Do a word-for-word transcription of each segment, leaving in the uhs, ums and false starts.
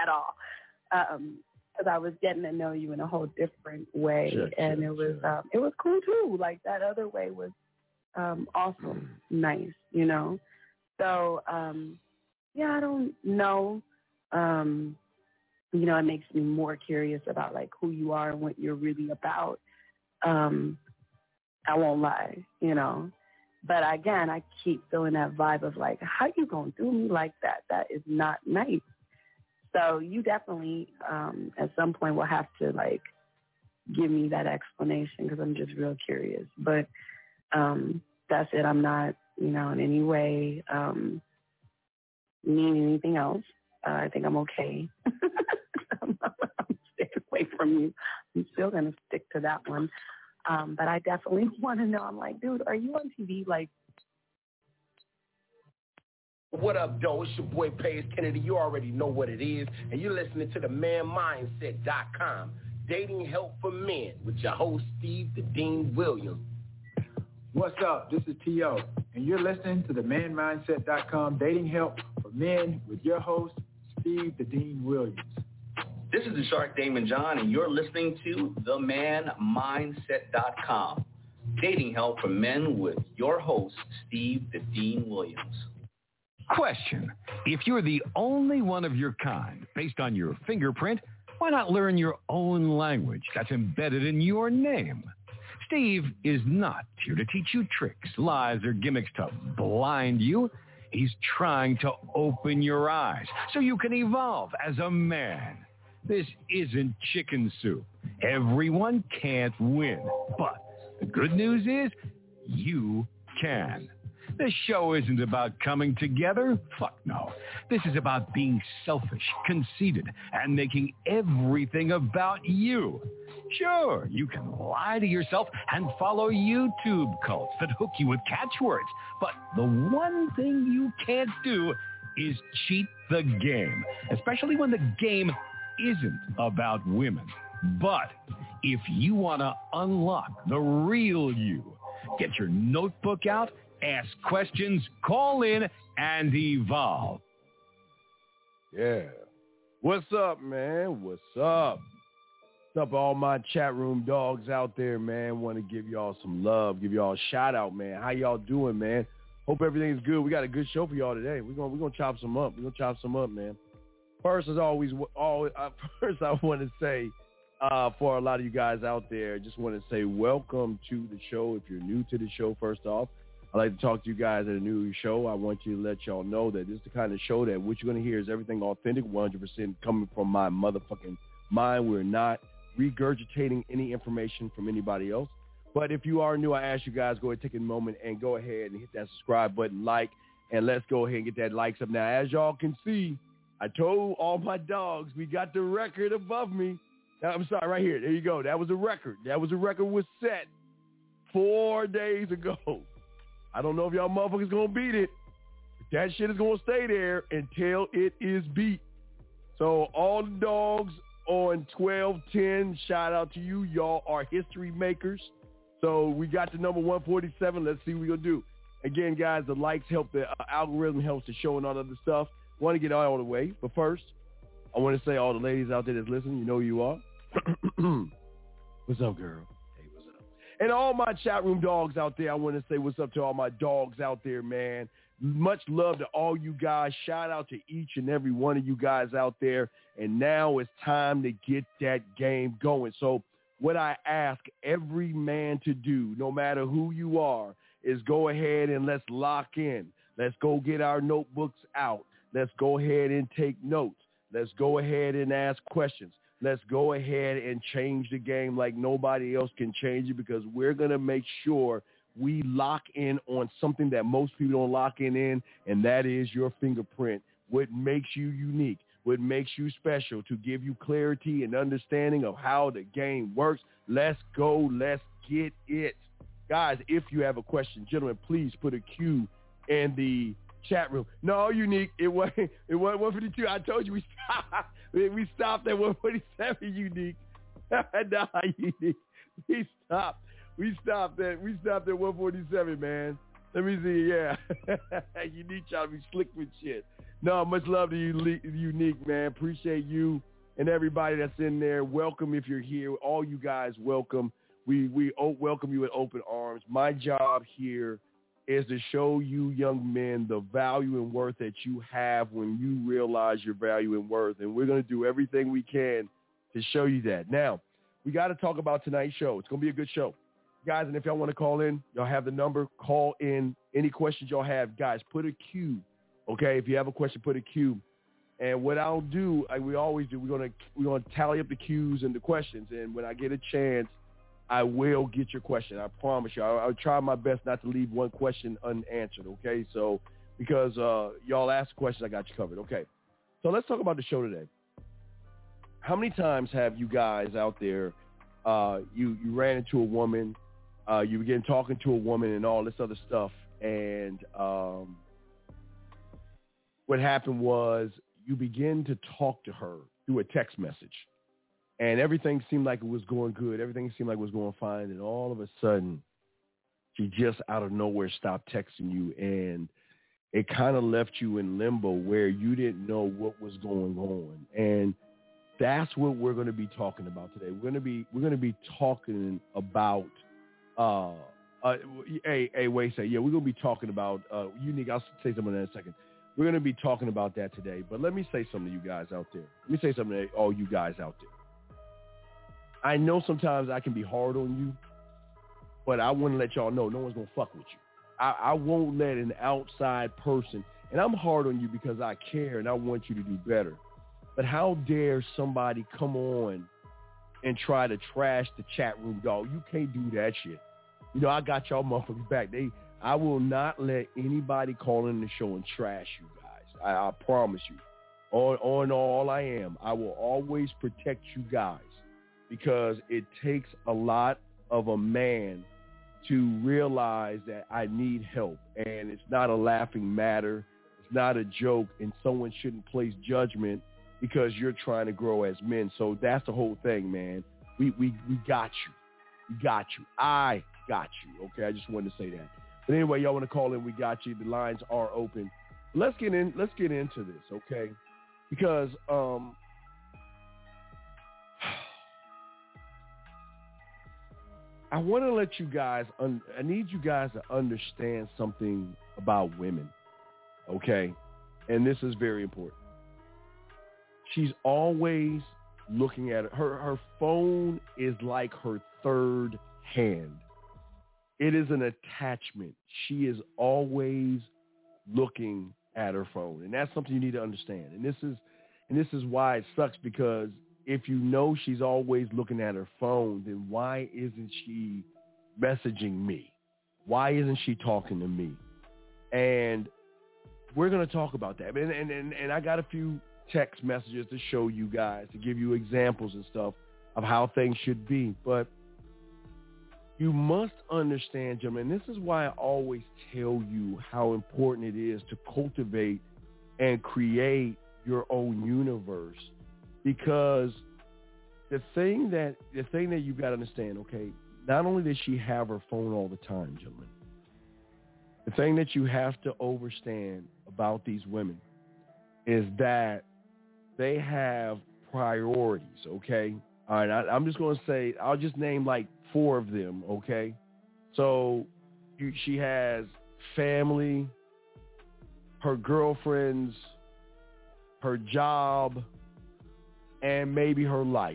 all. Um, because I was getting to know you in a whole different way, sure, and sure, it was sure. um, it was cool too. Like that other way was um, also nice, you know. So um, yeah, I don't know. Um, you know, it makes me more curious about like who you are and what you're really about. Um, I won't lie, you know. But again, I keep feeling that vibe of like, how you gonna do me like that? That is not nice. So you definitely, um, at some point, will have to, like, give me that explanation because I'm just real curious. But um, that's it. I'm not, you know, in any way um, needing anything else. Uh, I think I'm okay. I'm, I'm staying away from you. I'm still going to stick to that one. Um, but I definitely want to know. I'm like, dude, are you on T V, like, What up, though? It's your boy, Paige Kennedy. You already know what it is. And you're listening to the man mindset dot com, dating help for men, with your host, Steve the Dean Williams. What's up? This is T O, and you're listening to the man mindset dot com, dating help for men, with your host, Steve the Dean Williams. This is the Shark Damon John, and you're listening to the man mindset dot com, dating help for men, with your host, Steve the Dean Williams. Question: if you're the only one of your kind, based on your fingerprint, why not learn your own language that's embedded in your name? Steve is not here to teach you tricks, lies, or gimmicks to blind you. He's trying to open your eyes so you can evolve as a man. This isn't chicken soup. Everyone can't win. But the good news is you can. This show isn't about coming together. Fuck no. This is about being selfish, conceited, and making everything about you. Sure, you can lie to yourself and follow YouTube cults that hook you with catchwords. But the one thing you can't do is cheat the game, especially when the game isn't about women. But if you want to unlock the real you, get your notebook out, ask questions, call in, and evolve. Yeah. What's up, man? What's up? What's up, all my chat room dogs out there, man? Want to give y'all some love, give y'all a shout out, man. How y'all doing, man? Hope everything's good. We got a good show for y'all today. We're gonna we're gonna chop some up. We're gonna chop some up, man. First, as always, always uh, first I want to say, uh, for a lot of you guys out there, just want to say welcome to the show. If you're new to the show, first off, I'd like to talk to you guys at a new show. I want you to let y'all know that this is the kind of show that what you're going to hear is everything authentic, one hundred percent coming from my motherfucking mind. We're not regurgitating any information from anybody else. But if you are new, I ask you guys, go ahead, take a moment and go ahead and hit that subscribe button, like, and let's go ahead and get that likes up. Now, as y'all can see, I told all my dogs we got the record above me. Now, I'm sorry, right here. There you go. That was a record. That was a record was set four days ago. I don't know if y'all motherfuckers going to beat it. That shit is going to stay there until it is beat. So all the dogs on twelve ten, shout out to you. Y'all are history makers. So we got the number one forty-seven. Let's see what we're going to do. Again, guys, the likes help the uh, algorithm, helps the show and all that other stuff. Want to get all the way. But first, I want to say all the ladies out there that's listening, you know who you are. What's up, girl? And all my chat room dogs out there, I want to say what's up to all my dogs out there, man. Much love to all you guys. Shout out to each and every one of you guys out there. And now it's time to get that game going. So what I ask every man to do, no matter who you are, is go ahead and let's lock in. Let's go get our notebooks out. Let's go ahead and take notes. Let's go ahead and ask questions. Let's go ahead and change the game like nobody else can change it, because we're going to make sure we lock in on something that most people don't lock in in, and that is your fingerprint. What makes you unique, what makes you special, to give you clarity and understanding of how the game works. Let's go. Let's get it. Guys, if you have a question, gentlemen, please put a Q in the chat room. No, unique. It wasn't. It wasn't one fifty-two. I told you we stopped. We stopped at one forty-seven. Unique. Nah, unique. We stopped. We stopped at. We stopped at one forty-seven, man. Let me see. Yeah. Unique trying to be slick with shit. No, much love to you, Le- Unique, man. Appreciate you and everybody that's in there. Welcome if you're here. All you guys, welcome. We we o- welcome you with open arms. My job here is to show you young men the value and worth that you have when you realize your value and worth. And we're going to do everything we can to show you that. Now, we got to talk about tonight's show. It's going to be a good show. Guys, and if y'all want to call in, y'all have the number. Call in. Any questions y'all have, guys, put a Q. Okay, if you have a question, put a Q. And what I'll do, like we always do, we're gonna we're gonna tally up the Qs and the questions. And when I get a chance, I will get your question. I promise you. I'll, I'll try my best not to leave one question unanswered. Okay, so because uh, y'all ask questions, I got you covered. Okay, so let's talk about the show today. How many times have you guys out there? Uh, you you ran into a woman. Uh, you began talking to a woman and all this other stuff, and um, what happened was you begin to talk to her through a text message, and everything seemed like it was going good. Everything seemed like it was going fine, and all of a sudden, she just out of nowhere stopped texting you, and it kind of left you in limbo where you didn't know what was going on. And that's what we're going to be talking about today. We're going to be we're going to be talking about. Uh, uh, hey, hey, wait a second. Yeah, we're going to be talking about, uh, Unique, I'll say something in a second. We're going to be talking about that today. But let me say something to you guys out there. Let me say something to all you guys out there. I know sometimes I can be hard on you, but I want to let y'all know no one's going to fuck with you. I, I won't let an outside person, and I'm hard on you because I care and I want you to do better. But how dare somebody come on and try to trash the chat room, dog? You can't do that shit. You know, I got y'all motherfuckers back. They, I will not let anybody call in the show and trash you guys. I, I promise you. On, on all I am, I will always protect you guys because it takes a lot of a man to realize that I need help. And it's not a laughing matter. It's not a joke. And someone shouldn't place judgment because you're trying to grow as men. So that's the whole thing, man. We we we got you. We got you. I got you. Okay, I just wanted to say that. But anyway, y'all want to call in, we got you. The lines are open. Let's get in. Let's get into this, okay? Because um, I want to let you guys. Un- I need you guys to understand something about women, okay? And this is very important. She's always looking at it. Her her phone is like her third hand. It is an attachment. She is always looking at her phone. And that's something you need to understand. And this is and this is why it sucks, because if you know she's always looking at her phone, then why isn't she messaging me? Why isn't she talking to me? And we're going to talk about that. And, and, and, and I got a few text messages to show you guys, to give you examples and stuff of how things should be. But you must understand, gentlemen, this is why I always tell you how important it is to cultivate and create your own universe. Because the thing that the thing that you got to understand, okay, not only does she have her phone all the time, gentlemen, the thing that you have to understand about these women is that they have priorities, okay? All right, I, I'm just going to say, I'll just name like four of them, okay? So you, she has family, her girlfriends, her job, and maybe her life.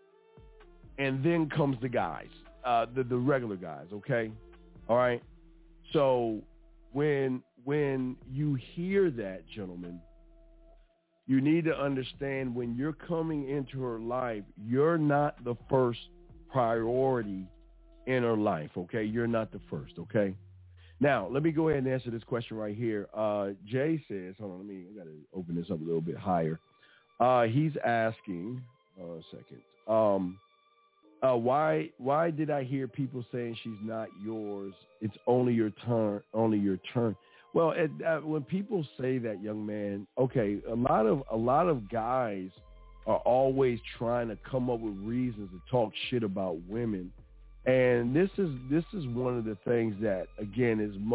And then comes the guys, uh, the, the regular guys, okay? All right? So when when you hear that, gentlemen, you need to understand when you're coming into her life, you're not the first priority in her life, okay? You're not the first, okay? Now, let me go ahead and answer this question right here. Uh, Jay says, hold on, let me, I got to open this up a little bit higher. Uh, he's asking, uh, a second, um, uh, why why did I hear people saying she's not yours? It's only your turn, only your turn. Well, it, uh, when people say that, young man, okay, a lot of a lot of guys are always trying to come up with reasons to talk shit about women, and this is this is one of the things that, again, is most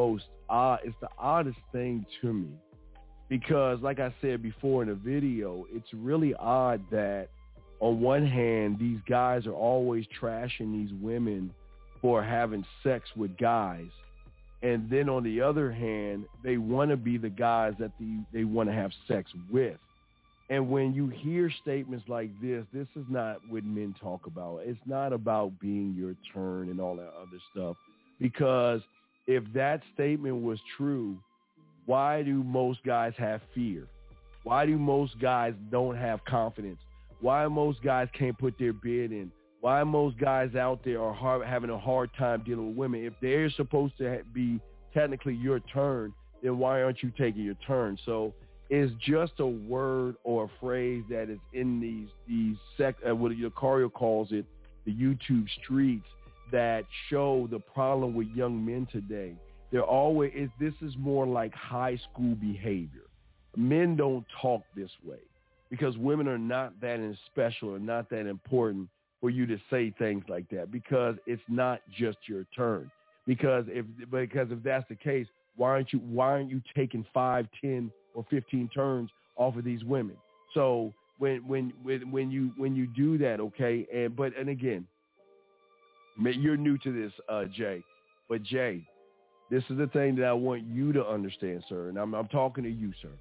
odd. It's the oddest thing to me because, like I said before in the video, it's really odd that on one hand, these guys are always trashing these women for having sex with guys. And then on the other hand, they want to be the guys that the, they want to have sex with. And when you hear statements like this, this is not what men talk about. It's not about being your turn and all that other stuff. Because if that statement was true, why do most guys have fear? Why do most guys don't have confidence? Why most guys can't put their bid in? Why most guys out there are hard, having a hard time dealing with women? If they're supposed to be technically your turn, then why aren't you taking your turn? So it's just a word or a phrase that is in these these sec, uh, what Lucario calls it, the YouTube streets, that show the problem with young men today. They're always is this is more like high school behavior. Men don't talk this way because women are not that special or not that important for you to say things like that, because it's not just your turn. Because if because if that's the case, why aren't you why aren't you taking five, ten, or fifteen turns off of these women? So when when when when you when you do that, okay, and but and again, you're new to this, uh, Jay, but Jay, this is the thing that I want you to understand, sir, and I'm I'm talking to you, sir.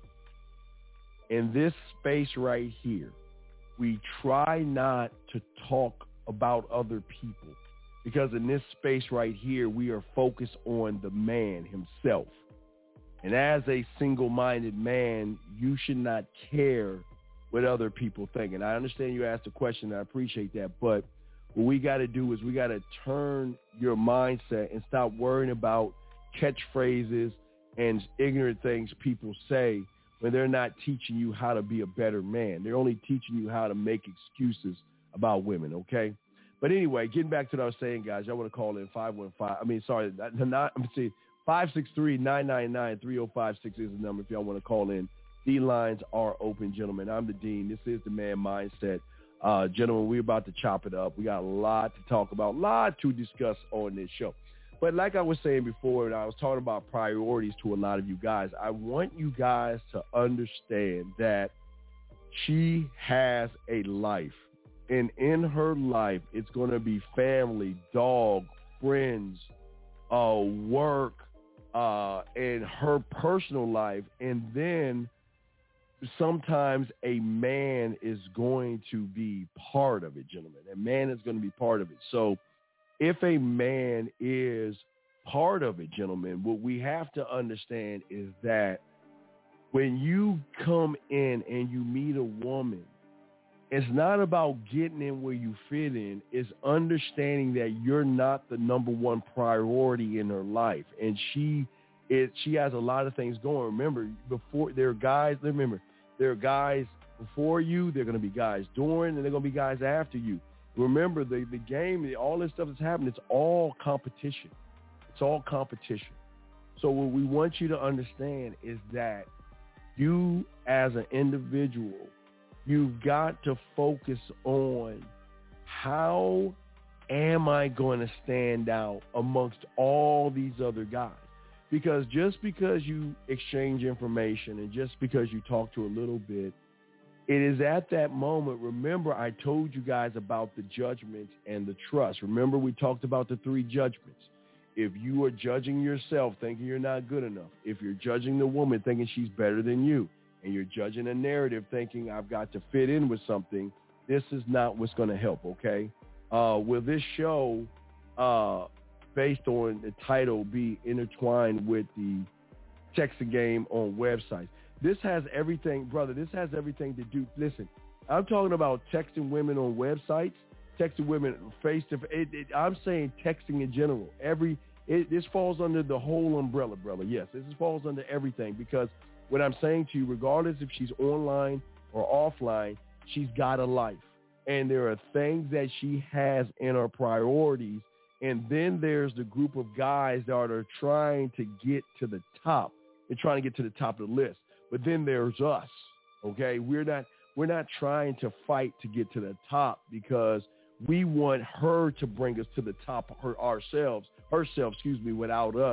In this space right here, we try not to talk about other people, because in this space right here, we are focused on the man himself. And as a single-minded man, you should not care what other people think. And I understand you asked a question, and I appreciate that. But what we got to do is we got to turn your mindset and stop worrying about catchphrases and ignorant things people say when they're not teaching you how to be a better man. They're only teaching you how to make excuses about women, okay? But anyway, getting back to what I was saying, guys, y'all want to call in five one five. I mean, sorry, not, not, I'm see, five six three, nine nine nine, three oh five six is the number if y'all want to call in. The lines are open, gentlemen. I'm the Dean. This is the Man Mindset. Uh, gentlemen, we're about to chop it up. We got a lot to talk about, a lot to discuss on this show. But like I was saying before, and I was talking about priorities to a lot of you guys, I want you guys to understand that she has a life. And in her life, it's going to be family, dog, friends, uh, work, uh, and her personal life. And then sometimes a man is going to be part of it, gentlemen. A man is going to be part of it. So if a man is part of it, gentlemen, what we have to understand is that when you come in and you meet a woman, it's not about getting in where you fit in. It's understanding that you're not the number one priority in her life. And she is, she has a lot of things going. Remember, before there are guys, remember, there are guys before you, there are going to be guys during, and there are going to be guys after you. Remember, the, the game, all this stuff that's happening, it's all competition. It's all competition. So what we want you to understand is that you as an individual, you've got to focus on how am I going to stand out amongst all these other guys? Because just because you exchange information and just because you talk to a little bit, it is at that moment. Remember, I told you guys about the judgment and the trust. Remember, we talked about the three judgments. If you are judging yourself thinking you're not good enough, if you're judging the woman thinking she's better than you, and you're judging a narrative thinking I've got to fit in with something, this is not what's going to help, okay? Uh, will this show, uh, based on the title, be intertwined with the texting game on websites? This has everything, brother, this has everything to do. Listen, I'm talking about texting women on websites, texting women face-to-face. I'm saying texting in general. Every it, This falls under the whole umbrella, brother. Yes, this falls under everything, because what I'm saying to you, regardless if she's online or offline, she's got a life. And there are things that she has in her priorities. And then there's the group of guys that are trying to get to the top. They're trying to get to the top of the list. But then there's us, okay? We're not we're not trying to fight to get to the top, because we want her to bring us to the top her, ourselves, herself, excuse me, without us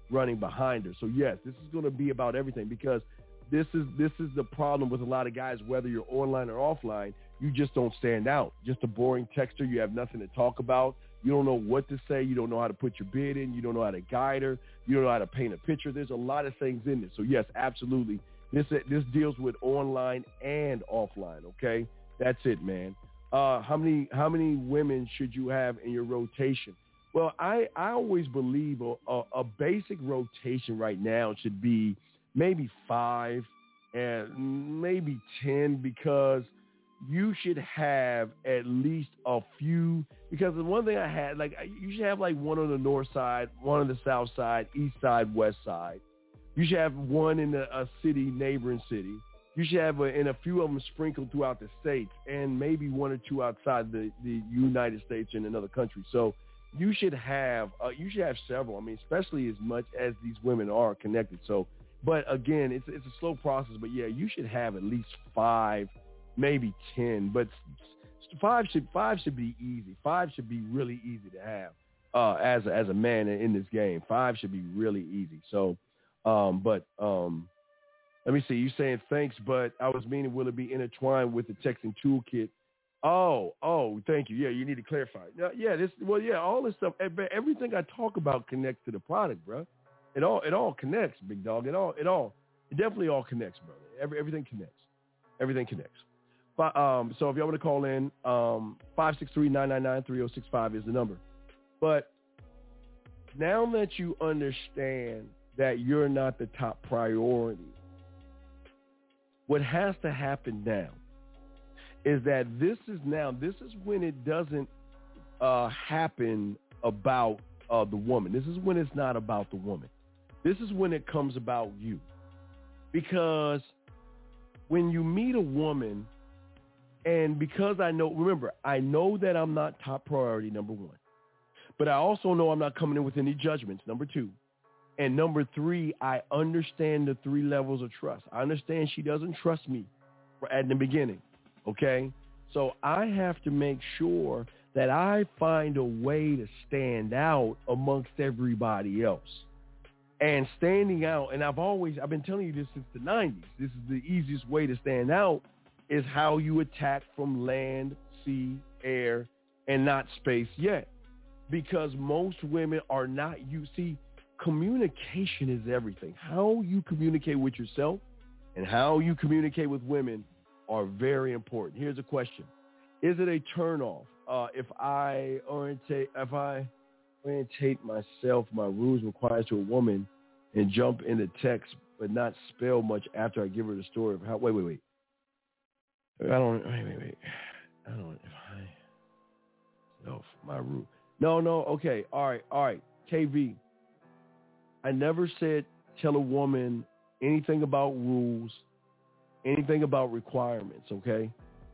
running behind her. So yes, this is going to be about everything, because this is this is the problem with a lot of guys, whether you're online or offline. You just don't stand out. Just a boring texter. You have nothing to talk about. You don't know what to say. You don't know how to put your bid in. You don't know how to guide her. You don't know how to paint a picture. There's a lot of things in this. So yes, absolutely. This this deals with online and offline. Okay, that's it, man. Uh, how many how many women should you have in your rotation? Well, I, I always believe a, a, a basic rotation right now should be maybe five and maybe ten, because you should have at least a few. Because the one thing I had, like, you should have like one on the north side, one on the south side, east side, west side. You should have one in a, a city, neighboring city. You should have a, and a few of them sprinkled throughout the states, and maybe one or two outside the, the United States in another country. So you should have uh, you should have several. I mean, especially as much as these women are connected. So, but again, it's it's a slow process. But yeah, you should have at least five, maybe ten. But five should five should be easy. Five should be really easy to have uh, as a, as a man in this game. Five should be really easy. So, um, but um, let me see. You saying thanks, but I was meaning, will it be intertwined with the texting toolkit? Oh, oh, thank you. Yeah, you need to clarify. Yeah, yeah, this. Well, yeah, all this stuff. Everything I talk about connects to the product, bro. It all, it all connects, big dog. It all, it all, it definitely all connects, brother. Every, everything connects. Everything connects. But, um, so if y'all want to call in, um, five six three, nine nine nine, three zero six five is the number. But now that you understand that you're not the top priority, what has to happen now is that this is now, this is when it doesn't uh, happen about uh, the woman. This is when it's not about the woman. This is when it comes about you. Because when you meet a woman, and because I know, remember, I know that I'm not top priority, number one. But I also know I'm not coming in with any judgments, number two. And number three, I understand the three levels of trust. I understand she doesn't trust me at the beginning. Okay, so I have to make sure that I find a way to stand out amongst everybody else. And standing out, and I've always, I've been telling you this since the nineties, this is the easiest way to stand out, is how you attack from land, sea, air, and not space yet. Because most women are not, you see, communication is everything. How you communicate with yourself and how you communicate with women are very important. Here's a question. Is it a turnoff uh, if I orientate if I orientate myself, my rules requires to a woman, and jump into text but not spell much after I give her the story of how wait, wait, wait. I don't wait, wait, wait. I don't if I self my rule. No, no, okay. All right, all right. K V. I never said tell a woman anything about rules, anything about requirements, okay?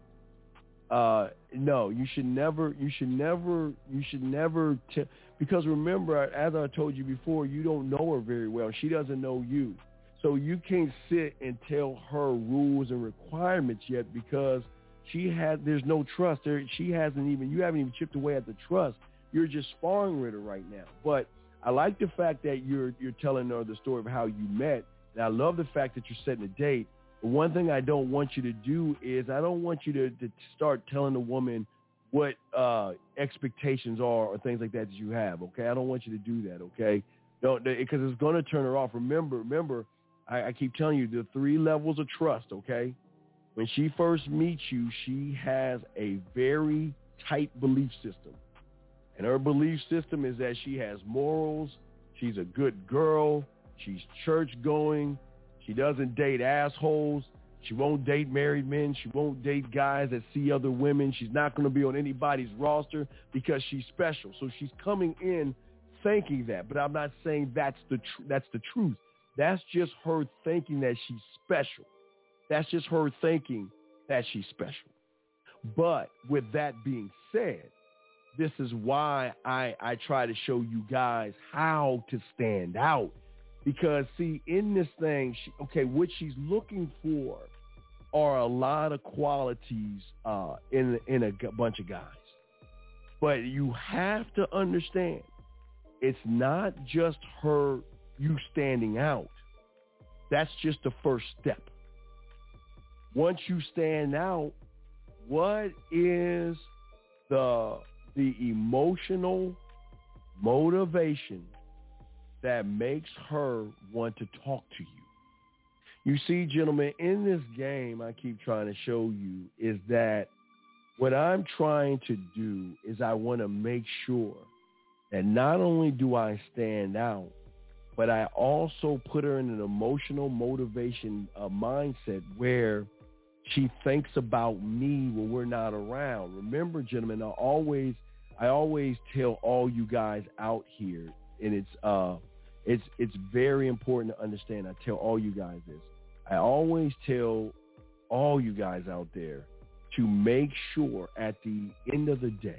Uh, no, you should never, you should never, you should never, t- because remember, as I told you before, you don't know her very well. She doesn't know you. So you can't sit and tell her rules and requirements yet, because she has, there's no trust there. She hasn't even, you haven't even chipped away at the trust. You're just sparring with her right now. But I like the fact that you're, you're telling her the story of how you met. And I love the fact that you're setting a date. But one thing I don't want you to do is I don't want you to, to start telling the woman what uh, expectations are or things like that that you have, okay? I don't want you to do that, okay? Don't, because it's going to turn her off. Remember, remember, I, I keep telling you the three levels of trust, okay? When she first meets you, she has a very tight belief system. And her belief system is that she has morals, she's a good girl, she's church-going, she doesn't date assholes, she won't date married men, she won't date guys that see other women, she's not going to be on anybody's roster because she's special. So she's coming in thinking that, but I'm not saying that's the tr- that's the truth. That's just her thinking that she's special. That's just her thinking that she's special. But with that being said, this is why I, I try to show you guys how to stand out. Because, see, in this thing, she, okay, what she's looking for are a lot of qualities uh, in, in a g- bunch of guys. But you have to understand, it's not just her you standing out. That's just the first step. Once you stand out, what is the the emotional motivation that makes her want to talk to you? You see, gentlemen, in this game I keep trying to show you is that what I'm trying to do is I want to make sure that not only do I stand out, but I also put her in an emotional motivation uh, mindset where she thinks about me when we're not around. Remember, gentlemen, I always, I always tell all you guys out here, and it's, uh, it's, it's very important to understand. I tell all you guys this. I always tell all you guys out there to make sure at the end of the day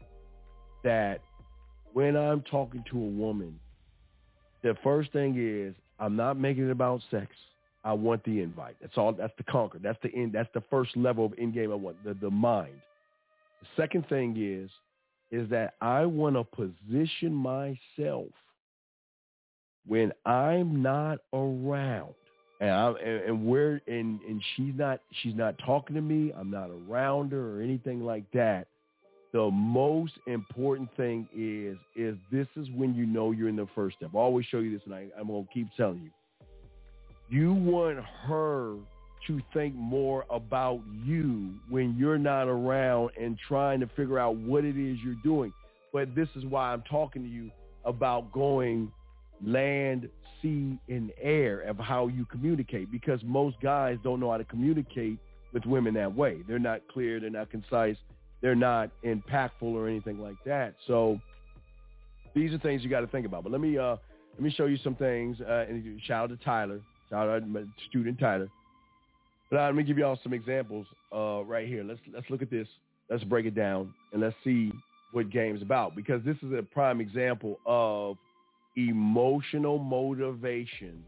that when I'm talking to a woman, the first thing is I'm not making it about sex. I want the invite. That's all. That's the conquer. That's the end. That's the first level of in game. I want the, the mind. The second thing is, is that I want to position myself when I'm not around, and I'm, and, and we're and and she's not she's not talking to me. I'm not around her or anything like that. The most important thing is, is this is when you know you're in the first step. I always show you this, and I, I'm going to keep telling you. You want her to think more about you when you're not around and trying to figure out what it is you're doing. But this is why I'm talking to you about going land, sea, and air of how you communicate, because most guys don't know how to communicate with women that way. They're not clear. They're not concise. They're not impactful or anything like that. So these are things you got to think about. But let me uh, let me show you some things. Uh, and shout out to Tyler, shout out to my student Tyler. But uh, let me give y'all some examples uh, right here. Let's let's look at this. Let's break it down and let's see what game's about, because this is a prime example of emotional motivation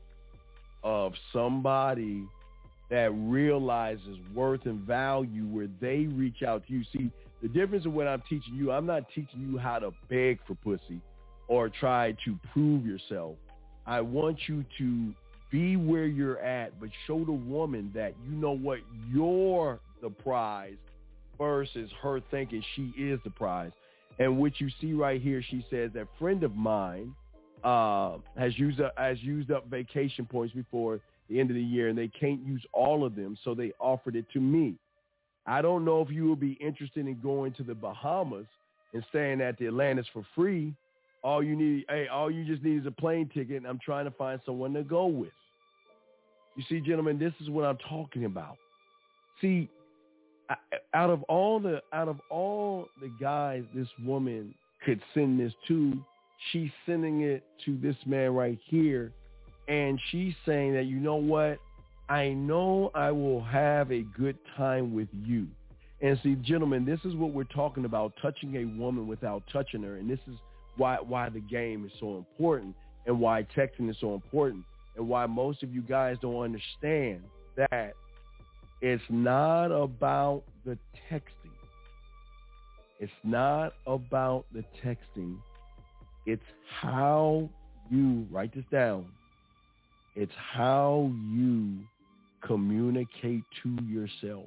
of somebody that realizes worth and value where they reach out to you. See, the difference of what I'm teaching you, I'm not teaching you how to beg for pussy or try to prove yourself. I want you to be where you're at, but show the woman that you know what, you're the prize versus her thinking she is the prize. And what you see right here, she says that friend of mine uh, has used up, has used up vacation points before the end of the year, and they can't use all of them, so they offered it to me. I don't know if you would be interested in going to the Bahamas and staying at the Atlantis for free. All you need, hey, all you just need is a plane ticket, and I'm trying to find someone to go with. You see, gentlemen, this is what I'm talking about. See, out of all the out of all the guys this woman could send this to, she's sending it to this man right here. And she's saying that, you know what, I know I will have a good time with you. And see, gentlemen, this is what we're talking about, touching a woman without touching her. And this is why why the game is so important, and why texting is so important, and why most of you guys don't understand that it's not about the texting. It's not about the texting. It's how you, write this down, it's how you communicate to yourself.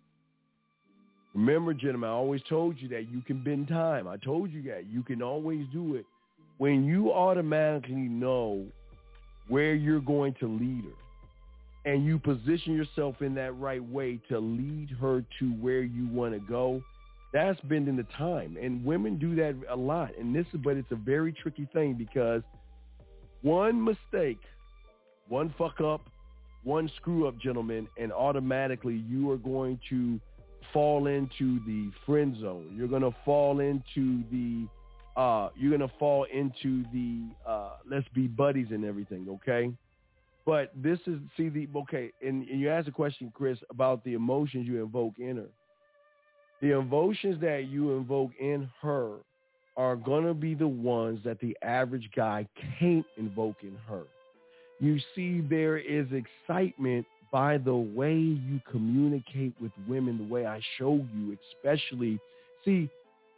Remember, gentlemen, I always told you that you can bend time. I told you that you can always do it. When you automatically know where you're going to lead her, and you position yourself in that right way to lead her to where you want to go, that's bending the time. And women do that a lot. And this is, but it's a very tricky thing, because one mistake, one fuck up, one screw up, gentlemen, and automatically you are going to fall into the friend zone. You're going to fall into the, uh, you're going to fall into the, uh, let's be buddies and everything. Okay. But this is, see the, okay. And, and you asked a question, Chris, about the emotions you invoke in her. The emotions that you invoke in her are going to be the ones that the average guy can't invoke in her. You see, there is excitement by the way you communicate with women, the way I show you, especially. See,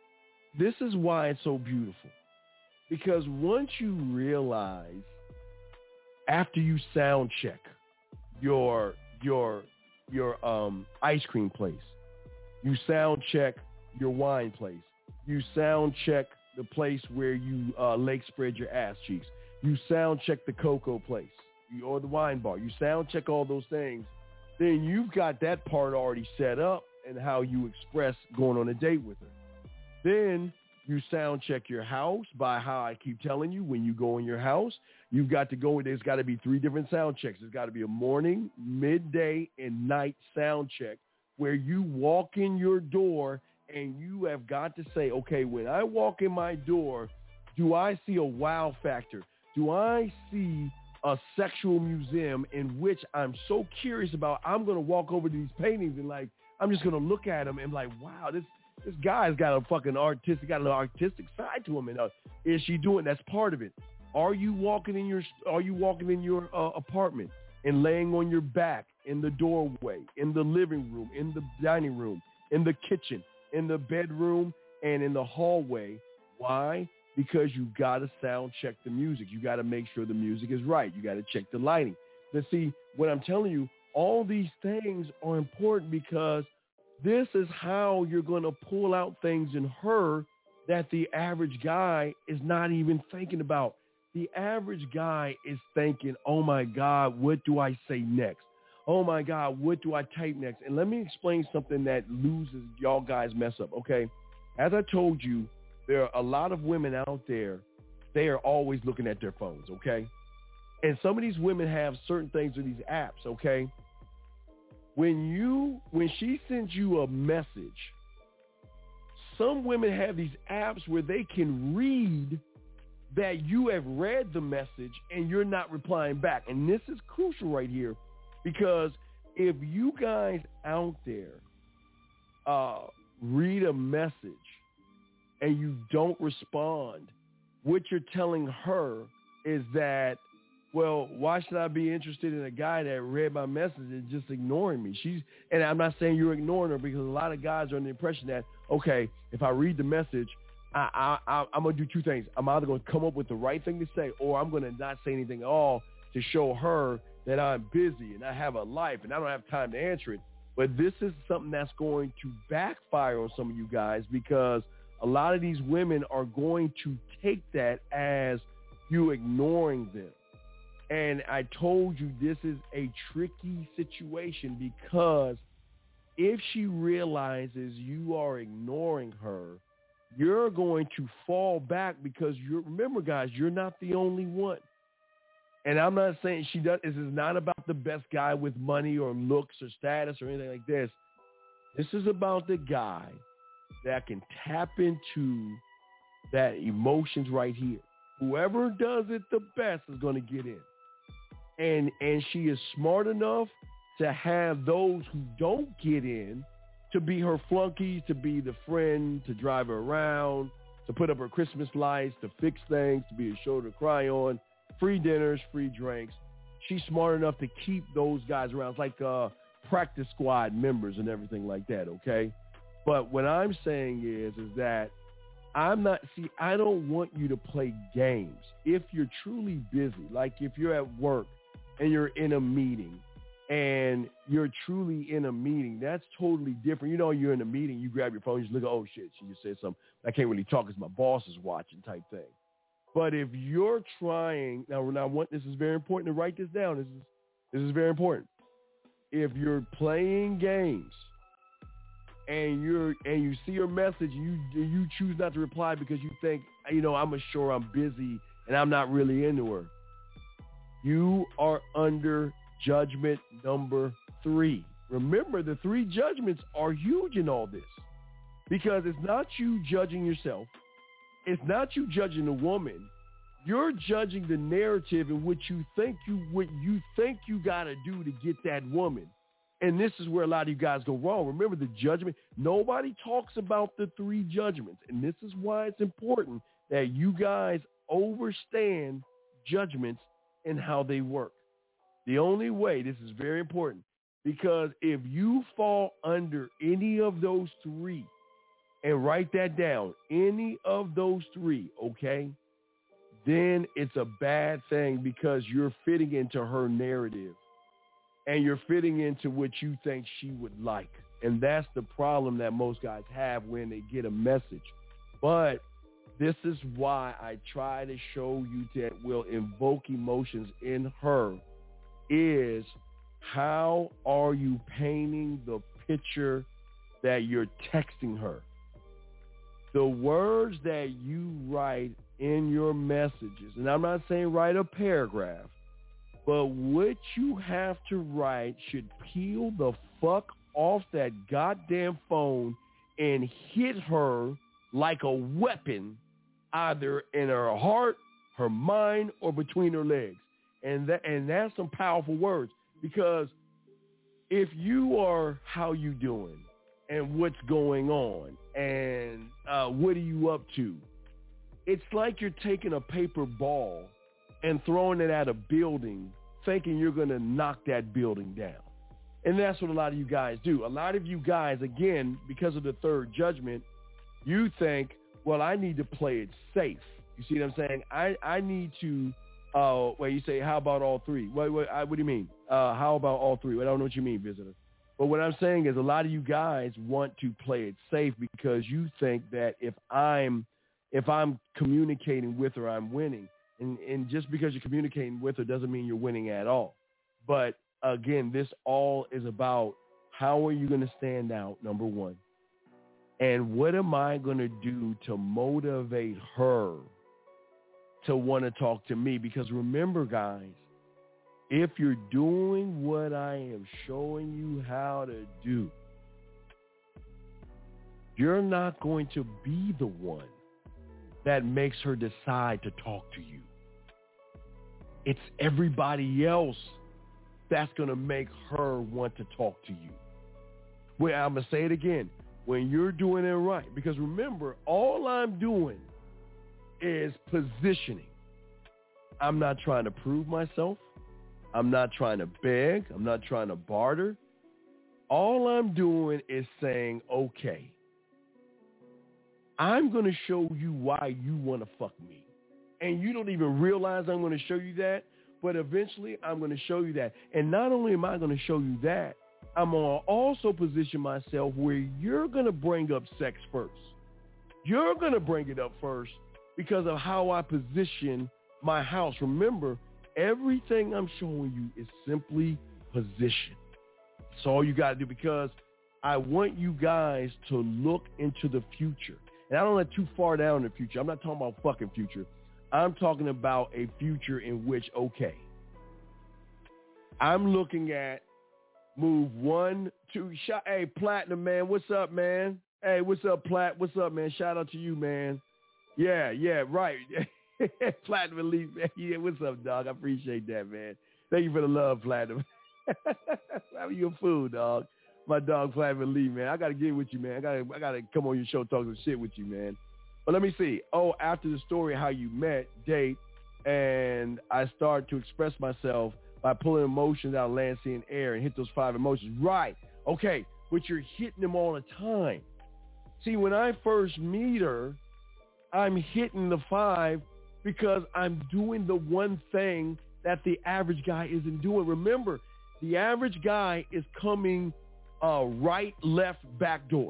this is why it's so beautiful. Because once you realize after you sound check your your your um ice cream place, you sound check your wine place, you sound check the place where you uh, leg spread your ass cheeks, you sound check the cocoa place you, or the wine bar, you sound check all those things, then you've got that part already set up and how you express going on a date with her. Then you sound check your house by how I keep telling you when you go in your house, you've got to go, there's got to be three different sound checks. There's got to be a morning, midday, and night sound check where you walk in your door and you have got to say, okay, when I walk in my door, do I see a wow factor? Do I see a sexual museum in which I'm so curious about, I'm going to walk over to these paintings and like, I'm just going to look at them and like, wow, this this guy's got a fucking artistic, got an artistic side to him. And uh, is she doing, that's part of it. Are you walking in your, are you walking in your uh, apartment and laying on your back in the doorway, in the living room, in the dining room, in the kitchen, in the bedroom, and in the hallway? Why? Because you got to sound check the music. You got to make sure the music is right. You got to check the lighting. But see, what I'm telling you, all these things are important because this is how you're going to pull out things in her that the average guy is not even thinking about. The average guy is thinking, oh my God, what do I say next? Oh my God, what do I type next? And let me explain something that loses y'all guys mess up, okay? As I told you, there are a lot of women out there, they are always looking at their phones, okay? And some of these women have certain things in these apps, okay? When you, when she sends you a message, some women have these apps where they can read that you have read the message and you're not replying back. And this is crucial right here because if you guys out there uh, read a message and you don't respond, what you're telling her is that, well, why should I be interested in a guy that read my message and just ignoring me? She's, and I'm not saying you're ignoring her because a lot of guys are under the impression that, okay, if I read the message, I, I, I, I'm going to do two things. I'm either going to come up with the right thing to say or I'm going to not say anything at all to show her that I'm busy and I have a life and I don't have time to answer it. But this is something that's going to backfire on some of you guys because a lot of these women are going to take that as you ignoring them. And I told you this is a tricky situation because if she realizes you are ignoring her, you're going to fall back because you're, remember guys, you're not the only one. And I'm not saying she does, this is not about the best guy with money or looks or status or anything like this. This is about the guy that can tap into that emotions right here. Whoever does it the best is going to get in. And and she is smart enough to have those who don't get in to be her flunkies, to be the friend, to drive her around, to put up her Christmas lights, to fix things, to be a shoulder to cry on, free dinners, free drinks. She's smart enough to keep those guys around. It's like uh, practice squad members and everything like that, okay? But what I'm saying is, is that I'm not, see, I don't want you to play games. If you're truly busy, like if you're at work, and you're in a meeting and you're truly in a meeting, that's totally different. You know, you're in a meeting, you grab your phone, you just look at, oh shit, she just said something. I can't really talk because my boss is watching type thing. But if you're trying, now, now what, this is very important to write this down. This is, this is very important. If you're playing games and you're, and you see her message, you, you choose not to reply because you think, you know, I'm sure I'm busy and I'm not really into her. You are under judgment number three. Remember, the three judgments are huge in all this because it's not you judging yourself. It's not you judging the woman. You're judging the narrative in which you think you what you think you got to do to get that woman. And this is where a lot of you guys go wrong. Remember the judgment. Nobody talks about the three judgments. And this is why it's important that you guys understand judgments and how they work. The only way, this is very important, because if you fall under any of those three, and write that down, any of those three, okay, then it's a bad thing because you're fitting into her narrative and you're fitting into what you think she would like. And that's the problem that most guys have when they get a message. But this is why I try to show you that will invoke emotions in her is how are you painting the picture that you're texting her? The words that you write in your messages, and I'm not saying write a paragraph, but what you have to write should peel the fuck off that goddamn phone and hit her like a weapon, either in her heart, her mind, or between her legs. And that, and that's some powerful words, because if you are how you doing and what's going on and uh, what are you up to, it's like you're taking a paper ball and throwing it at a building thinking you're going to knock that building down. And that's what a lot of you guys do. A lot of you guys, again, because of the third judgment, you think, well, I need to play it safe. You see what I'm saying? I, I need to, uh, well, you say, how about all three? What, what, I, what do you mean? Uh, how about all three? Well, I don't know what you mean, visitor. But what I'm saying is a lot of you guys want to play it safe because you think that if I'm if I'm communicating with her, I'm winning. And, and just because you're communicating with her doesn't mean you're winning at all. But again, this all is about how are you going to stand out, number one. And what am I going to do to motivate her to want to talk to me? Because remember, guys, if you're doing what I am showing you how to do, you're not going to be the one that makes her decide to talk to you. It's everybody else that's going to make her want to talk to you. Well, I'm going to say it again. When you're doing it right, because remember, all I'm doing is positioning. I'm not trying to prove myself. I'm not trying to beg. I'm not trying to barter. All I'm doing is saying, okay, I'm going to show you why you want to fuck me. And you don't even realize I'm going to show you that, but eventually I'm going to show you that. And not only am I going to show you that, I'm going to also position myself where you're going to bring up sex first. You're going to bring it up first because of how I position my house. Remember, everything I'm showing you is simply position. That's all you got to do, because I want you guys to look into the future. And I don't let too far down in the future. I'm not talking about fucking future. I'm talking about a future in which, okay, I'm looking at move one, two, shot. Hey, Platinum, man, what's up, man? Hey, what's up, Plat? What's up, man? Shout out to you, man. Yeah, yeah, right. Platinum Elite, man. Yeah, what's up, dog? I appreciate that, man. Thank you for the love, Platinum. You're a fool, dog. My dog Platinum Elite, man. I gotta get with you, man. I gotta, I gotta come on your show, talk some shit with you, man. But let me see. Oh, after the story, how you met, date, and I start to express myself by pulling emotions out of land, sea, and air and hit those five emotions. Right. Okay. But you're hitting them all the time. See, when I first meet her, I'm hitting the five because I'm doing the one thing that the average guy isn't doing. Remember, the average guy is coming uh, right, left, back door.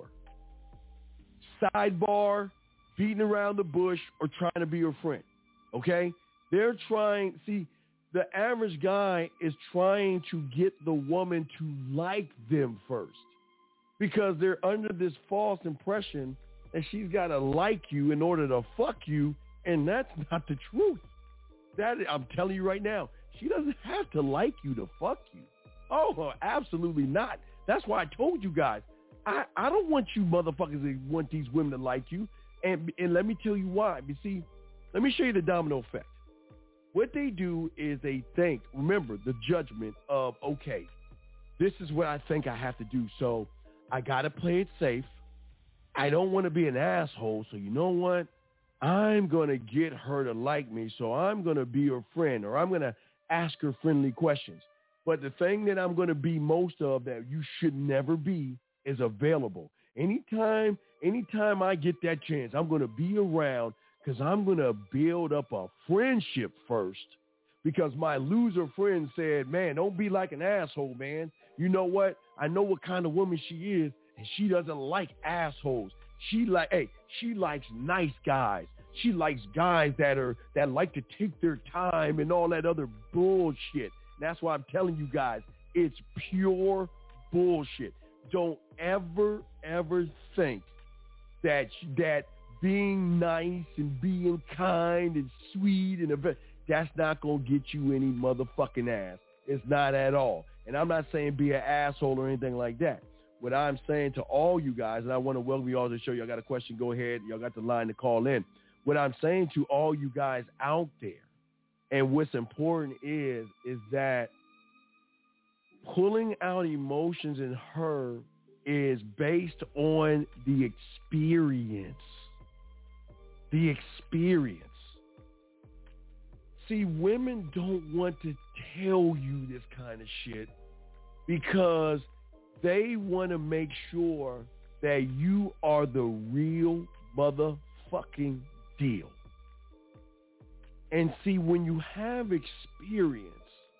Sidebar, beating around the bush, or trying to be your friend. Okay? They're trying, see, the average guy is trying to get the woman to like them first because they're under this false impression that she's got to like you in order to fuck you, and that's not the truth. That I'm telling you right now, she doesn't have to like you to fuck you. Oh, absolutely not. That's why I told you guys, I, I don't want you motherfuckers to want these women to like you, and, and let me tell you why. You see, let me show you the domino effect. What they do is they think, remember, the judgment of, okay, this is what I think I have to do, so I got to play it safe. I don't want to be an asshole, so you know what? I'm going to get her to like me, so I'm going to be her friend, or I'm going to ask her friendly questions. But the thing that I'm going to be most of that you should never be is available. Anytime, anytime I get that chance, I'm going to be around because I'm going to build up a friendship first, because my loser friend said, man, don't be like an asshole, man. You know what? I know what kind of woman she is, and she doesn't like assholes. She like, hey, she likes nice guys. She likes guys that are that like to take their time and all that other bullshit. That's why I'm telling you guys, it's pure bullshit. Don't ever, ever think that that being nice and being kind and sweet and that's not going to get you any motherfucking ass. It's not at all. And I'm not saying be an asshole or anything like that. What I'm saying to all you guys, and I want to welcome you all to the show. Y'all got a question, go ahead. Y'all got the line to call in. What I'm saying to all you guys out there, and what's important is, is that pulling out emotions in her is based on the experience. The experience. See, women don't want to tell you this kind of shit because they want to make sure that you are the real motherfucking deal. And see, when you have experience,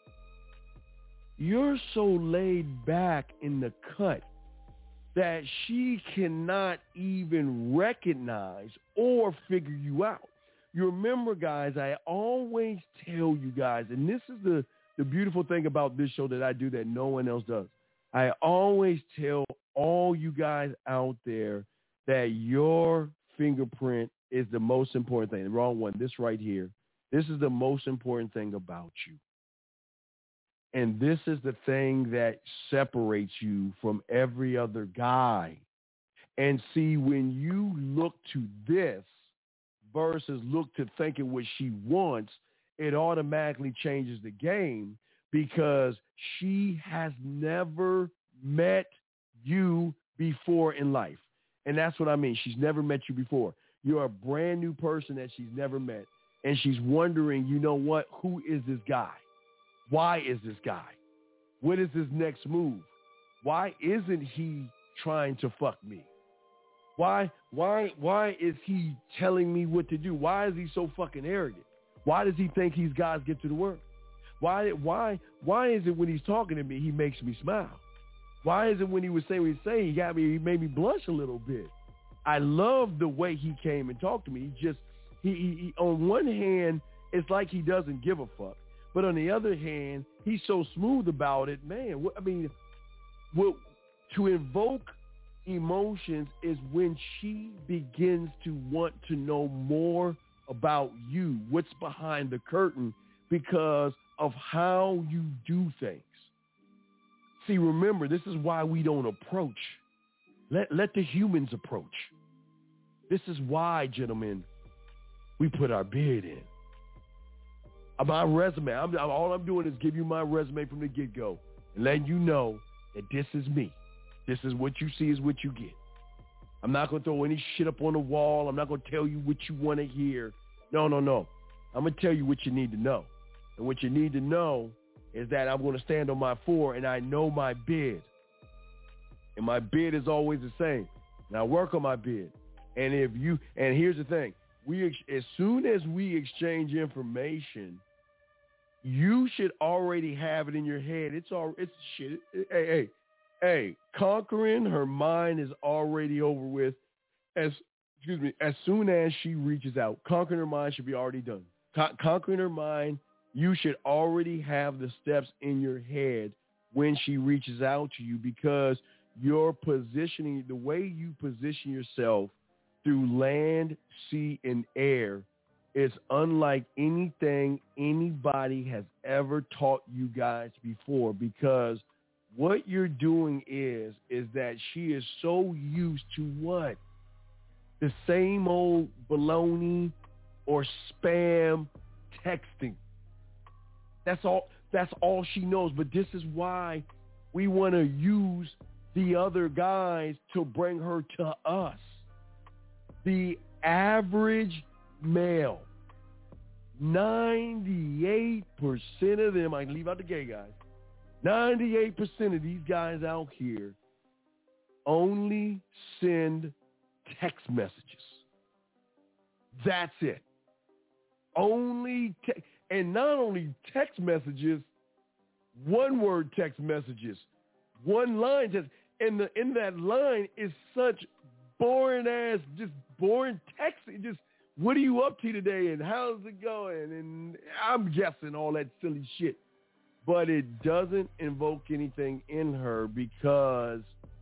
you're so laid back in the cut that she cannot even recognize or figure you out. You remember, guys, I always tell you guys, and this is the, the beautiful thing about this show that I do that no one else does. I always tell all you guys out there that your fingerprint is the most important thing. The wrong one, this right here. This is the most important thing about you. And this is the thing that separates you from every other guy. And see, when you look to this versus look to thinking what she wants, it automatically changes the game because she has never met you before in life. And that's what I mean. She's never met you before. You're a brand new person that she's never met. And she's wondering, you know what? Who is this guy? Why is this guy? What is his next move? Why isn't he trying to fuck me? Why, why, why is he telling me what to do? Why is he so fucking arrogant? Why does he think he's God's gift to the world? Why, why, why is it when he's talking to me, he makes me smile? Why is it when he was saying what he's saying, he got me, he made me blush a little bit? I love the way he came and talked to me. He just, he, he, he on one hand, it's like he doesn't give a fuck. But on the other hand, he's so smooth about it, man. I mean, what, to invoke emotions is when she begins to want to know more about you, what's behind the curtain, because of how you do things. See, remember, this is why we don't approach. Let, let the humans approach. This is why, gentlemen, we put our beard in. My resume, I'm, all I'm doing is give you my resume from the get-go and letting you know that this is me. This is what you see is what you get. I'm not going to throw any shit up on the wall. I'm not going to tell you what you want to hear. No, no, no. I'm going to tell you what you need to know. And what you need to know is that I'm going to stand on my four and I know my bid. And my bid is always the same. And I work on my bid. And if you, and here's the thing, we as soon as we exchange information, you should already have it in your head. It's all, it's shit. Hey, hey, hey, conquering her mind is already over with. As, excuse me, as soon as she reaches out, conquering her mind should be already done. Con- conquering her mind, you should already have the steps in your head when she reaches out to you, because you're positioning, the way you position yourself through land, sea, and air is unlike anything anybody has ever taught you guys before, because what you're doing is, is that she is so used to what? The same old baloney or spam texting. That's all, that's all she knows. But this is why we want to use the other guys to bring her to us. The average male, ninety-eight percent of them, I can leave out the gay guys, ninety-eight percent of these guys out here only send text messages. That's it. Only te- and not only text messages, one word text messages, one line text, and the in that line is such boring ass, just boring text. Just what are you up to today and how's it going? And I'm guessing all that silly shit, but it doesn't invoke anything in her because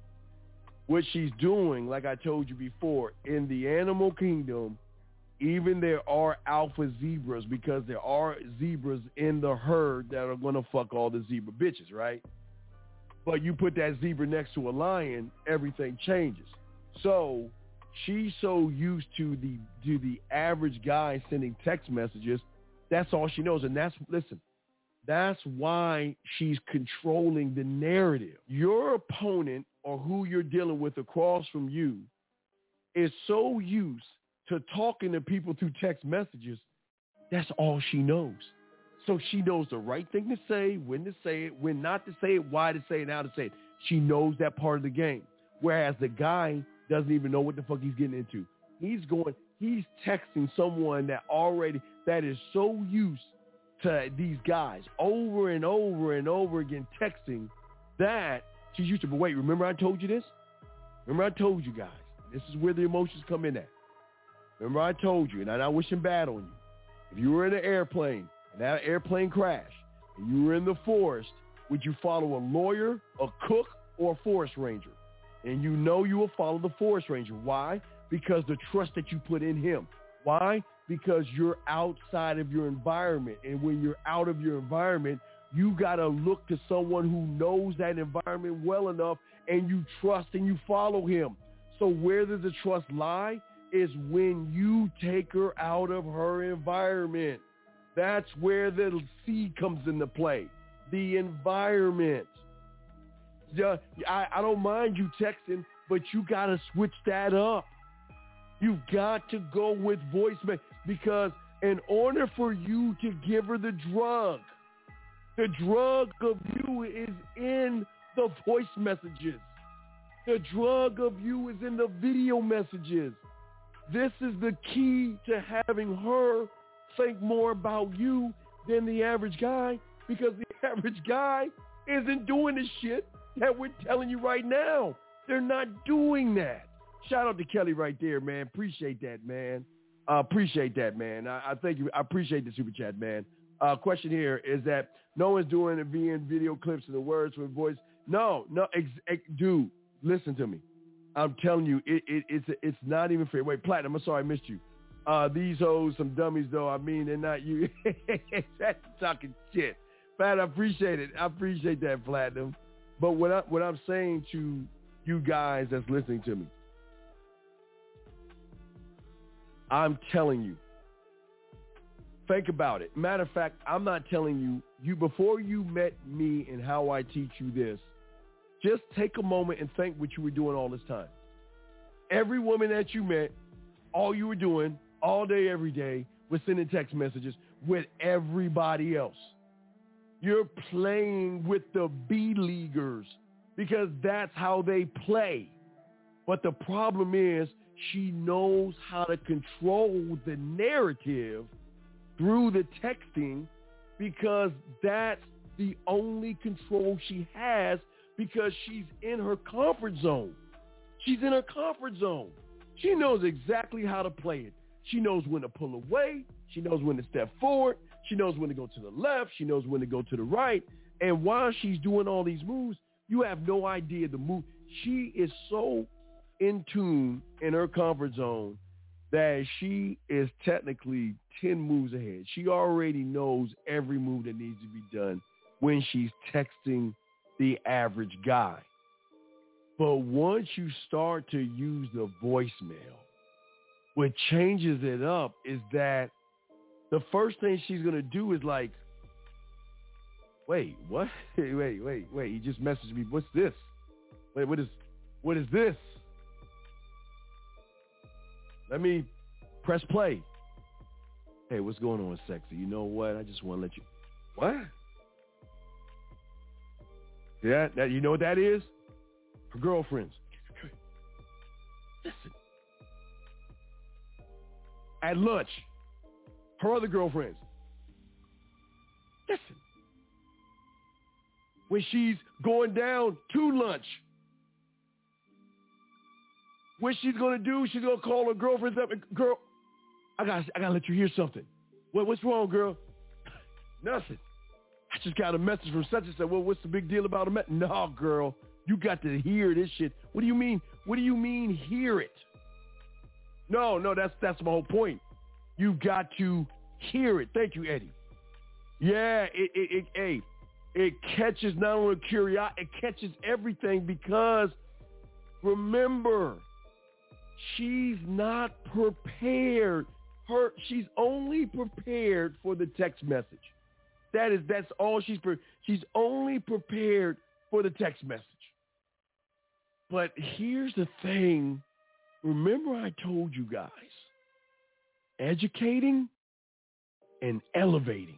what she's doing, like I told you before, in the animal kingdom. Even there are alpha zebras because there are zebras in the herd that are going to fuck all the zebra bitches, right? But you put that zebra next to a lion, everything changes. So she's so used to the to the average guy sending text messages, that's all she knows. And that's, listen, that's why she's controlling the narrative. Your opponent or who you're dealing with across from you is so used to talking to people through text messages, that's all she knows. So she knows the right thing to say, when to say it, when not to say it, why to say it, how to say it. She knows that part of the game. Whereas the guy doesn't even know what the fuck he's getting into. He's going, he's texting someone that already, that is so used to these guys over and over and over again texting that she's used to, but wait, remember I told you this? Remember I told you guys, this is where the emotions come in at. Remember I told you, and I'm not wishing bad on you. If you were in an airplane and that airplane crashed and you were in the forest, would you follow a lawyer, a cook, or a forest ranger? And you know you will follow the forest ranger. Why? Because the trust that you put in him. Why? Because you're outside of your environment. And when you're out of your environment, you got to look to someone who knows that environment well enough and you trust and you follow him. So where does the trust lie? Is when you take her out of her environment. That's where the C comes into play. The environment. Yeah, I, I don't mind you texting, but you got to switch that up. You've got to go with voicemail because in order for you to give her the drug, the drug of you is in the voice messages. The drug of you is in the video messages. This is the key to having her think more about you than the average guy, because the average guy isn't doing the shit that we're telling you right now. They're not doing that. Shout out to Kelly right there, man. Appreciate that, man. Uh, appreciate that, man. I, I thank you. I appreciate the super chat, man. Uh, question here is that no one's doing the V N video clips and the words with voice. No, no, ex, ex, dude, listen to me. I'm telling you, it, it, it's it's not even fair. Wait, Platinum, I'm sorry I missed you. Uh, these hoes, some dummies, though. I mean, they're not you. That's talking shit. Pat, I appreciate it. I appreciate that, Platinum. But what, I, what I'm saying to you guys that's listening to me, I'm telling you, think about it. Matter of fact, I'm not telling you, you before you met me and how I teach you this, just take a moment and think what you were doing all this time. Every woman that you met, all you were doing all day, every day, was sending text messages with everybody else. You're playing with the B-leaguers because that's how they play. But the problem is she knows how to control the narrative through the texting because that's the only control she has, because she's in her comfort zone. She's in her comfort zone. She knows exactly how to play it. She knows when to pull away. She knows when to step forward. She knows when to go to the left. She knows when to go to the right. And while she's doing all these moves, you have no idea the move. She is so in tune in her comfort zone that she is technically ten moves ahead. She already knows every move that needs to be done when she's texting the average guy. But once you start to use the voicemail, what changes it up is that the first thing she's going to do is like, wait, what? wait, wait, wait. He just messaged me. What's this? Wait, what is, what is this? Let me press play. Hey, what's going on, sexy? You know what? I just want to let you, what? Yeah, that, you know what that is? Her girlfriends. Listen. at lunch. Her other girlfriends. Listen. When she's going down to lunch. What she's going to do, she's going to call her girlfriends up and, girl, I got I got to let you hear something. What, what's wrong, girl? Nothing. I just got a message from such and such. Well, what's the big deal about a message? No, girl, you got to hear this shit. What do you mean? What do you mean hear it? No, no, that's that's my whole point. You got to hear it. Thank you, Eddie. Yeah, it, it, it, hey, it catches not only curiosity, it catches everything because remember, she's not prepared. Her, she's only prepared for the text message. That is, that's all she's, pre- she's only prepared for the text message. But here's the thing. Remember I told you guys, educating and elevating.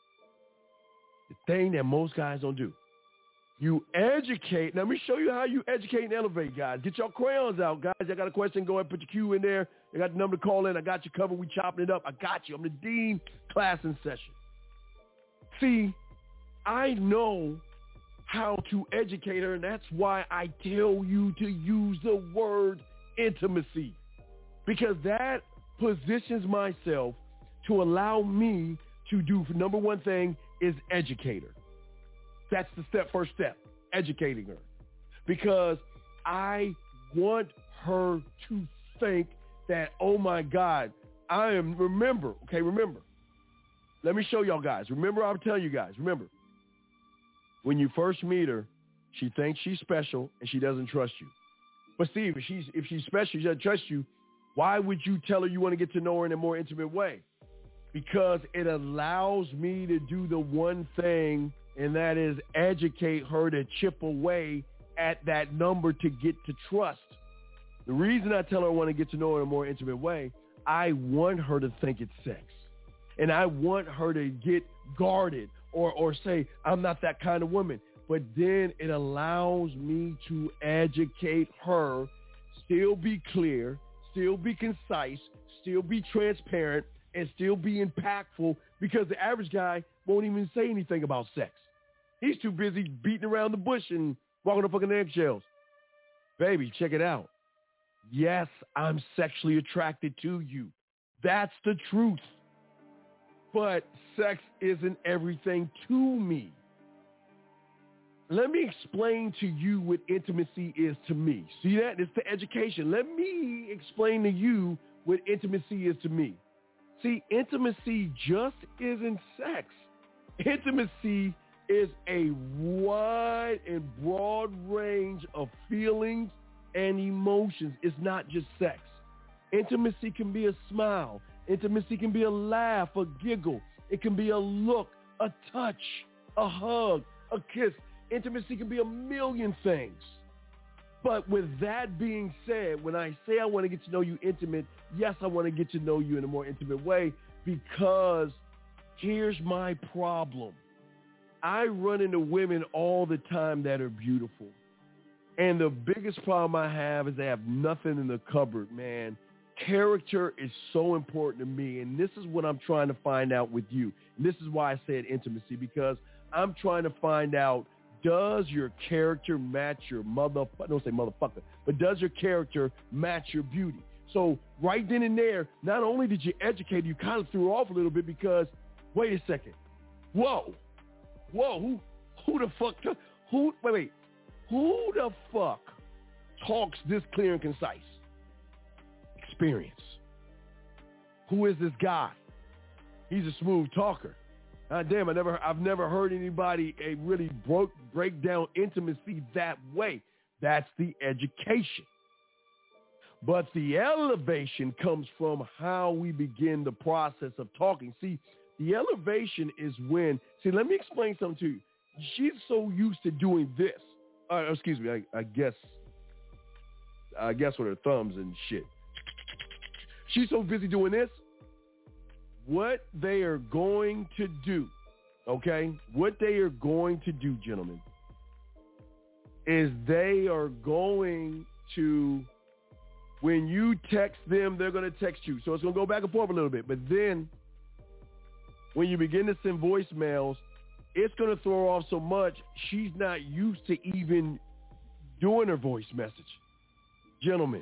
The thing that most guys don't do. You educate. Now, let me show you how you educate and elevate, guys. Get your crayons out, guys. I got a question. Go ahead and put your Q in there. I got the number to call in. I got you covered. We chopping it up. I got you. I'm the dean. Class in session. See, I know how to educate her, and that's why I tell you to use the word intimacy, because that positions myself to allow me to do, number one thing is educate her. That's the step, first step, educating her, because I want her to think that, oh my God, I am, remember, okay, remember, let me show y'all guys. Remember, I'll tell you guys, remember, when you first meet her, she thinks she's special and she doesn't trust you. But Steve, if she's, if she's special, she doesn't trust you, why would you tell her you want to get to know her in a more intimate way? Because it allows me to do the one thing, and that is educate her to chip away at that number to get to trust. The reason I tell her I want to get to know her in a more intimate way, I want her to think it's sex. And I want her to get guarded or, or say, I'm not that kind of woman. But then it allows me to educate her, still be clear, still be concise, still be transparent, and still be impactful, because the average guy won't even say anything about sex. He's too busy beating around the bush and walking on fucking eggshells. Baby, check it out. Yes, I'm sexually attracted to you. That's the truth. But sex isn't everything to me. Let me explain to you what intimacy is to me. See that? It's the education. Let me explain to you what intimacy is to me. See, intimacy just isn't sex. Intimacy is a wide and broad range of feelings and emotions. It's not just sex. Intimacy can be a smile. Intimacy can be a laugh, a giggle. It can be a look, a touch, a hug, a kiss. Intimacy can be a million things. But with that being said, when I say I want to get to know you intimate, yes, I want to get to know you in a more intimate way, because here's my problem. I run into women all the time that are beautiful. And the biggest problem I have is they have nothing in the cupboard, man. Character is so important to me, and this is what I'm trying to find out with you. And this is why I said intimacy, because I'm trying to find out, does your character match your motherfucker? Don't say motherfucker, but does your character match your beauty? So right then and there, not only did you educate, you kind of threw off a little bit, because, wait a second. Whoa. Whoa. Who, who the fuck, who, wait, wait. Who the fuck talks this clear and concise? Experience. Who is this guy? He's a smooth talker. God damn, I never, I've never heard anybody a really broke, break down intimacy that way. That's the education. But the elevation comes from how we begin the process of talking. See, the elevation is when, see, let me explain something to you. She's so used to doing this. Uh, excuse me, I, I guess, I guess with her thumbs and shit. She's so busy doing this. What they are going to do, okay, what they are going to do, gentlemen, is they are going to When you text them, they're going to text you. So it's going to go back and forth a little bit. But then when you begin to send voicemails, it's going to throw her off so much, she's not used to even doing her voice message. Gentlemen,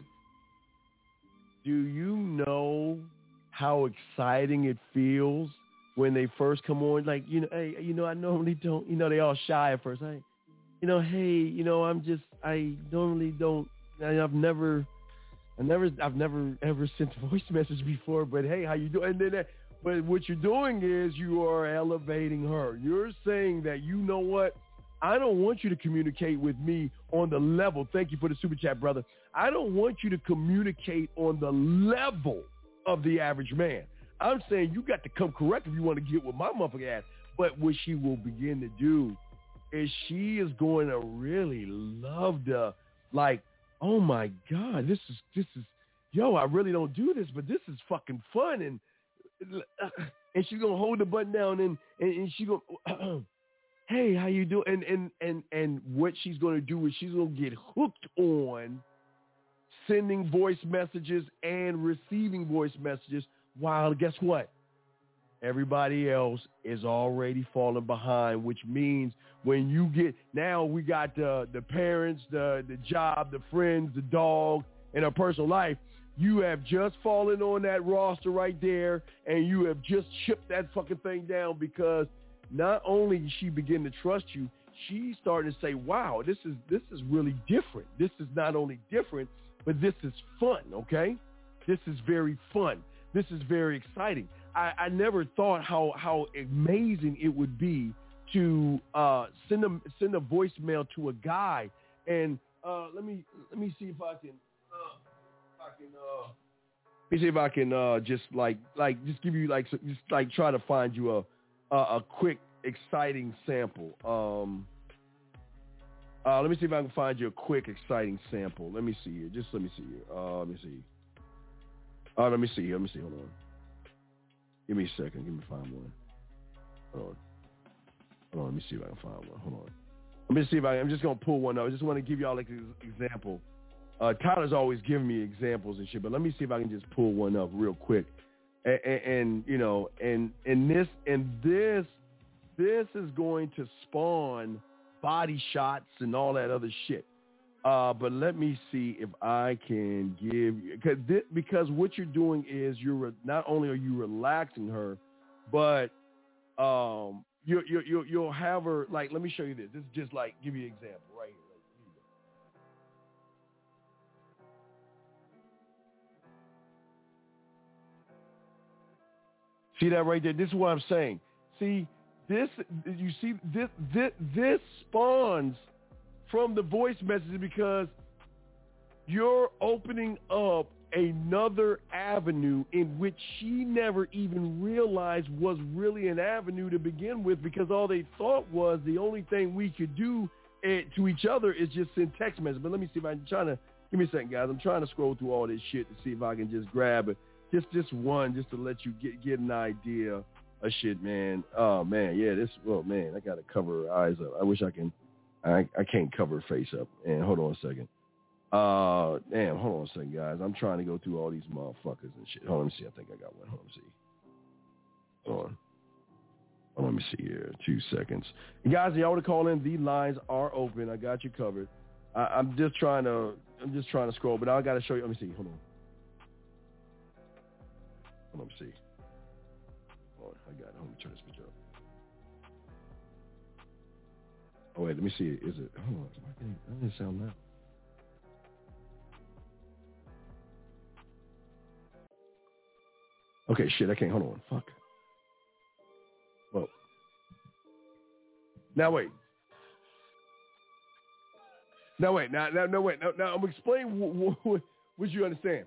do you know how exciting it feels when they first come on? Like, you know, hey, you know, I normally don't, you know, they all shy at first. Hey, you know, hey, you know, I'm just, I normally don't, I, I've never, I never, I've never ever sent a voice message before, but hey, how you doing? And then, that, but what you're doing is you are elevating her. You're saying that, you know what? I don't want you to communicate with me on the level. Thank you for the super chat, brother. I don't want you to communicate on the level of the average man. I'm saying you got to come correct if you want to get with my motherfucking ass. But what she will begin to do is she is going to really love the, like, oh my God, this is, this is, yo, I really don't do this, but this is fucking fun. And, and she's going to hold the button down and, and, and she going to, hey, how you doing? And, and, and, and what she's going to do is she's going to get hooked on sending voice messages and receiving voice messages while, guess what? Everybody else is already falling behind, which means when you get, now we got the, the parents, the, the job, the friends, the dog, and her personal life. You have just fallen on that roster right there, and you have just chipped that fucking thing down because not only did she begin to trust you, she's starting to say, wow, this is this is really different. This is not only different, but this is fun, okay? This is very fun. This is very exciting. I, I never thought how how amazing it would be to uh, send a send a voicemail to a guy. And uh, let me let me see if I can uh, if I can uh, let me see if I can uh, just like like just give you like just like try to find you a a, a quick exciting sample. Um, uh, let me see if I can find you a quick exciting sample. Let me see here. Just let me see here. Uh, let me see. Uh, let me see. Let me see. Hold on. Give me a second. Give me find one. Hold on. Hold on. Let me see if I can find one. Hold on. Let me see if I. I'm just gonna pull one up. I just want to give y'all like an example. Uh, Tyler's always giving me examples and shit, but let me see if I can just pull one up real quick. And, and, and you know, and and this and this this is going to spawn body shots and all that other shit. Uh, but let me see if I can give you, because because what you're doing is you're re- not only are you relaxing her, but um, you you you you'll have her like. Let me show you this. This is just like give you an example right here. See that right there? This is what I'm saying. See this? You see this? This this spawns from the voice message because you're opening up another avenue in which she never even realized was really an avenue to begin with, because all they thought was the only thing we could do it, to each other is just send text messages. But let me see if I'm trying to, give me a second, guys. I'm trying to scroll through all this shit to see if I can just grab it. Just just one, just to let you get, get an idea of shit, man. Oh, man, yeah, this, well, man, I got to cover her eyes up. I wish I can. I, I can't cover her face up. And hold on a second. Uh, damn, hold on a second, guys. I'm trying to go through all these motherfuckers and shit. Hold on, let me see. I think I got one. Hold on, let me see. Hold on. Hold on, let me see here. Two seconds. And guys, y'all want to call in? The lines are open. I got you covered. I, I'm just trying to. I'm just trying to scroll, but I got to show you. Let me see. Hold on. Hold on, let me see. Hold on, I got it. Let me turn this bitch up. Oh wait, let me see. Is it? Hold on. That didn't sound loud. Okay, shit. I can't. Hold on. Fuck. Well. Now wait. Now wait. Now now no wait. Now, now I'm explaining what, what, what you understand.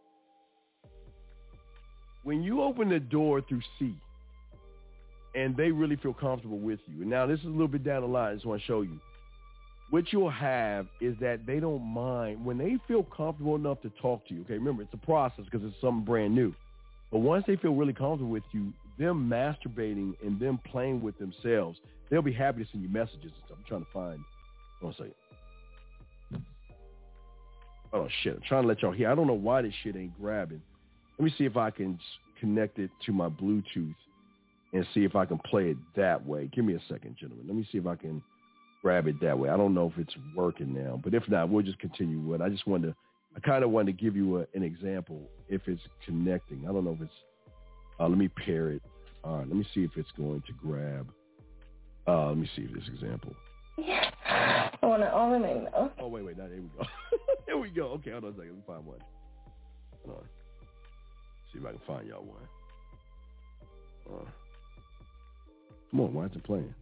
When you open the door through C, and they really feel comfortable with you. And now this is a little bit down the line. I just want to show you. What you'll have is that they don't mind when they feel comfortable enough to talk to you. Okay, remember, it's a process because it's something brand new. But once they feel really comfortable with you, them masturbating and them playing with themselves, they'll be happy to send you messages and stuff. I'm trying to find. Hold on a second. Oh, shit. I'm trying to let y'all hear. I don't know why this shit ain't grabbing. Let me see if I can connect it to my Bluetooth and see if I can play it that way. Give me a second, gentlemen. Let me see if I can grab it that way. I don't know if it's working now, but if not, we'll just continue with it. I just wanted to, I kind of wanted to give you a, an example if it's connecting. I don't know if it's, uh, let me pair it. All right, let me see if it's going to grab. Uh, let me see if this example. Yeah. I want to own it though. Oh, wait, wait, now, there we go. There we go. Okay, hold on a second. Let me find one. Hold on. See if I can find y'all one. Uh, come on, why is it playing?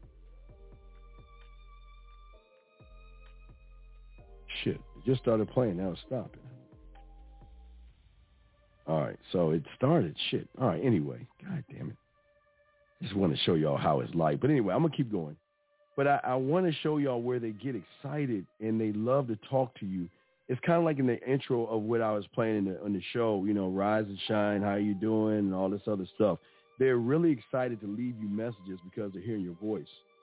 Shit, it just started playing. Now it's stopping. All right, so it started. Shit. All right, anyway. God damn it. I just want to show y'all how it's like. But anyway, I'm going to keep going. But I, I want to show y'all where they get excited and they love to talk to you. It's kind of like in the intro of what I was playing in the, on the show, you know, Rise and Shine, how you doing, and all this other stuff. They're really excited to leave you messages because they're hearing your voice.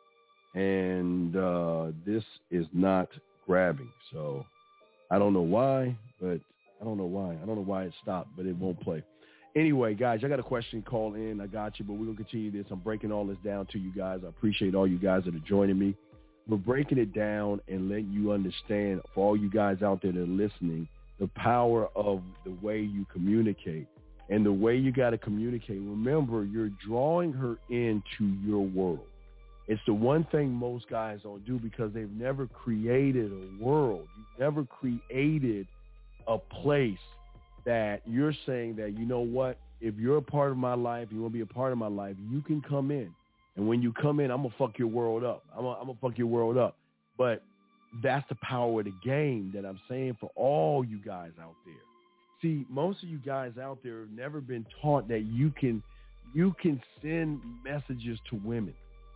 And uh, this is not grabbing. So I don't know why, but I don't know why. I don't know why it stopped, but it won't play. Anyway, guys, I got a question. Call in. I got you, but we're going to continue this. I'm breaking all this down to you guys. I appreciate all you guys that are joining me. We're breaking it down and letting you understand, for all you guys out there that are listening, the power of the way you communicate and the way you got to communicate. Remember, you're drawing her into your world. It's the one thing most guys don't do because they've never created a world. You've never created a place that you're saying that, you know what, if you're a part of my life, you want to be a part of my life, you can come in. And when you come in, I'm going to fuck your world up. I'm going to fuck your world up. But that's the power of the game that I'm saying for all you guys out there. See, most of you guys out there have never been taught that you can you can send messages to women.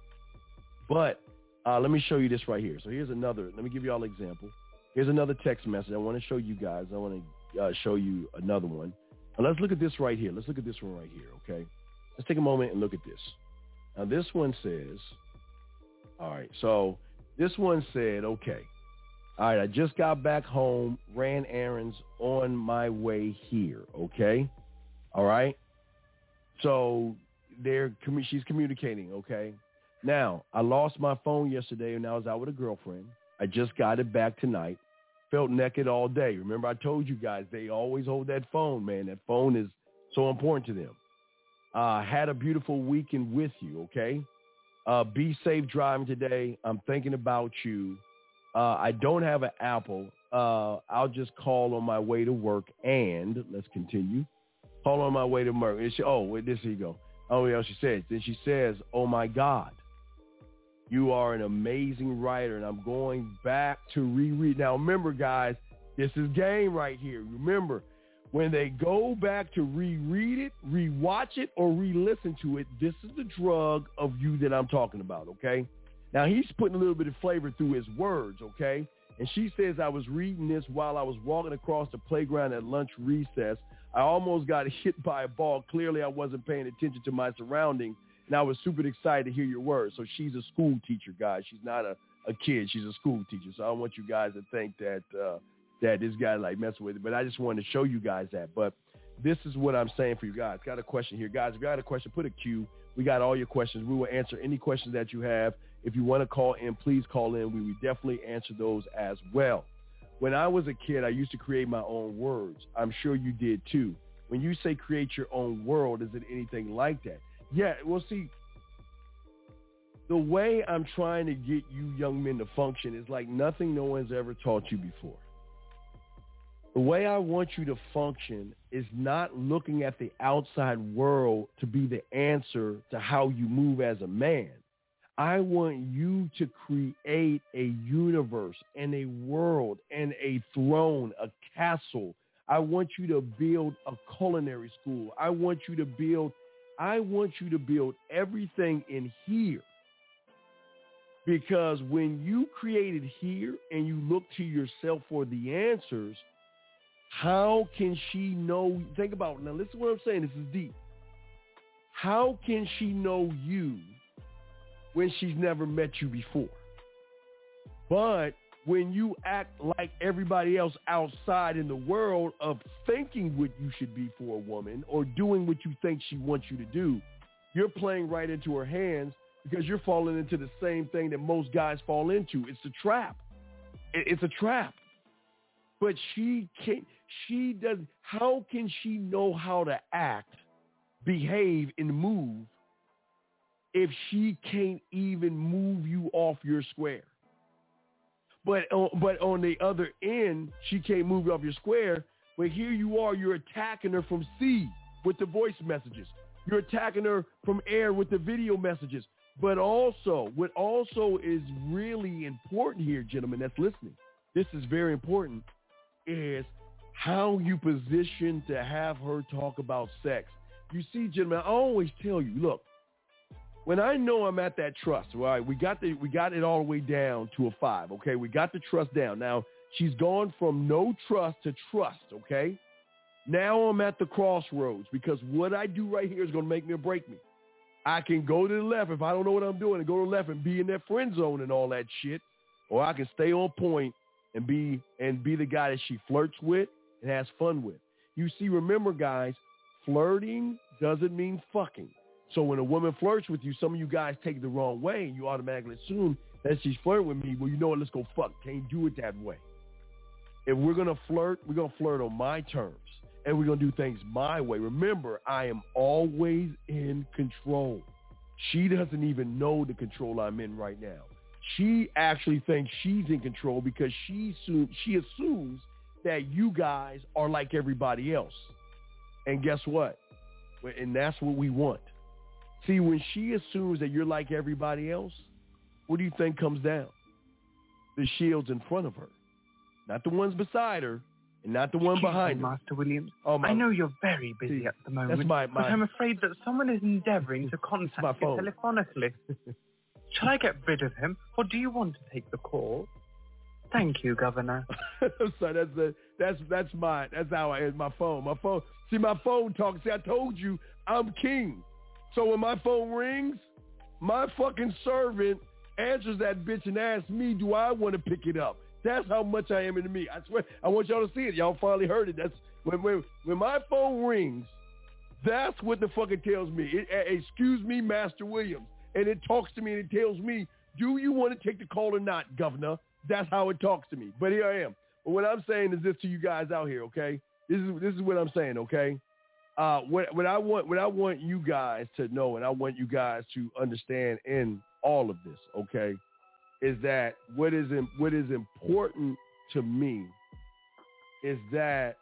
But uh, let me show you this right here. So here's another. Let me give you all an example. Here's another text message I want to show you guys. I want to uh, show you another one. Now let's look at this right here. Let's look at this one right here, okay? Let's take a moment and look at this. Now, this one says, all right, so this one said, okay, all right, I just got back home, ran errands on my way here, okay? All right? So they're she's communicating, okay? Now, I lost my phone yesterday, and I was out with a girlfriend. I just got it back tonight. Felt naked all day. Remember, I told you guys, they always hold that phone, man. That phone is so important to them. Uh, had a beautiful weekend with you, okay? Uh, be safe driving today. I'm thinking about you. Uh, I don't have an Apple. Uh, I'll just call on my way to work. And, let's continue, call on my way to work. And she, oh, wait, this here you go. Oh, yeah, she says. Then she says, oh, my God, you are an amazing writer, and I'm going back to reread. Now, remember, guys, this is game right here. Remember, when they go back to reread it, rewatch it, or re-listen to it, this is the drug of you that I'm talking about, okay? Now, he's putting a little bit of flavor through his words, okay? And she says, I was reading this while I was walking across the playground at lunch recess. I almost got hit by a ball. Clearly, I wasn't paying attention to my surroundings, and I was super excited to hear your words. So she's a school teacher, guys. She's not a, a kid. She's a school teacher. So I don't want you guys to think that uh, that this guy like messing with it. But I just wanted to show you guys that. But this is what I'm saying for you guys. Got a question here. Guys, if you got a question, put a Q. We got all your questions. We will answer any questions that you have. If you want to call in, please call in. We will definitely answer those as well. When I was a kid, I used to create my own words. I'm sure you did too. When you say create your own world, is it anything like that? Yeah, well, see, the way I'm trying to get you young men to function is like nothing no one's ever taught you before. The way I want you to function is not looking at the outside world to be the answer to how you move as a man. I want you to create a universe and a world and a throne, a castle. I want you to build a culinary school. I want you to build, I want you to build everything in here. Because when you created here and you look to yourself for the answers, how can she know? Think about it. Now, listen to what I'm saying. This is deep. How can she know you when she's never met you before? But when you act like everybody else outside in the world of thinking what you should be for a woman or doing what you think she wants you to do, you're playing right into her hands because you're falling into the same thing that most guys fall into. It's a trap. It's a trap. But she can't, she does, how can she know how to act, behave, and move if she can't even move you off your square? But on, but on the other end, she can't move you off your square. But here you are, you're attacking her from C with the voice messages. You're attacking her from air with the video messages. But also, what also is really important here, gentlemen, that's listening, this is very important, is how you position to have her talk about sex. You see, gentlemen, I always tell you, look, when I know I'm at that trust, right, we got the we got it all the way down to a five, okay? We got the trust down. Now, she's gone from no trust to trust, okay? Now I'm at the crossroads because what I do right here is going to make me or break me. I can go to the left if I don't know what I'm doing and go to the left and be in that friend zone and all that shit, or I can stay on point and be and be the guy that she flirts with and has fun with. You see, remember, guys, flirting doesn't mean fucking. So when a woman flirts with you, some of you guys take it the wrong way, and you automatically assume that she's flirting with me. Well, you know what? Let's go fuck. Can't do it that way. If we're going to flirt, we're going to flirt on my terms, and we're going to do things my way. Remember, I am always in control. She doesn't even know the control I'm in right now. She actually thinks she's in control because she assumes, she assumes that you guys are like everybody else. And guess what? And that's what we want. See, when she assumes that you're like everybody else, what do you think comes down? The shields in front of her. Not the ones beside her, and not the one Excuse behind me, her. Master Williams. Oh, my, I know you're very busy see, at the moment, that's my, my, but I'm afraid that someone is endeavouring to contact my you phone. telephonically. Shall I get rid of him, or do you want to take the call? Thank you, Governor. So that's the, that's that's my that's how I my phone. My phone. See, my phone talks. See, I told you I'm king. So when my phone rings, my fucking servant answers that bitch and asks me, do I want to pick it up? That's how much I am into me. I swear, I want y'all to see it. Y'all finally heard it. That's when when, when my phone rings, that's what the fucking tells me. It, uh, excuse me, Master Williams. And it talks to me and it tells me, do you want to take the call or not, Governor? That's how it talks to me. But here I am. But what I'm saying is this to you guys out here, okay? This is this is what I'm saying, okay? Uh, what, what I want, what I want you guys to know, and I want you guys to understand in all of this, okay, is that what is in, what is important to me is that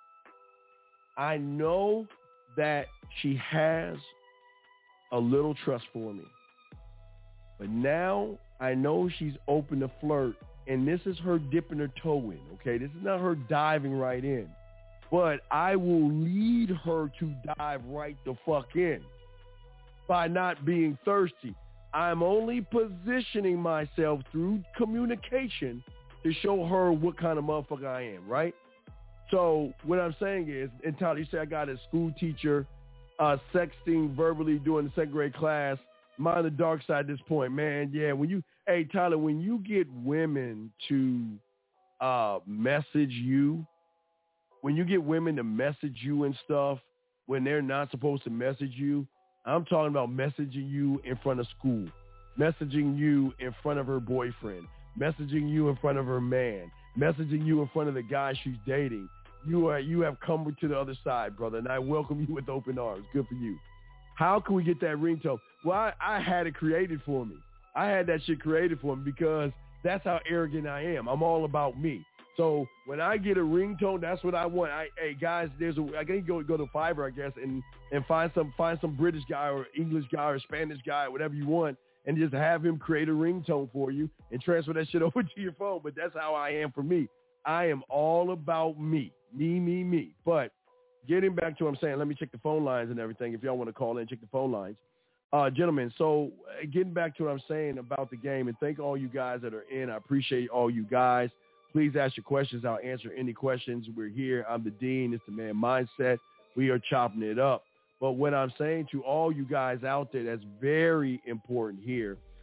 I know that she has a little trust for me, but now I know she's open to flirt, and this is her dipping her toe in, okay? This is not her diving right in. But I will lead her to dive right the fuck in by not being thirsty. I'm only positioning myself through communication to show her what kind of motherfucker I am, right? So what I'm saying is, and Tyler, you say I got a school teacher uh, sexting verbally during the second grade class. Mind the dark side at this point, man. Yeah, when you, hey, Tyler, when you get women to uh, message you, when you get women to message you and stuff when they're not supposed to message you, I'm talking about messaging you in front of school, messaging you in front of her boyfriend, messaging you in front of her man, messaging you in front of the guy she's dating. You are you have come to the other side, brother, and I welcome you with open arms. Good for you. How can we get that ringtone? Well, I, I had it created for me. I had that shit created for me because that's how arrogant I am. I'm all about me. So when I get a ringtone, that's what I want. I, hey guys, there's a I can go go to Fiverr, I guess, and and find some find some British guy or English guy or Spanish guy, whatever you want, and just have him create a ringtone for you and transfer that shit over to your phone. But that's how I am for me. I am all about me, me, me, me. But getting back to what I'm saying, let me check the phone lines and everything. If y'all want to call in, check the phone lines, uh, gentlemen. So uh, getting back to what I'm saying about the game, and thank all you guys that are in. I appreciate all you guys. Please ask your questions. I'll answer any questions. We're here. I'm the Dean. It's the Man Mindset. We are chopping it up. But what I'm saying to all you guys out there that's very important here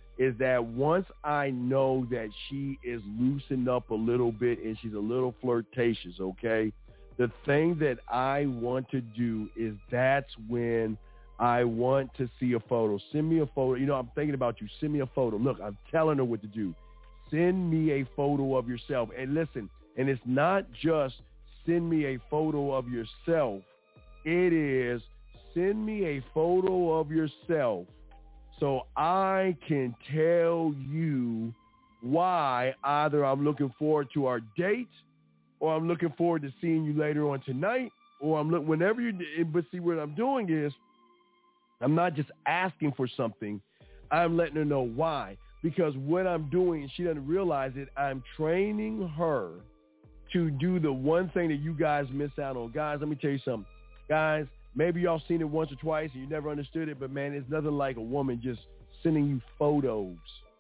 is that once I know that she is loosened up a little bit and she's a little flirtatious, okay, the thing that I want to do is that's when I want to see a photo. Send me a photo. You know, I'm thinking about you. Send me a photo. Look, I'm telling her what to do. Send me a photo of yourself. And listen, and it's not just send me a photo of yourself. It is send me a photo of yourself so I can tell you why either I'm looking forward to our date or I'm looking forward to seeing you later on tonight, or I'm look whenever you. But see, what I'm doing is I'm not just asking for something. I'm letting her know why. Because what I'm doing, and she doesn't realize it, I'm training her to do the one thing that you guys miss out on. Guys, let me tell you something. Guys, maybe y'all seen it once or twice and you never understood it, but man, it's nothing like a woman just sending you photos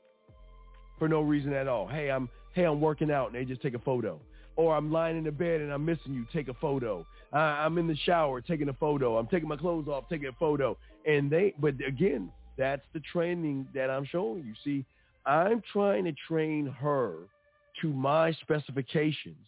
for no reason at all. Hey, I'm hey, I'm working out, and they just take a photo. Or I'm lying in the bed and I'm missing you, take a photo. Uh, I'm in the shower taking a photo. I'm taking my clothes off, taking a photo. And they, but again, that's the training that I'm showing you. See, I'm trying to train her to my specifications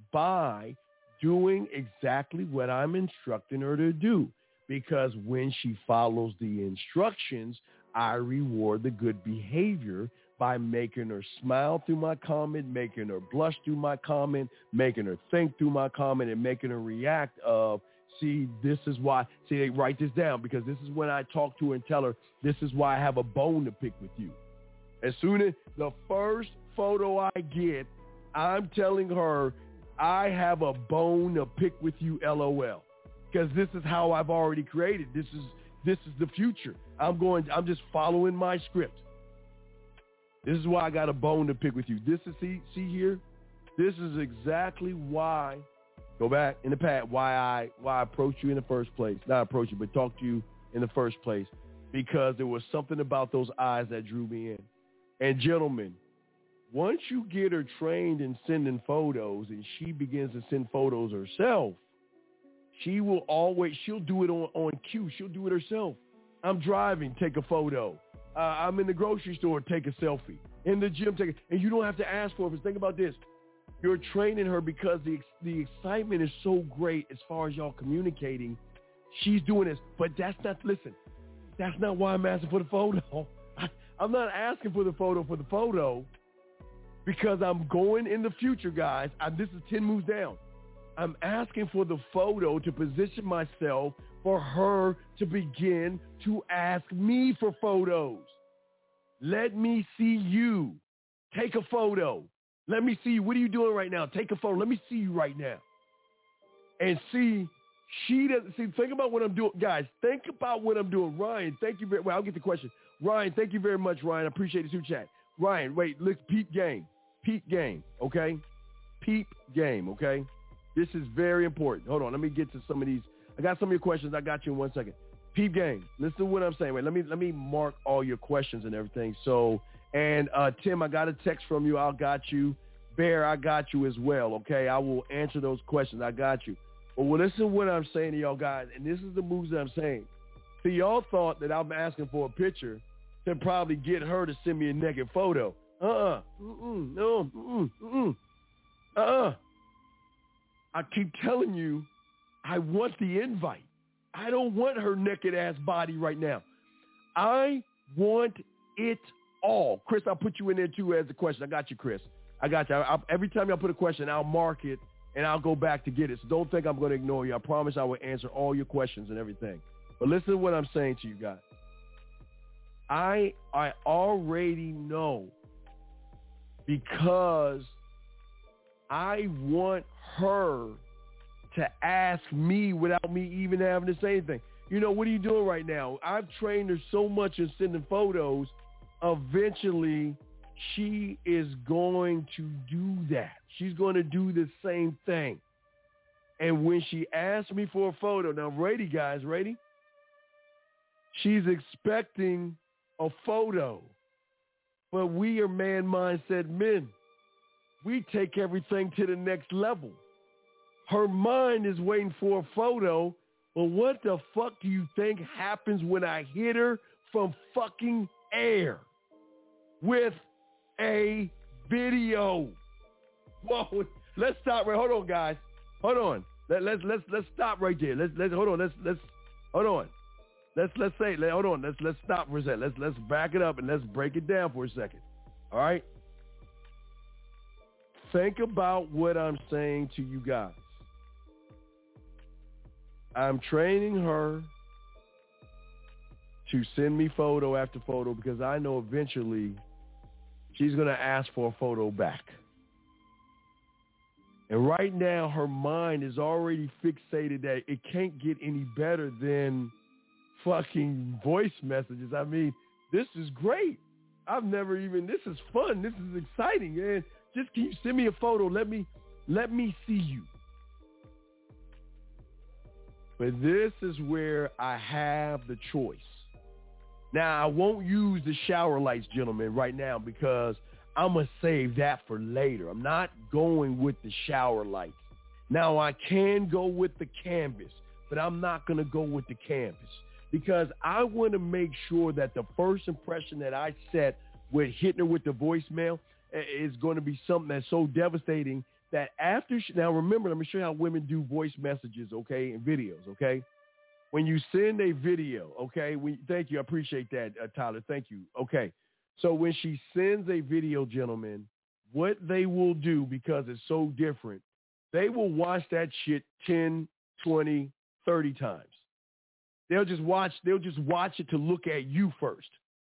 by doing exactly what I'm instructing her to do. Because when she follows the instructions, I reward the good behavior by making her smile through my comment, making her blush through my comment, making her think through my comment, and making her react of, see, this is why, see, they write this down, because this is when I talk to her and tell her, this is why I have a bone to pick with you. As soon as the first photo I get, I'm telling her, I have a bone to pick with you, LOL. Because this is how I've already created. This is this is the future. I'm going, I'm just following my script. This is why I got a bone to pick with you. This is, see, see here? This is exactly why, go back in the past, why I why I approached you in the first place. Not approach you, but talk to you in the first place. Because there was something about those eyes that drew me in. And gentlemen, once you get her trained in sending photos and she begins to send photos herself, she will always, she'll do it on, on cue. She'll do it herself. I'm driving, take a photo. Uh, I'm in the grocery store, take a selfie. In the gym, take it. And you don't have to ask for it. Think about this. You're training her because the the excitement is so great as far as y'all communicating. She's doing this. But that's not, listen, that's not why I'm asking for the photo. I, I'm not asking for the photo for the photo because I'm going in the future, guys. I, this is ten moves down. I'm asking for the photo to position myself for her to begin to ask me for photos. Let me see you. Take a photo. Let me see you. What are you doing right now? Take a photo. Let me see you right now. And see, she doesn't see. Think about what I'm doing, guys. Think about what I'm doing. Ryan, thank you very. Well, I'll get the question. Ryan, thank you very much, Ryan. I appreciate the super chat. Ryan, wait, look, peep game, peep game, okay, peep game, okay. This is very important. Hold on, let me get to some of these. I got some of your questions. I got you in one second. Peep game. Listen to what I'm saying. Wait, let me let me mark all your questions and everything. So, and uh, Tim, I got a text from you. I got you. Bear, I got you as well. Okay, I will answer those questions. I got you. But well, listen to what I'm saying to y'all guys, and this is the moves that I'm saying. See, y'all thought that I'm asking for a picture to probably get her to send me a naked photo. Uh-uh. Mm-mm. No. Mm-mm. Mm-mm. Uh-uh. I keep telling you, I want the invite. I don't want her naked ass body right now. I want it all. Chris, I'll put you in there too as a question. I got you, Chris. I got you. I, I, every time y'all put a question, I'll mark it and I'll go back to get it. So don't think I'm going to ignore you. I promise I will answer all your questions and everything. But listen to what I'm saying to you guys. I I already know because I want her to ask me without me even having to say anything. You know, what are you doing right now? I've trained her so much in sending photos. Eventually, she is going to do that. She's going to do the same thing. And when she asks me for a photo, now ready, guys, ready? She's expecting a photo. But we are man mindset men. We take everything to the next level. Her mind is waiting for a photo, but what the fuck do you think happens when I hit her from fucking air? with a video. Whoa, let's stop right. Hold on, guys. Hold on. Let, let's let's let's stop right there. Let's let's hold on. Let's let's hold on. Let's let's say let, hold on. Let's let's stop for a second. Let's let's back it up and let's break it down for a second. All right. Think about what I'm saying to you guys. I'm training her to send me photo after photo because I know eventually she's going to ask for a photo back. And right now, her mind is already fixated that it can't get any better than fucking voice messages. I mean, this is great. I've never even, this is fun. This is exciting. And just can you send me a photo? Let me, let me see you. But this is where I have the choice. Now, I won't use the shower lights, gentlemen, right now because I'm going to save that for later. I'm not going with the shower lights. Now, I can go with the canvas, but I'm not going to go with the canvas because I want to make sure that the first impression that I set with hitting her with the voicemail is going to be something that's so devastating that after she, now remember, let me show you how women do voice messages, okay, and videos, okay? When you send a video, okay, we, thank you, I appreciate that, uh, Tyler, thank you, okay. So when she sends a video, gentlemen, what they will do, because it's so different, they will watch that shit ten, twenty, thirty times. They'll just watch, they'll just watch it to look at you first.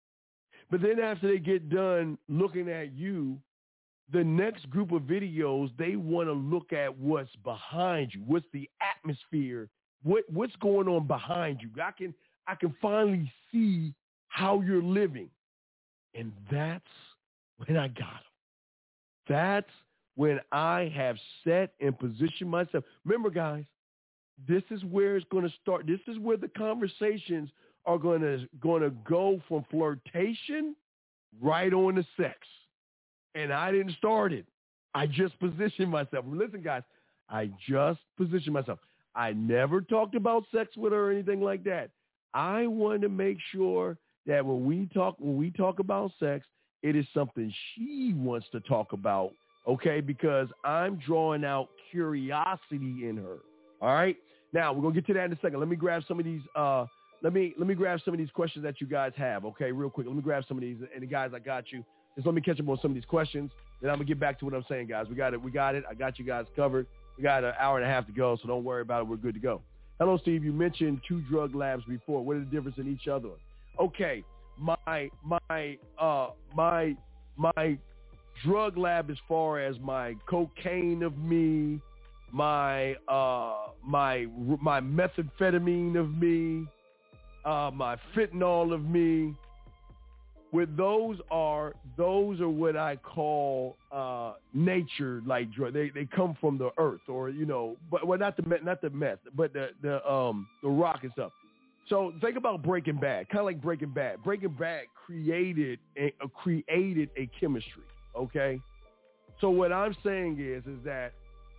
But then after they get done looking at you, the next group of videos, they want to look at what's behind you. What's the atmosphere? What what's going on behind you? I can I can finally see how you're living. And that's when I got them. That's when I have set and positioned myself. Remember, guys, this is where it's going to start. This is where the conversations are going to going to go from flirtation right on to sex. And I didn't start it. I just positioned myself. Listen, guys, I just positioned myself. I never talked about sex with her or anything like that. I wanted to make sure that when we talk, when we talk about sex, it is something she wants to talk about, okay? Because I'm drawing out curiosity in her. All right. Now we're gonna get to that in a second. Let me grab some of these. Uh, let me let me grab some of these questions that you guys have. Okay, real quick. Let me grab some of these. And the guys, I got you. Just let me catch up on some of these questions. Then I'm gonna get back to what I'm saying, guys. We got it. We got it. I got you guys covered. We got an hour and a half to go, so don't worry about it. We're good to go. Hello, Steve. You mentioned two drug labs before. What is the difference in each other? Okay, my my uh my my drug lab as far as my cocaine of me, my uh my my methamphetamine of me, uh my fentanyl of me. With those are those are what I call uh, nature like drug. They they come from the earth, or you know, but well not the not the meth, but the the um the rock and stuff. So think about Breaking Bad, kind of like Breaking Bad. Breaking Bad created a, a created a chemistry. Okay, so what I'm saying is is that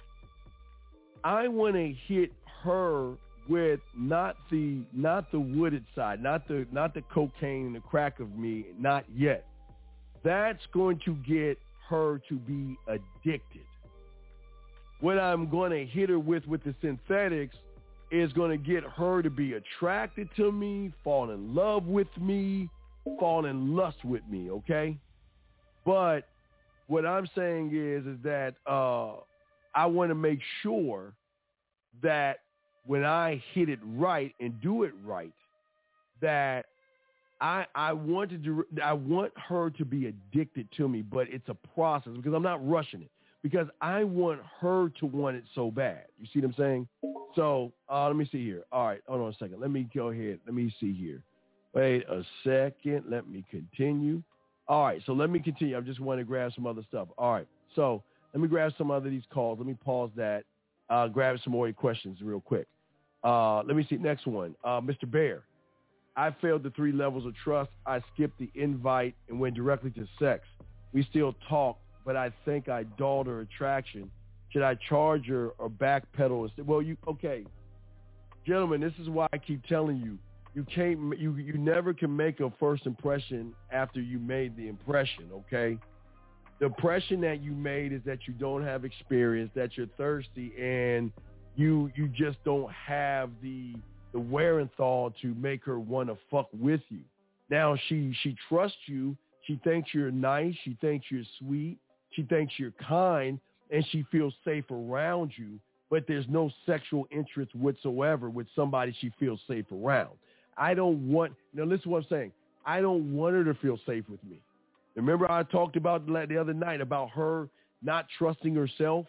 I want to hit her with not the not the wooded side, not the not the cocaine and the crack of me, not yet. That's going to get her to be addicted. What I'm going to hit her with with the synthetics is going to get her to be attracted to me, fall in love with me, fall in lust with me, okay? But what I'm saying is is that uh, I want to make sure that when I hit it right and do it right, that I I wanted to I want her to be addicted to me, but it's a process because I'm not rushing it because I want her to want it so bad. You see what I'm saying? So uh, let me see here. All right, hold on a second. Let me go ahead. Let me see here. Wait a second. Let me continue. All right, so let me continue. I just want to grab some other stuff. All right, so let me grab some other of these calls. Let me pause that. Uh, grab some more questions real quick. Uh, let me see. Next one. Uh, Mister Bear. I failed the three levels of trust. I skipped the invite and went directly to sex. We still talk, but I think I dulled her attraction. Should I charge her or backpedal? Well, you okay. Gentlemen, this is why I keep telling you. You can't. You you never can make a first impression after you made the impression. Okay. The impression that you made is that you don't have experience, that you're thirsty, and you you just don't have the the wherewithal to make her want to fuck with you. Now she she trusts you. She thinks you're nice. She thinks you're sweet. She thinks you're kind, and she feels safe around you. But there's no sexual interest whatsoever with somebody she feels safe around. I don't want. Now listen to what I'm saying. I don't want her to feel safe with me. Remember I talked about the other night about her not trusting herself?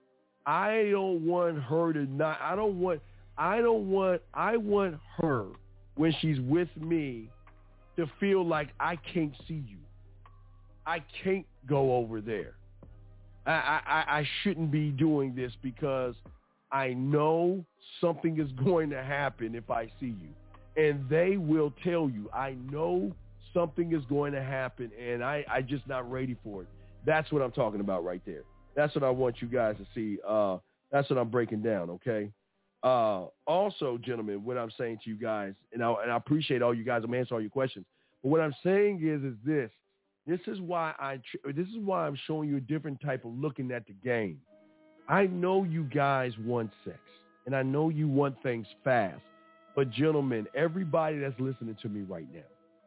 I don't want her to not, I don't want, I don't want, I want her when she's with me to feel like I can't see you. I can't go over there. I, I, I shouldn't be doing this because I know something is going to happen if I see you. And they will tell you, I know something is going to happen, and I, I just not ready for it. That's what I'm talking about right there. That's what I want you guys to see. Uh, that's what I'm breaking down, okay? Uh, also, gentlemen, what I'm saying to you guys, and I, and I appreciate all you guys. I'm answering all your questions. But what I'm saying is, is this. This is why I. This is why I'm showing you a different type of looking at the game. I know you guys want sex, and I know you want things fast. But gentlemen, everybody that's listening to me right now,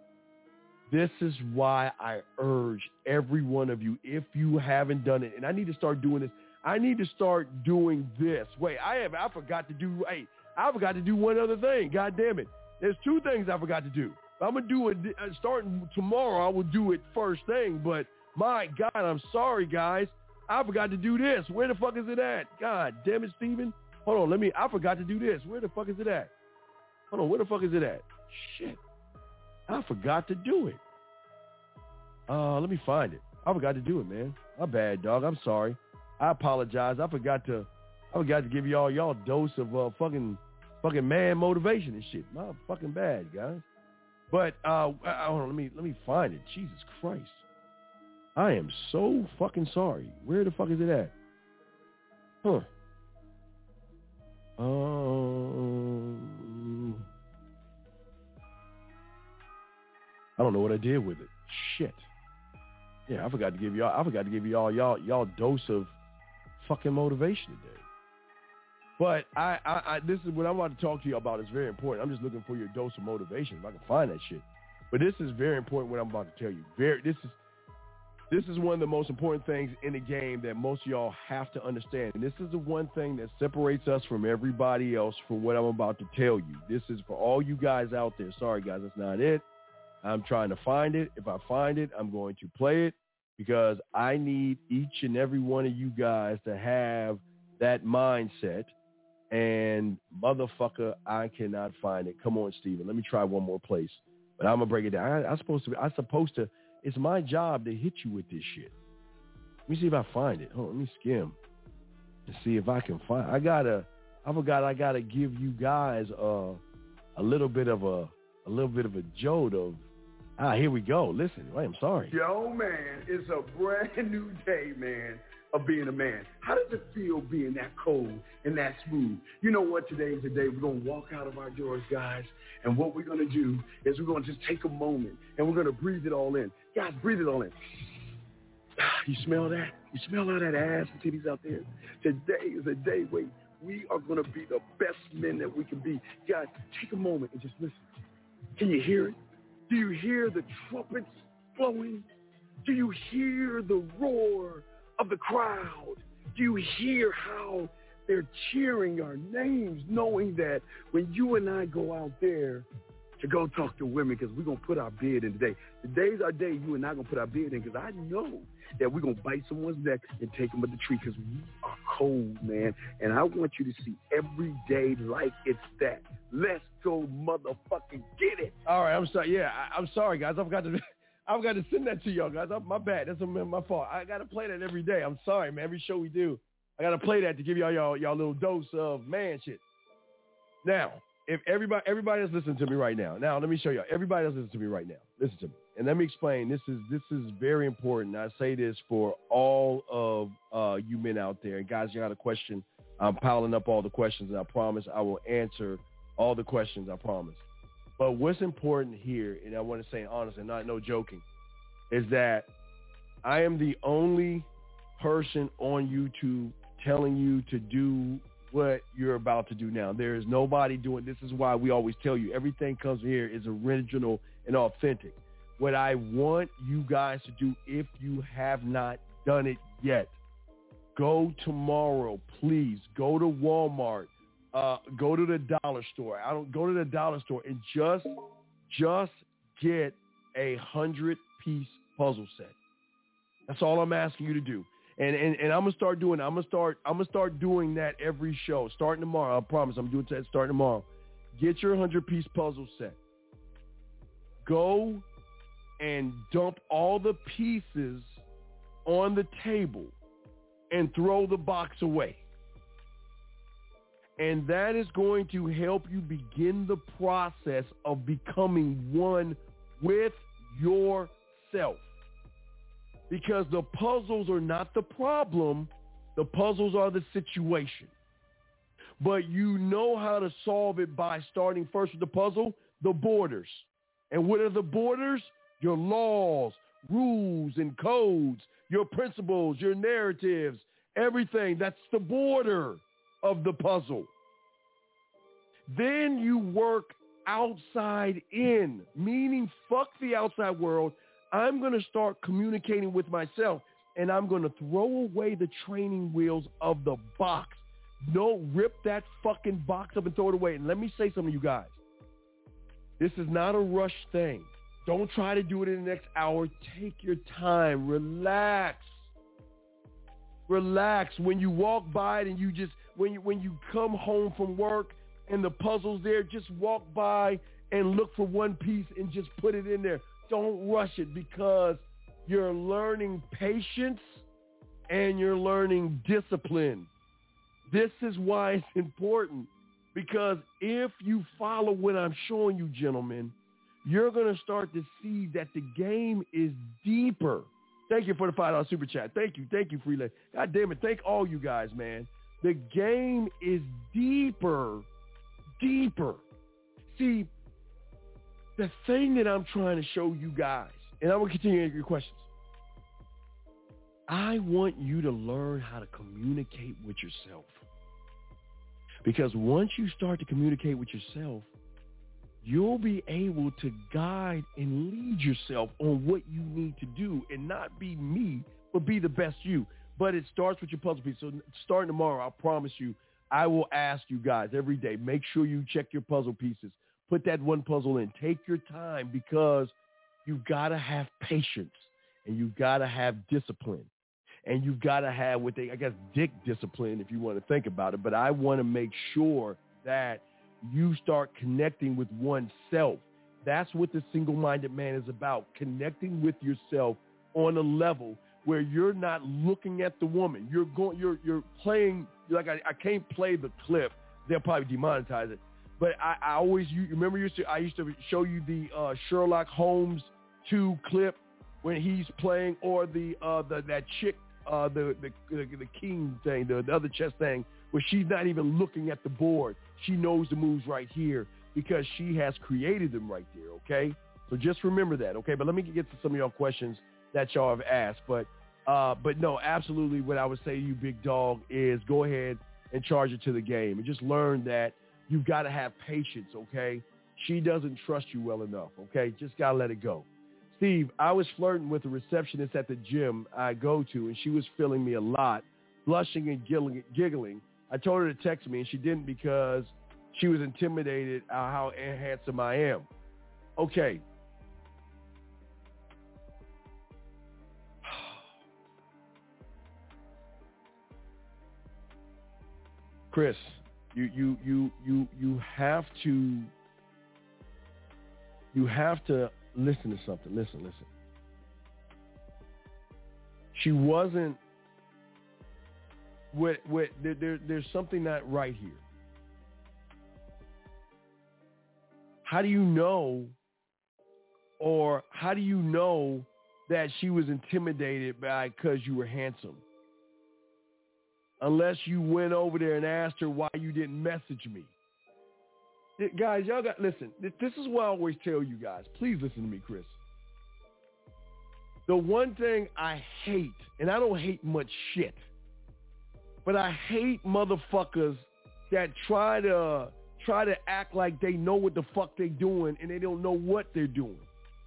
this is why I urge every one of you, if you haven't done it, and I need to start doing this. I need to start doing this. Wait, I have. I forgot to do. Hey, I forgot to do one other thing. God damn it! There's two things I forgot to do. I'm gonna do it uh, starting tomorrow. I will do it first thing. But my God, I'm sorry, guys. I forgot to do this. Where the fuck is it at? God damn it, Steven. Hold on. Let me. I forgot to do this. Where the fuck is it at? Hold on. Where the fuck is it at? Shit. I forgot to do it. Uh, let me find it. I forgot to do it, man. My bad, dog. I'm sorry. I apologize. I forgot to. I forgot to give y'all y'all dose of uh, fucking fucking man motivation and shit. My fucking bad, guys. But uh, hold on. Let me let me find it. Jesus Christ. I am so fucking sorry. Where the fuck is it at? Huh. Um. I don't know what I did with it. Shit. Yeah, I forgot to give y'all. I forgot to give y'all y'all y'all dose of fucking motivation today. But I, I, I, this is what I'm about to talk to you about. Is very important. I'm just looking for your dose of motivation if I can find that shit. But this is very important. What I'm about to tell you. Very. This is. This is one of the most important things in the game that most of y'all have to understand. And this is the one thing that separates us from everybody else from what I'm about to tell you. This is for all you guys out there. Sorry, guys, that's not it. I'm trying to find it. If I find it, I'm going to play it because I need each and every one of you guys to have that mindset. And motherfucker, I cannot find it. Come on, Steven. Let me try one more place. But I'm going to break it down. I, I'm supposed to be, I'm supposed to, it's my job to hit you with this shit. Let me see if I find it. Hold on, let me skim to see if I can find. I gotta. I forgot. I gotta give you guys uh, a little bit of a a little bit of a jolt of. Ah, here we go. Listen, wait, I'm sorry. Yo, man, it's a brand new day, man, of being a man. How does it feel being that cold and that smooth? You know what? Today is the day we're going to walk out of our doors, guys, and what we're going to do is we're going to just take a moment, and we're going to breathe it all in. Guys, breathe it all in. You smell that? You smell all that ass and titties out there? Today is a day where we are going to be the best men that we can be. Guys, take a moment and just listen. Can you hear it? Do you hear the trumpets blowing? Do you hear the roar of the crowd? Do you hear how they're cheering our names, knowing that when you and I go out there to go talk to women, because we're going to put our bid in today. Today's our day you and I going to put our bid in, because I know that we're going to bite someone's neck and take them to the tree, because we are cold, man. And I want you to see every day like it's that. Let's go motherfucking get it. All right, I'm sorry. Yeah, I, I'm sorry, guys. I forgot to I forgot to send that to y'all, guys. I, my bad. That's my fault. I got to play that every day. I'm sorry, man. Every show we do, I got to play that to give y'all y'all y'all little dose of man shit. Now, if everybody everybody that's listening to me right now, now let me show y'all. Everybody that's listening to me right now, listen to me. And let me explain. This is this is very important. I say this for all of uh, you men out there. And guys, you got a question. I'm piling up all the questions, and I promise I will answer all the questions. I promise. But what's important here, and I want to say honestly, not no joking, is that I am the only person on YouTube telling you to do what you're about to do now. There is nobody doing, this is why we always tell you, everything comes here is original and authentic. What I want you guys to do, if you have not done it yet, go tomorrow, please. Go to Walmart. Uh, go to the dollar store. I don't go to the dollar store and just, just get a hundred piece puzzle set. That's all I'm asking you to do. And and, and I'm gonna start doing. I'm gonna start. I'm gonna start doing that every show starting tomorrow. I promise. I'm doing that starting tomorrow. Get your hundred piece puzzle set. Go and dump all the pieces on the table and throw the box away. And that is going to help you begin the process of becoming one with yourself. Because the puzzles are not the problem. The puzzles are the situation. But you know how to solve it by starting first with the puzzle, the borders. And what are the borders? Your laws, rules, and codes, your principles, your narratives, everything. That's the border of the puzzle. Then you work outside in, meaning fuck the outside world. I'm going to start communicating with myself, and I'm going to throw away the training wheels of the box. No, rip that fucking box up and throw it away. And let me say something to you guys. This is not a rush thing. Don't try to do it in the next hour. Take your time. Relax. Relax. When you walk by it and you just, when you, when you come home from work and the puzzle's there, just walk by and look for one piece and just put it in there. Don't rush it, because you're learning patience and you're learning discipline. This is why it's important, because if you follow what I'm showing you, gentlemen, you're going to start to see that the game is deeper. Thank you for the five dollar super chat. Thank you. Thank you, Freelay. God damn it. Thank all you guys, man. The game is deeper, deeper. See, the thing that I'm trying to show you guys, and I'm going to continue to answer your questions. I want you to learn how to communicate with yourself. Because once you start to communicate with yourself, you'll be able to guide and lead yourself on what you need to do, and not be me, but be the best you. But it starts with your puzzle piece. So starting tomorrow, I promise you, I will ask you guys every day, make sure you check your puzzle pieces. Put that one puzzle in. Take your time, because you've got to have patience, and you've got to have discipline, and you've got to have what they, I guess, dick discipline if you want to think about it. But I want to make sure that you start connecting with oneself. That's what the single-minded man is about, connecting with yourself on a level where you're not looking at the woman. You're going, you're you're playing, like I, I can't play the clip. They'll probably demonetize it. But I, I always, you remember, used to, I used to show you the uh, Sherlock Holmes two clip when he's playing, or the uh, the that chick, uh, the, the the the king thing, the, the other chess thing, where she's not even looking at the board. She knows the moves right here because she has created them right there. Okay, so just remember that. Okay, but let me get to some of y'all questions that y'all have asked. But uh, but no, absolutely, what I would say to you, big dog, is go ahead and charge it to the game, and just learn that you've got to have patience, okay? She doesn't trust you well enough, okay? Just got to let it go. Steve, I was flirting with a receptionist at the gym I go to, and she was feeling me a lot, blushing and giggling. I told her to text me, and she didn't, because she was intimidated at how handsome I am. Okay. Chris, You you you you you have to you have to listen to something. Listen, listen. She wasn't. What what there, there there's something not right here. How do you know, or how do you know that she was intimidated by because you were handsome? Unless you went over there and asked her why you didn't message me. Guys, y'all got, listen, this is what I always tell you guys. Please listen to me, Chris. The one thing I hate, and I don't hate much shit, but I hate motherfuckers that try to try to act like they know what the fuck they doing and they don't know what they're doing.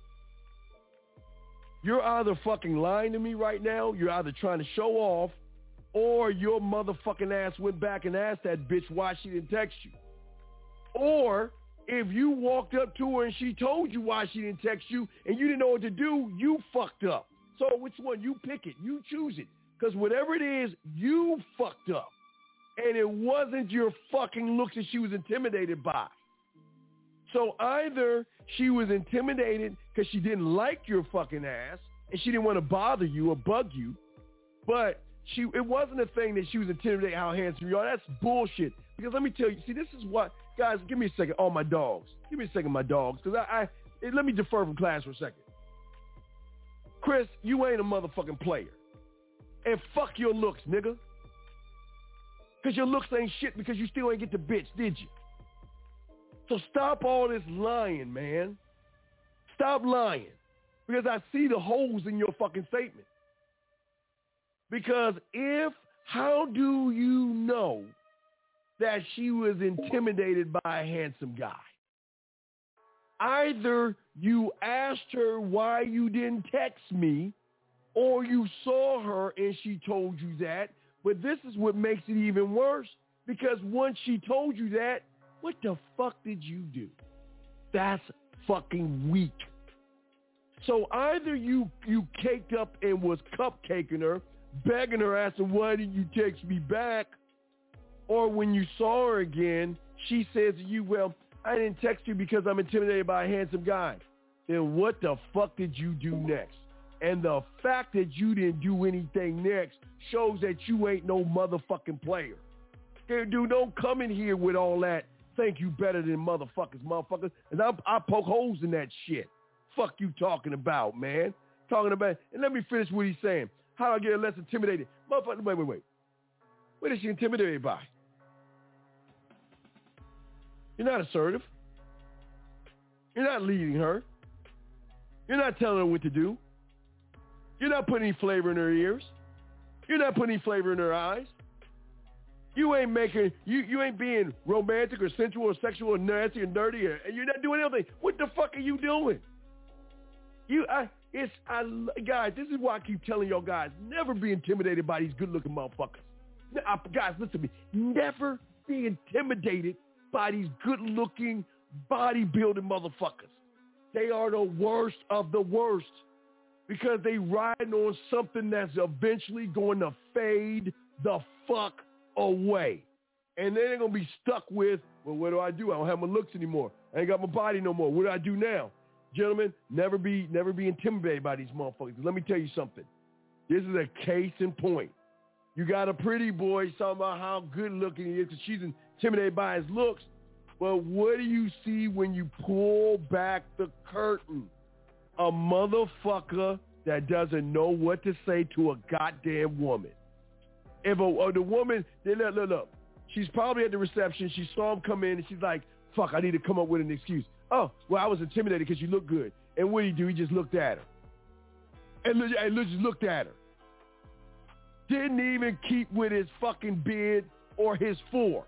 You're either fucking lying to me right now, you're either trying to show off, or your motherfucking ass went back and asked that bitch why she didn't text you. Or if you walked up to her and she told you why she didn't text you and you didn't know what to do, you fucked up. So which one? You pick it. You choose it. Because whatever it is, you fucked up. And it wasn't your fucking looks that she was intimidated by. So either she was intimidated because she didn't like your fucking ass and she didn't want to bother you or bug you, but she it wasn't a thing that she was intimidated how handsome you are. That's bullshit. Because let me tell you, see, this is what, guys, give me a second. All my dogs. Give me a second, my dogs. Because I, I it, let me defer from class for a second. Chris, you ain't a motherfucking player. And fuck your looks, nigga. Because your looks ain't shit because you still ain't get the bitch, did you? So stop all this lying, man. Stop lying. Because I see the holes in your fucking statement. Because if, how do you know that she was intimidated by a handsome guy? Either you asked her why you didn't text me, or you saw her and she told you that. But this is what makes it even worse, because once she told you that, what the fuck did you do? That's fucking weak. So either you, you caked up and was cupcaking her, begging her, asking, why didn't you text me back? Or when you saw her again, she says to you, well, I didn't text you because I'm intimidated by a handsome guy. Then what the fuck did you do next? And the fact that you didn't do anything next shows that you ain't no motherfucking player. Dude, don't come in here with all that, think you better than motherfuckers, motherfuckers. And I, I poke holes in that shit. Fuck you talking about, man. Talking about, and let me finish what he's saying. How do I get less intimidated? Motherfucker, wait, wait, wait. What is she intimidated by? You're not assertive. You're not leading her. You're not telling her what to do. You're not putting any flavor in her ears. You're not putting any flavor in her eyes. You ain't making, you, you ain't being romantic or sensual or sexual or nasty or dirty, or, and you're not doing anything. What the fuck are you doing? You, I, it's, I, guys, this is why I keep telling y'all guys, never be intimidated by these good-looking motherfuckers. I, guys, listen to me. Never be intimidated by these good-looking, bodybuilding motherfuckers. They are the worst of the worst because they riding on something that's eventually going to fade the fuck away. And then they're going to be stuck with, well, what do I do? I don't have my looks anymore. I ain't got my body no more. What do I do now? Gentlemen, never be never be intimidated by these motherfuckers. Let me tell you something. This is a case in point. You got a pretty boy talking about how good looking he is because she's intimidated by his looks. But what do you see when you pull back the curtain? A motherfucker that doesn't know what to say to a goddamn woman. If a, or the woman, they look, look, look, she's probably at the reception. She saw him come in and she's like, fuck, I need to come up with an excuse. Oh, well, I was intimidated because you look good. And what did he do? He just looked at her. And, and just looked at her. Didn't even keep with his fucking beard or his four.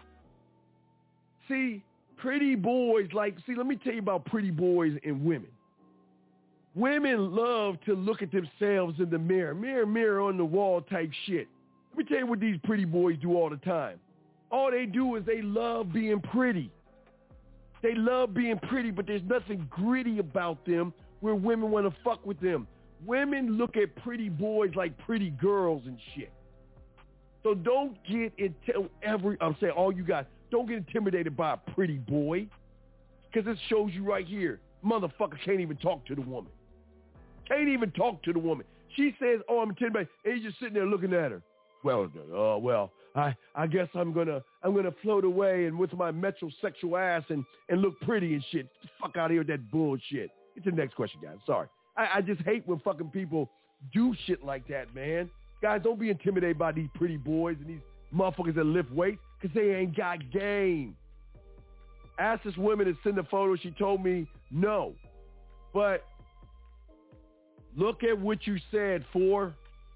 See, pretty boys, like, see, let me tell you about pretty boys and women. Women love to look at themselves in the mirror. Mirror, mirror on the wall type shit. Let me tell you what these pretty boys do all the time. All they do is they love being pretty. They love being pretty, but there's nothing gritty about them where women want to fuck with them. Women look at pretty boys like pretty girls and shit. So don't get into every, I'm saying all you guys, don't get intimidated by a pretty boy because this shows you right here, motherfucker can't even talk to the woman. Can't even talk to the woman. She says, oh, I'm intimidated, and he's just sitting there looking at her. Well, uh, well, I, I guess I'm gonna I'm gonna float away and with my metrosexual ass and, and look pretty and shit. Get the fuck out of here with that bullshit. Get to the next question, guys. Sorry. I, I just hate when fucking people do shit like that, man. Guys, don't be intimidated by these pretty boys and these motherfuckers that lift weights because they ain't got game. Asked this woman to send a photo. She told me no. But look at what you said, for.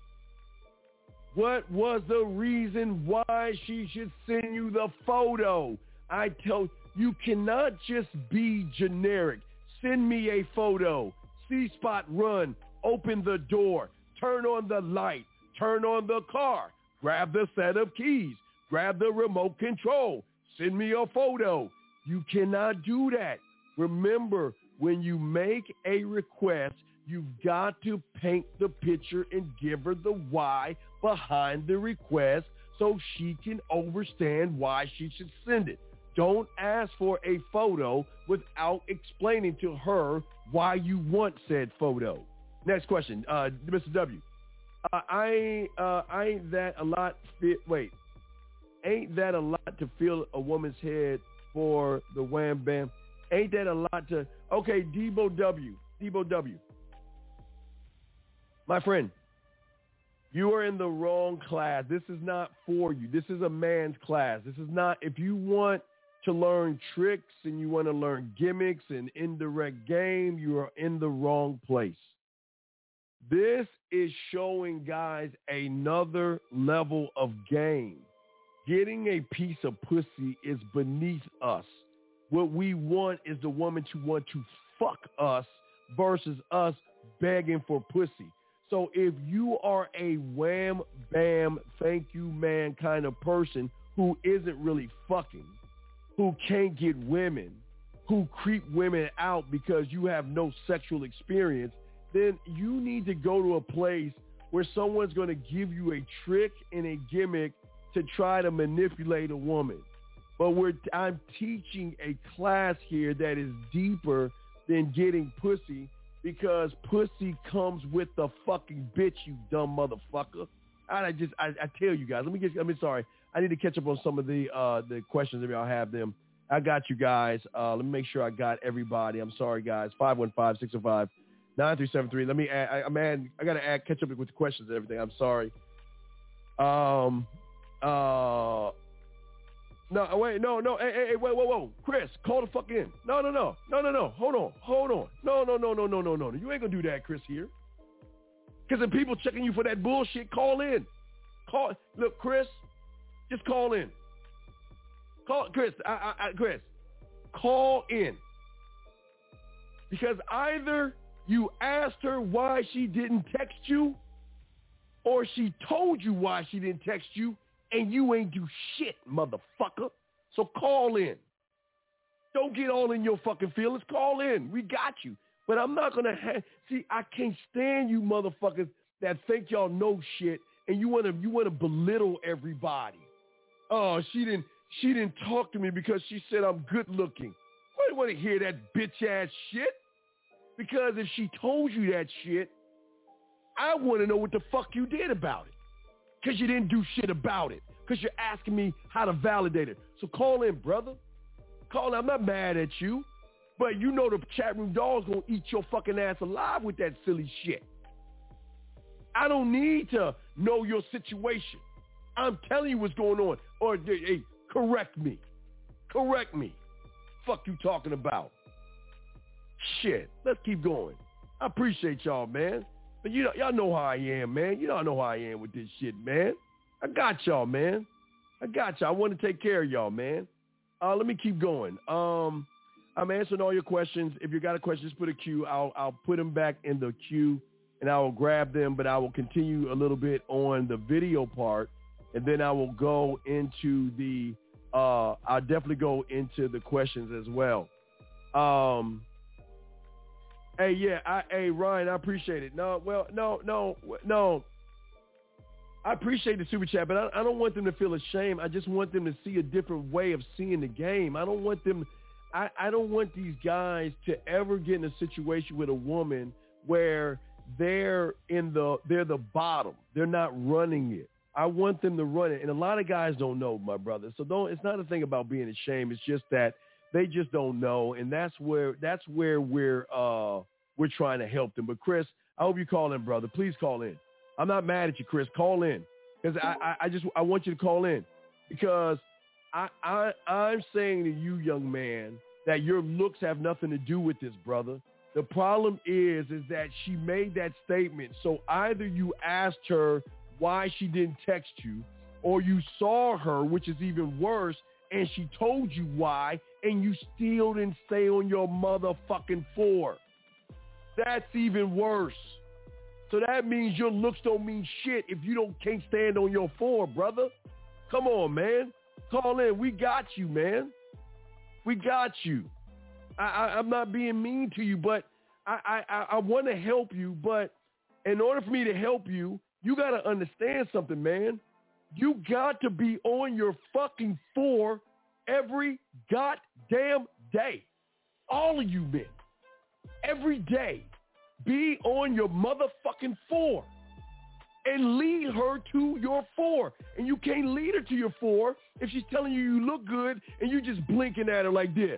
What was the reason why she should send you the photo? I tell you, cannot just be generic. Send me a photo. C-spot run. Open the door. Turn on the light. Turn on the car. Grab the set of keys. Grab the remote control. Send me a photo. You cannot do that. Remember, when you make a request, you've got to paint the picture and give her the why behind the request so she can understand why she should send it. Don't ask for a photo without explaining to her why you want said photo. Next question, uh, Mister W. Uh, I uh, I ain't that a lot. Fit, wait, ain't that a lot to fill a woman's head for the wham bam? Ain't that a lot to? Okay, Debo W. Debo W. My friend, you are in the wrong class. This is not for you. This is a man's class. This is not, if you want to learn tricks and you want to learn gimmicks and indirect game, you are in the wrong place. This is showing guys another level of game. Getting a piece of pussy is beneath us. What we want is the woman to want to fuck us versus us begging for pussy. So if you are a wham, bam, thank you, man kind of person who isn't really fucking, who can't get women, who creep women out because you have no sexual experience, then you need to go to a place where someone's going to give you a trick and a gimmick to try to manipulate a woman. But we're, I'm teaching a class here that is deeper than getting pussy, because pussy comes with the fucking bitch, you dumb motherfucker. I just, I, I tell you guys, let me get, I mean, sorry, I need to catch up on some of the uh, the questions if y'all have them. I got you guys. Uh, let me make sure I got everybody. I'm sorry, guys. five one five, six oh five, nine three seven three. Let me add, I, I'm adding, I got to add, catch up with the questions and everything. I'm sorry. Um, uh, no, wait, no, no, hey, hey, hey, wait, whoa, whoa, Chris, call the fuck in. No, no, no, no, no, no, hold on, hold on. No, no, no, no, no, no, no, you ain't gonna do that, Chris, here. Because if people checking you for that bullshit, call in. Call, look, Chris, just call in. Call, Chris, I, I, I, Chris, call in. Because either you asked her why she didn't text you, or she told you why she didn't text you, and you ain't do shit, motherfucker. So call in. Don't get all in your fucking feelings. Call in. We got you. But I'm not going to have, see, I can't stand you motherfuckers that think y'all know shit and you want to you want to belittle everybody. Oh, she didn't she didn't talk to me because she said I'm good looking. I don't want to hear that bitch ass shit. Because if she told you that shit, I want to know what the fuck you did about it. Because you didn't do shit about it. Because you're asking me how to validate it. So call in, brother. Call in. I'm not mad at you. But you know the chat room dog's going to eat your fucking ass alive with that silly shit. I don't need to know your situation. I'm telling you what's going on. Or, hey, correct me. Correct me. Fuck you talking about. Shit. Let's keep going. I appreciate y'all, man. But you know, y'all know how I am, man. You don't know how I am with this shit, man. I got y'all, man. I got y'all. I want to take care of y'all, man. Uh, let me keep going. Um, I'm answering all your questions. If you got a question, just put a queue. I'll I'll put them back in the queue, and I will grab them. But I will continue a little bit on the video part, and then I will go into the. Uh, I'll definitely go into the questions as well. Um. Hey, yeah, I, hey, Ryan, I appreciate it. No, well, no, no, no. I appreciate the super chat, but I, I don't want them to feel ashamed. I just want them to see a different way of seeing the game. I don't want them, I, I don't want these guys to ever get in a situation with a woman where they're in the, they're the bottom. They're not running it. I want them to run it. And a lot of guys don't know, my brother. So don't, it's not a thing about being ashamed. It's just that they just don't know, and that's where that's where we're uh, we're trying to help them. But Chris, I hope you call in, brother. Please call in. I'm not mad at you, Chris. Call in, because I, I, I just I want you to call in, because I, I, I'm saying to you, young man, that your looks have nothing to do with this, brother. The problem is, is that she made that statement. So either you asked her why she didn't text you, or you saw her, which is even worse, and she told you why, and you still didn't stay on your motherfucking four. That's even worse. So that means your looks don't mean shit if you don't can't stand on your four, brother. Come on, man. Call in. We got you, man. We got you. I, I, I'm not being mean to you, but I, I, I want to help you. But in order for me to help you, you got to understand something, man. You got to be on your fucking four every goddamn day. All of you men. Every day. Be on your motherfucking four. And lead her to your four. And you can't lead her to your four if she's telling you you look good and you just blinking at her like this.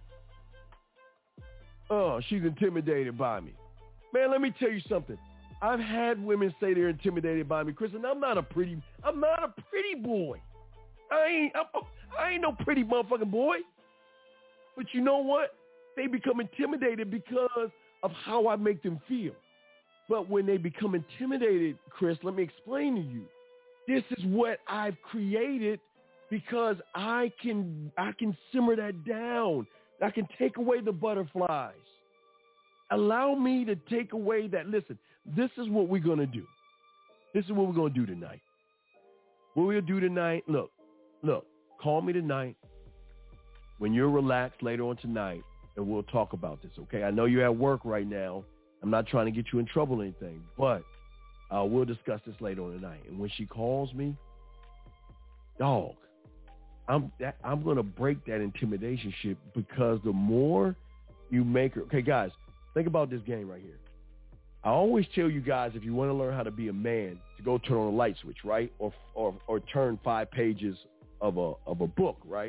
Oh, she's intimidated by me. Man, let me tell you something. I've had women say they're intimidated by me, Chris, and I'm not a pretty, I'm not a pretty boy. I ain't, I'm, I ain't no pretty motherfucking boy. But you know what? They become intimidated because of how I make them feel. But when they become intimidated, Chris, let me explain to you. This is what I've created because I can I can simmer that down. I can take away the butterflies. Allow me to take away that. Listen, this is what we're going to do. This is what we're going to do tonight. What we'll do tonight, look, look, call me tonight when you're relaxed later on tonight, and we'll talk about this, okay? I know you're at work right now. I'm not trying to get you in trouble or anything, but uh, we'll discuss this later on tonight. And when she calls me, dog, I'm that, I'm going to break that intimidation shit because the more you make her, okay, guys, think about this game right here. I always tell you guys, if you want to learn how to be a man, to go turn on a light switch, right? Or or or turn five pages of a of a book, right?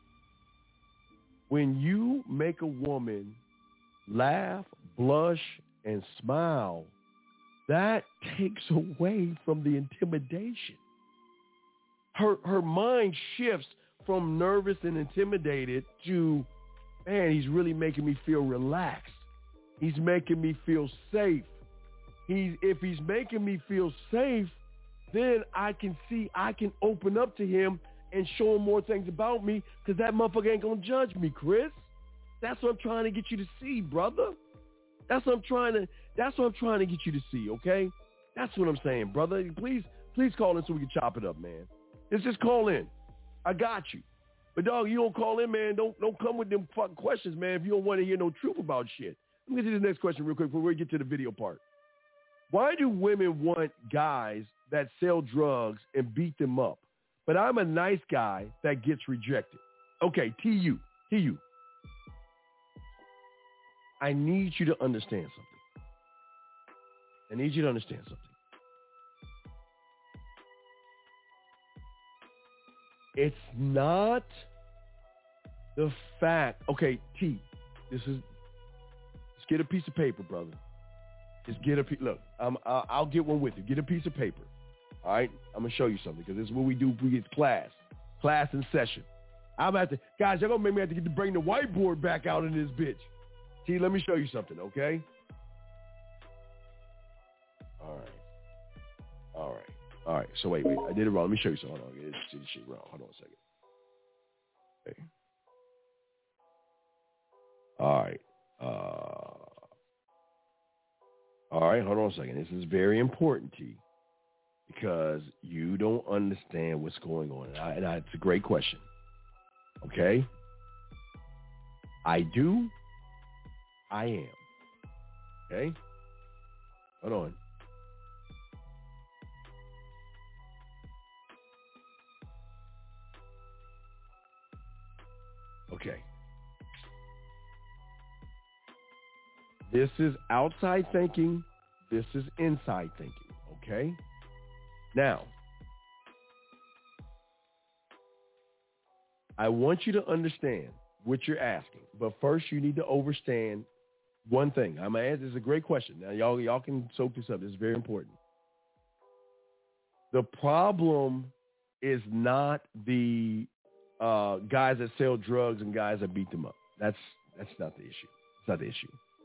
When you make a woman laugh, blush, and smile, that takes away from the intimidation. Her her mind shifts from nervous and intimidated to, man, he's really making me feel relaxed. He's making me feel safe. He's if he's making me feel safe, then I can see I can open up to him and show him more things about me because that motherfucker ain't gonna judge me, Chris. That's what I'm trying to get you to see, brother. That's what I'm trying to. That's what I'm trying to get you to see. Okay, that's what I'm saying, brother. Please, please call in so we can chop it up, man. It's just call in. I got you. But dog, you don't call in, man. Don't don't come with them fucking questions, man. If you don't want to hear no truth about shit. Let me get to the next question real quick before we get to the video part. Why do women want guys that sell drugs and beat them up? But I'm a nice guy that gets rejected. Okay, T U, T U. I need you to understand something. I need you to understand something. It's not the fact. Okay, T, this is, let's get a piece of paper, brother. Just get a piece. Look, I'm, I'll, I'll get one with you. Get a piece of paper. All right? I'm going to show you something because this is what we do. We get class. Class in session. I'm about to, guys, y'all going to make me have to get to bring the whiteboard back out in this bitch. T, let me show you something, okay? All right. All right. All right. So wait, wait. I did it wrong. Let me show you something. Hold on. Get this shit wrong. Hold on a second. Okay. All right. Uh, all right. Hold on a second. This is very important, T, because you don't understand what's going on. And, I, and I, it's a great question. Okay? I do. I am. Okay? Hold on. Okay. This is outside thinking. This is inside thinking. Okay? Now, I want you to understand what you're asking. But first, you need to understand one thing. I'm gonna ask. This is a great question. Now, y'all, y'all can soak this up. This is very important. The problem is not the uh, guys that sell drugs and guys that beat them up. That's that's not the issue. It's not the issue.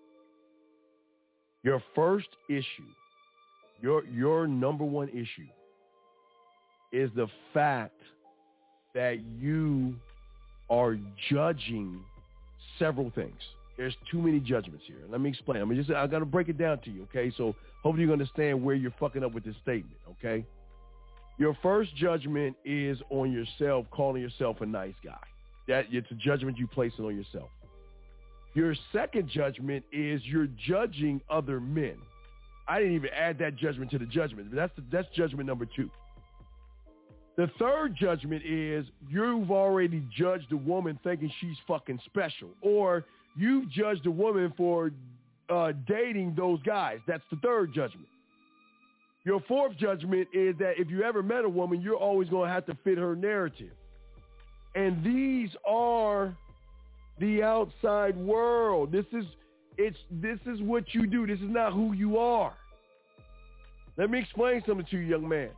Your first issue, your your number one issue, is the fact that you are judging several things. There's too many judgments here. Let me explain. I'm just I got to break it down to you, okay? So hopefully you understand where you're fucking up with this statement, okay? Your first judgment is on yourself, calling yourself a nice guy. That it's a judgment you place on yourself. Your second judgment is you're judging other men. I didn't even add that judgment to the judgment, but that's the, that's judgment number two. The third judgment is you've already judged a woman thinking she's fucking special, or you've judged a woman for uh, dating those guys. That's the third judgment. Your fourth judgment is that if you ever met a woman, you're always going to have to fit her narrative. And these are the outside world. This is it's this is what you do. This is not who you are. Let me explain something to you, young man.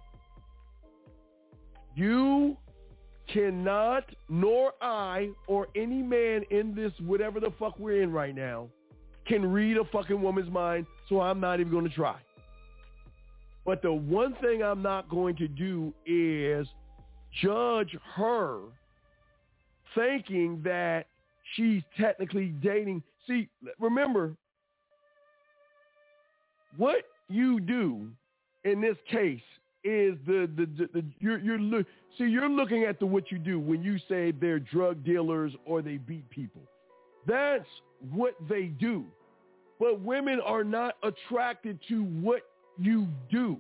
You cannot, nor I, or any man in this, whatever the fuck we're in right now, can read a fucking woman's mind, so I'm not even going to try. But the one thing I'm not going to do is judge her thinking that she's technically dating. See, remember, what you do in this case is the the, the, the you're you're look see you're looking at the what you do when you say they're drug dealers or they beat people. That's what they do. But women are not attracted to what you do.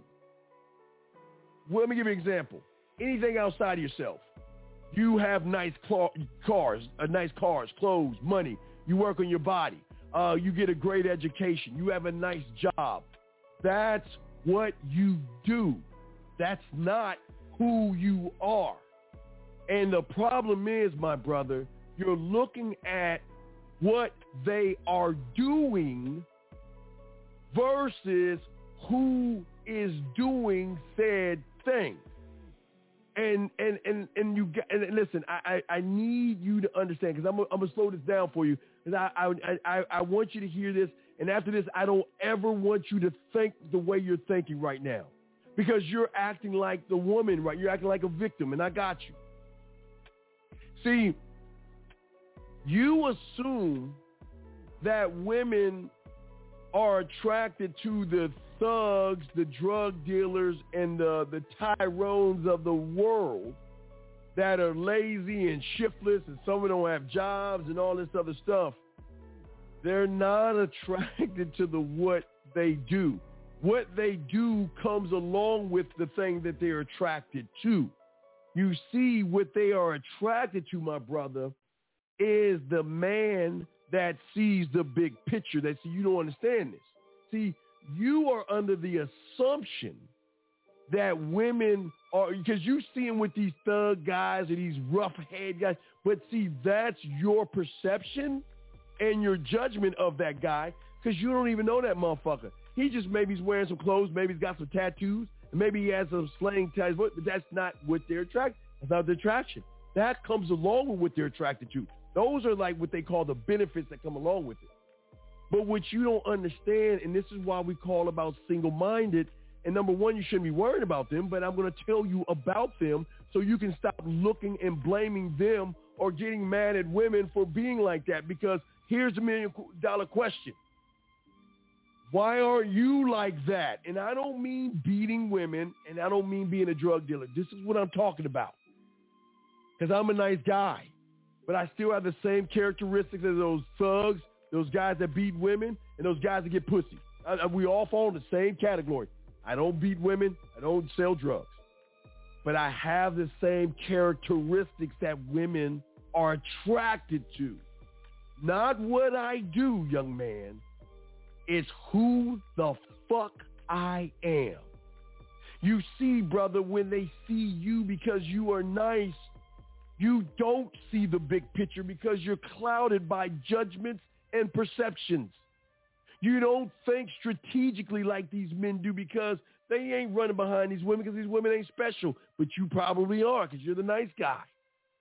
Well, let me give you an example. Anything outside of yourself. You have nice cl- cars, uh, nice cars, clothes, money. You work on your body. Uh, you get a great education. You have a nice job. That's what you do. That's not who you are. And the problem is, my brother, you're looking at what they are doing versus who is doing said thing. And and and and you and listen, I, I, I need you to understand, because I'm I'm gonna slow this down for you, because I, I I I want you to hear this, and after this, I don't ever want you to think the way you're thinking right now, because you're acting like the woman, right? You're acting like a victim, and I got you. See, you assume that women are attracted to the thugs, the drug dealers, and the, the Tyrones of the world that are lazy and shiftless, and some of them don't have jobs and all this other stuff. They're not attracted to the what they do. What they do comes along with the thing that they're attracted to. You see, what they are attracted to, my brother, is the man that sees the big picture. That see, you don't understand this. See, you are under the assumption that women are, because you see them with these thug guys or these rough head guys, but see, that's your perception and your judgment of that guy, because you don't even know that motherfucker. He just, maybe he's wearing some clothes, maybe he's got some tattoos, and maybe he has some slang ties, but that's not what they're attracted. That's not the attraction. That comes along with what they're attracted to. Those are like what they call the benefits that come along with it. But what you don't understand, and this is why we call about single-minded, and number one, you shouldn't be worried about them, but I'm going to tell you about them so you can stop looking and blaming them or getting mad at women for being like that, because here's a million-dollar question. Why are you like that? And I don't mean beating women, and I don't mean being a drug dealer. This is what I'm talking about, because I'm a nice guy, but I still have the same characteristics as those thugs, those guys that beat women, and those guys that get pussy. I, I, we all fall in the same category. I don't beat women. I don't sell drugs. But I have the same characteristics that women are attracted to. Not what I do, young man. It's who the fuck I am. You see, brother, when they see you because you are nice, you don't see the big picture because you're clouded by judgments and perceptions. You don't think strategically like these men do because they ain't running behind these women because these women ain't special, but you probably are because you're the nice guy.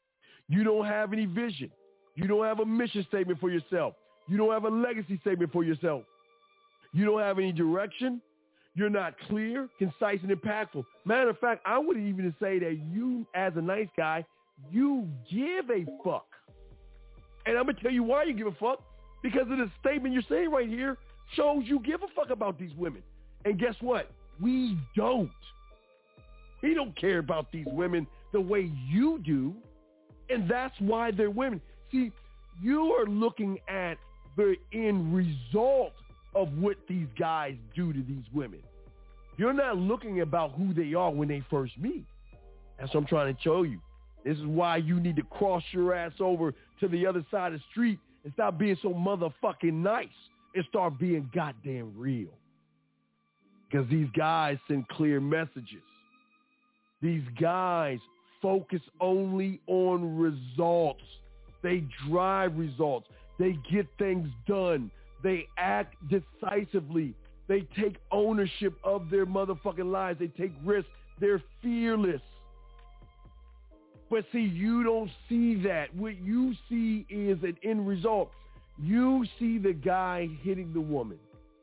You don't have any vision. You don't have a mission statement for yourself. You don't have a legacy statement for yourself. You don't have any direction. You're not clear, concise, and impactful. Matter of fact, I would even say that you, as a nice guy, you give a fuck. And I'm going to tell you why you give a fuck. Because of the statement you're saying right here shows you give a fuck about these women. And guess what? We don't. We don't care about these women the way you do. And that's why they're women. See, you are looking at the end result of what these guys do to these women. You're not looking about who they are when they first meet. That's what I'm trying to show you. This is why you need to cross your ass over to the other side of the street and stop being so motherfucking nice and start being goddamn real. Because these guys send clear messages. These guys focus only on results. They drive results. They get things done. They act decisively. They take ownership of their motherfucking lives. They take risks. They're fearless. But see, you don't see that. What you see is an end result. You see the guy hitting the woman.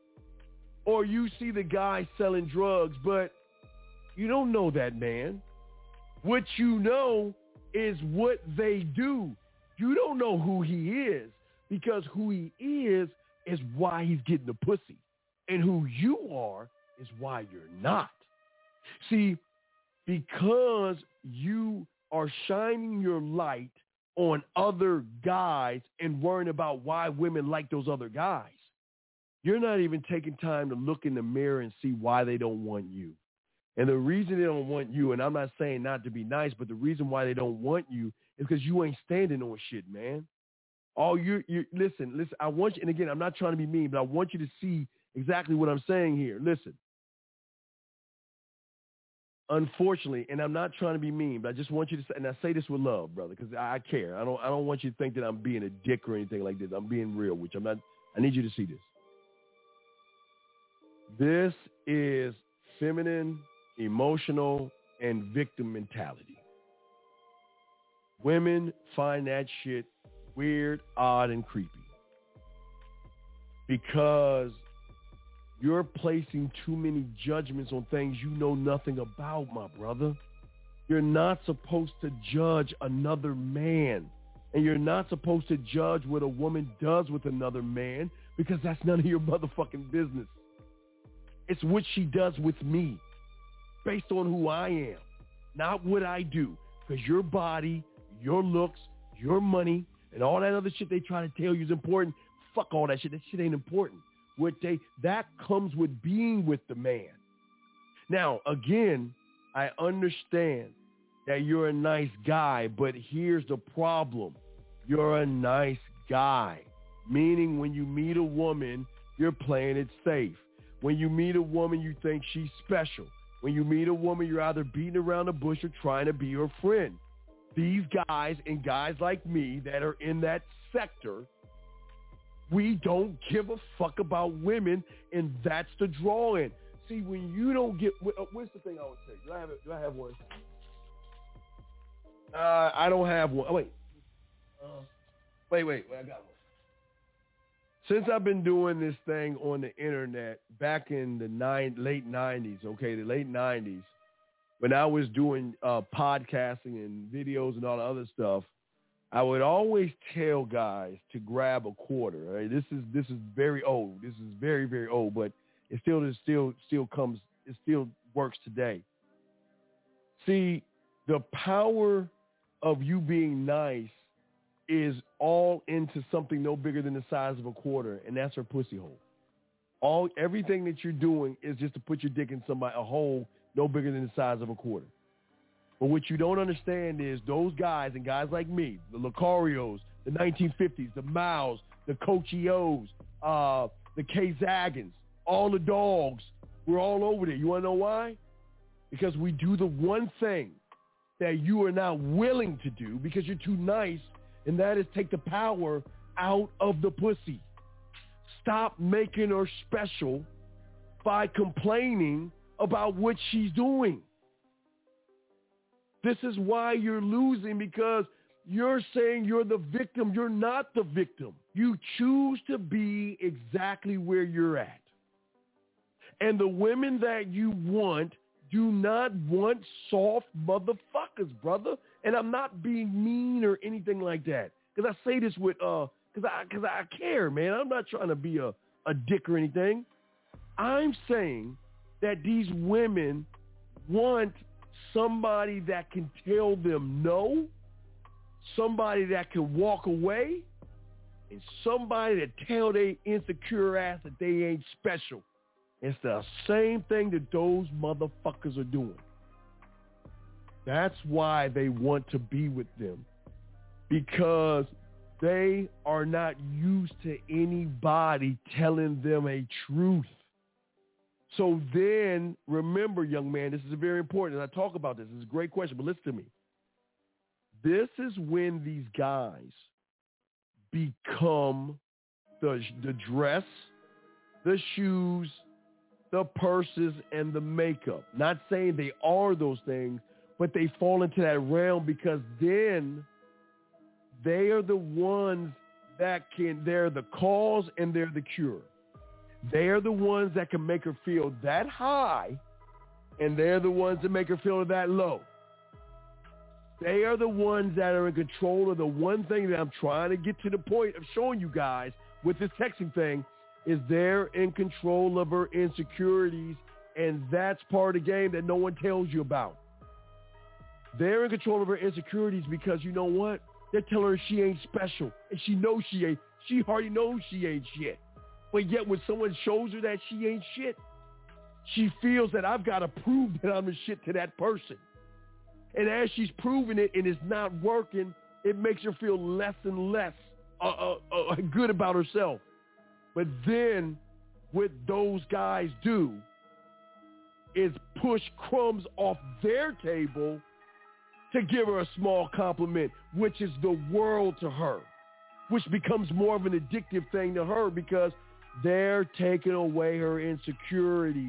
Or you see the guy selling drugs, but you don't know that man. What you know is what they do. You don't know who he is, because who he is is why he's getting the pussy. And who you are is why you're not. See, because you are shining your light on other guys and worrying about why women like those other guys, you're not even taking time to look in the mirror and see why they don't want you. And the reason they don't want you, and I'm not saying not to be nice, but the reason why they don't want you is because you ain't standing on shit, man. All you, you listen, listen, I want you, and again, I'm not trying to be mean, but I want you to see exactly what I'm saying here. Listen. Unfortunately, and I'm not trying to be mean, but I just want you to say, and I say this with love, brother, because I care. I don't I don't want you to think that I'm being a dick or anything like this. I'm being real, which I'm not. I need you to see this. This is feminine, emotional, and victim mentality. Women find that shit weird, odd, and creepy because you're placing too many judgments on things you know nothing about, my brother. You're not supposed to judge another man. And you're not supposed to judge what a woman does with another man, because that's none of your motherfucking business. It's what she does with me based on who I am, not what I do. Because your body, your looks, your money, and all that other shit they try to tell you is important. Fuck all that shit. That shit ain't important. What they, that comes with being with the man. Now, again, I understand that you're a nice guy, but here's the problem. You're a nice guy, meaning when you meet a woman, you're playing it safe. When you meet a woman, you think she's special. When you meet a woman, you're either beating around the bush or trying to be her friend. These guys and guys like me that are in that sector, we don't give a fuck about women, and that's the draw-in. See, when you don't get, what's the thing I would say? Do I have, do I have one? Uh, I don't have one. Oh, wait. Uh, wait, wait, wait, I got one. Since I've been doing this thing on the internet back in the nine, late nineties, okay, the late nineties, when I was doing uh, podcasting and videos and all the other stuff, I would always tell guys to grab a quarter. Right? This is this is very old. This is very very old, but it still it still still comes. It still works today. See, the power of you being nice is all into something no bigger than the size of a quarter, and that's her pussy hole. All everything that you're doing is just to put your dick in somebody a hole no bigger than the size of a quarter. But what you don't understand is those guys and guys like me, the Lucarios, the nineteen fifties, the Maos, the Coach E Os, uh, the K Zagans, all the dogs, we're all over there. You want to know why? Because we do the one thing that you are not willing to do because you're too nice, and that is take the power out of the pussy. Stop making her special by complaining about what she's doing. This is why you're losing, because you're saying you're the victim. You're not the victim. You choose to be exactly where you're at. And the women that you want do not want soft motherfuckers, brother. And I'm not being mean or anything like that. Because I say this with, uh, because I, cause I care, man. I'm not trying to be a, a dick or anything. I'm saying that these women want somebody that can tell them no, somebody that can walk away, and somebody that tell their insecure ass that they ain't special. It's the same thing that those motherfuckers are doing. That's why they want to be with them, because they are not used to anybody telling them a truth. So then, remember, young man, this is very important, and I talk about this. This is a great question, but listen to me. This is when these guys become the, the dress, the shoes, the purses, and the makeup. Not saying they are those things, but they fall into that realm, because then they are the ones that can, they're the cause and they're the cure. They're the ones that can make her feel that high, and they're the ones that make her feel that low. They are the ones that are in control of the one thing that I'm trying to get to the point of showing you guys with this texting thing, is they're in control of her insecurities, and that's part of the game that no one tells you about. They're in control of her insecurities because, you know what? They're telling her she ain't special, and she knows she ain't. She already knows she ain't shit. But yet when someone shows her that she ain't shit, she feels that I've got to prove that I'm the shit to that person. And as she's proving it and it's not working, it makes her feel less and less uh, uh, uh, good about herself. But then what those guys do is push crumbs off their table to give her a small compliment, which is the world to her, which becomes more of an addictive thing to her because they're taking away her insecurities.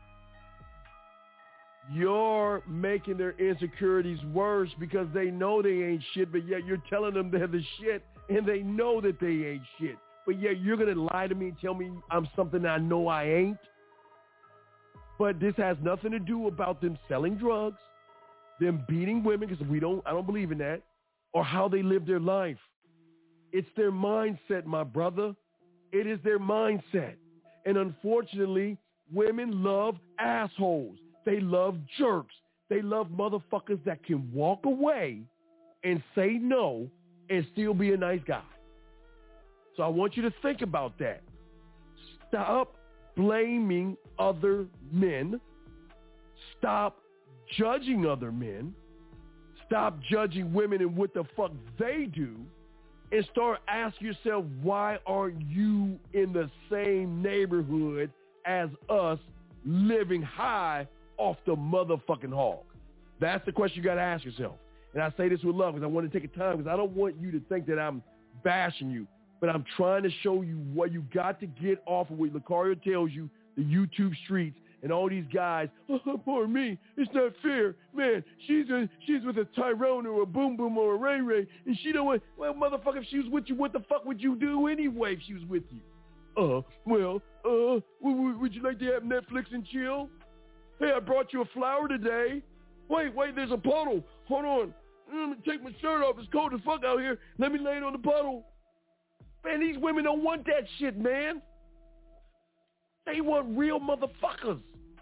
You're making their insecurities worse because they know they ain't shit, but yet you're telling them they're the shit, and they know that they ain't shit. But yet you're going to lie to me and tell me I'm something I know I ain't. But this has nothing to do about them selling drugs, them beating women, because we don't, I don't believe in that, or how they live their life. It's their mindset, my brother. It is their mindset. And unfortunately, women love assholes. They love jerks. They love motherfuckers that can walk away and say no and still be a nice guy. So I want you to think about that. Stop blaming other men. Stop judging other men. Stop judging women and what the fuck they do. And start asking yourself, why aren't you in the same neighborhood as us, living high off the motherfucking hog? That's the question you got to ask yourself. And I say this with love because I want to take a time because I don't want you to think that I'm bashing you, but I'm trying to show you what you got to get off of what Lucario tells you, the YouTube streets, and all these guys, oh, poor me, it's not fair. Man, she's a, she's with a Tyrone or a Boom Boom or a Ray Ray, and she don't want, well, motherfucker, if she was with you, what the fuck would you do anyway if she was with you? Uh, well, uh, w- would you like to have Netflix and chill? Hey, I brought you a flower today. Wait, wait, there's a puddle. Hold on. Let me take my shirt off. It's cold as fuck out here. Let me lay it on the puddle. Man, these women don't want that shit, man. They want real motherfuckers.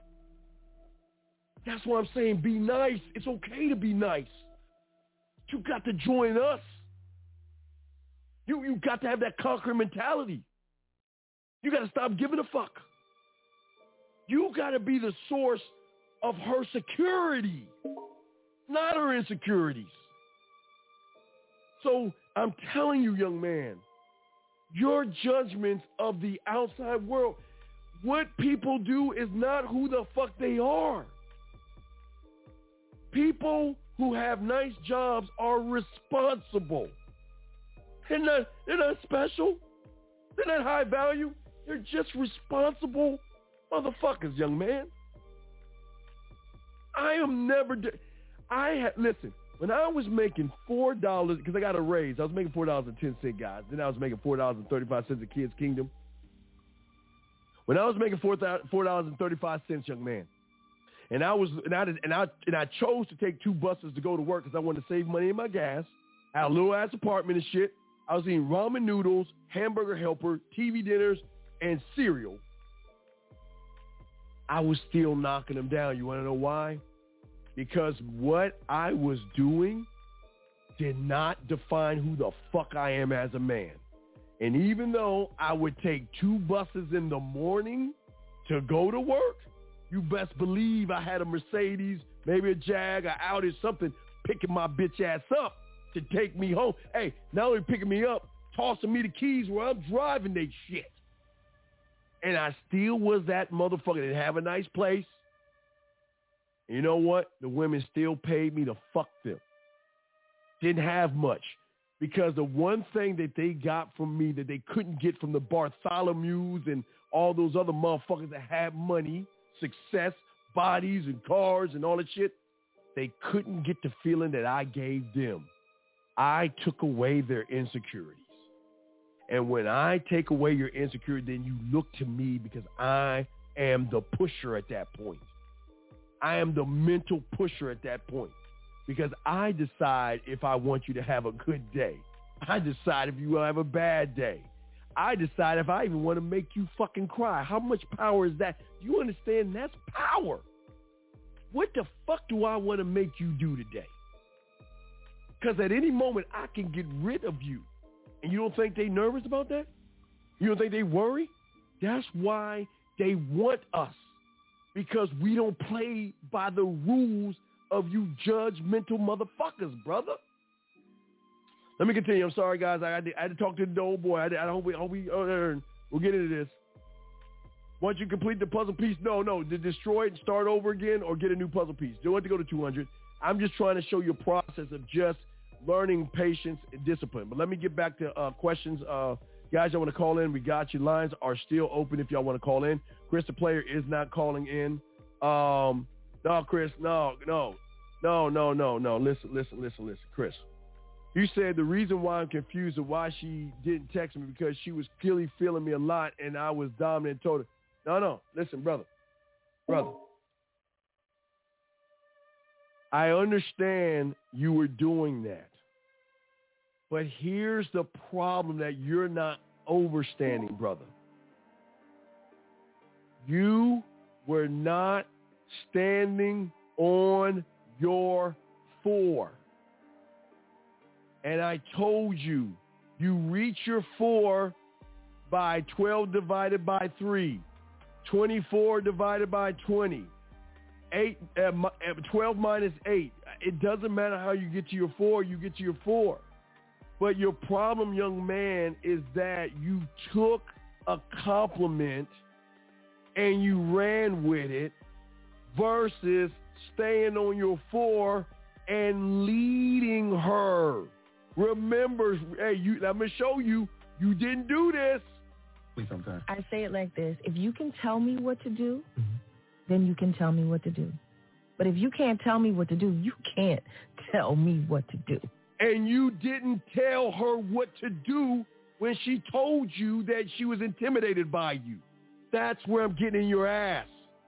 That's why I'm saying be nice. It's okay to be nice. You got to join us. You you got to have that conquering mentality. You got to stop giving a fuck. You got to be the source of her security, not her insecurities. So I'm telling you, young man, your judgments of the outside world, what people do is not who the fuck they are. People who have nice jobs are responsible. They're not, they're not special. They're not high value. They're just responsible motherfuckers, young man. I am never, de- I ha- listen, When I was making four dollars, because I got a raise, I was making four dollars and ten cents, guys. Then I was making four dollars and thirty-five cents at Kids Kingdom. When I was making four dollars and thirty-five cents, young man, and I was and I and I and I chose to take two buses to go to work because I wanted to save money in my gas. I had a little ass apartment and shit. I was eating ramen noodles, hamburger helper, T V dinners, and cereal. I was still knocking them down. You want to know why? Because what I was doing did not define who the fuck I am as a man. And even though I would take two buses in the morning to go to work, you best believe I had a Mercedes, maybe a Jag, an Audi, something, picking my bitch ass up to take me home. Hey, not only picking me up, tossing me the keys where I'm driving they shit. And I still was that motherfucker. Didn't have a nice place. And you know what? The women still paid me to fuck them. Didn't have much. Because the one thing that they got from me that they couldn't get from the Bartholomews and all those other motherfuckers that had money, success, bodies and cars and all that shit, they couldn't get the feeling that I gave them. I took away their insecurities. And when I take away your insecurity, then you look to me because I am the pusher at that point. I am the mental pusher at that point. Because I decide if I want you to have a good day. I decide if you will have a bad day. I decide if I even want to make you fucking cry. How much power is that? Do you understand? That's power. What the fuck do I want to make you do today? Because at any moment, I can get rid of you. And you don't think they nervous about that? You don't think they worry? That's why they want us. Because we don't play by the rules of you judgmental motherfuckers, brother. Let me continue. I'm sorry, guys. I had to, I had to talk to the old boy. I, I hope we, hope we uh, we'll get into this. Once you complete the puzzle piece, no, no, to destroy it and start over again or get a new puzzle piece. You don't have to go to two hundred. I'm just trying to show you a process of just learning patience and discipline. But let me get back to uh, questions. Uh, guys, y'all want to call in? We got you. Lines are still open if y'all want to call in. Chris, the player, is not calling in. Um... No, Chris, no, no, no, no, no, no. Listen, listen, listen, listen. Chris, you said the reason why I'm confused of why she didn't text me because she was clearly feeling me a lot and I was dominant and told her. No, no, listen, brother, brother. I understand you were doing that. But here's the problem that you're not overstanding, brother. You were not standing on your four. And I told you, you reach your four by twelve divided by three, twenty-four divided by twenty, eight, uh, twelve minus eight. It doesn't matter how you get to your four, you get to your four. But your problem, young man, is that you took a compliment and you ran with it versus staying on your four and leading her. Remember, hey, you, I'm going to show you, you didn't do this. Sometimes. I say it like this. If you can tell me what to do, mm-hmm. then you can tell me what to do. But if you can't tell me what to do, you can't tell me what to do. And you didn't tell her what to do when she told you that she was intimidated by you. That's where I'm getting in your ass.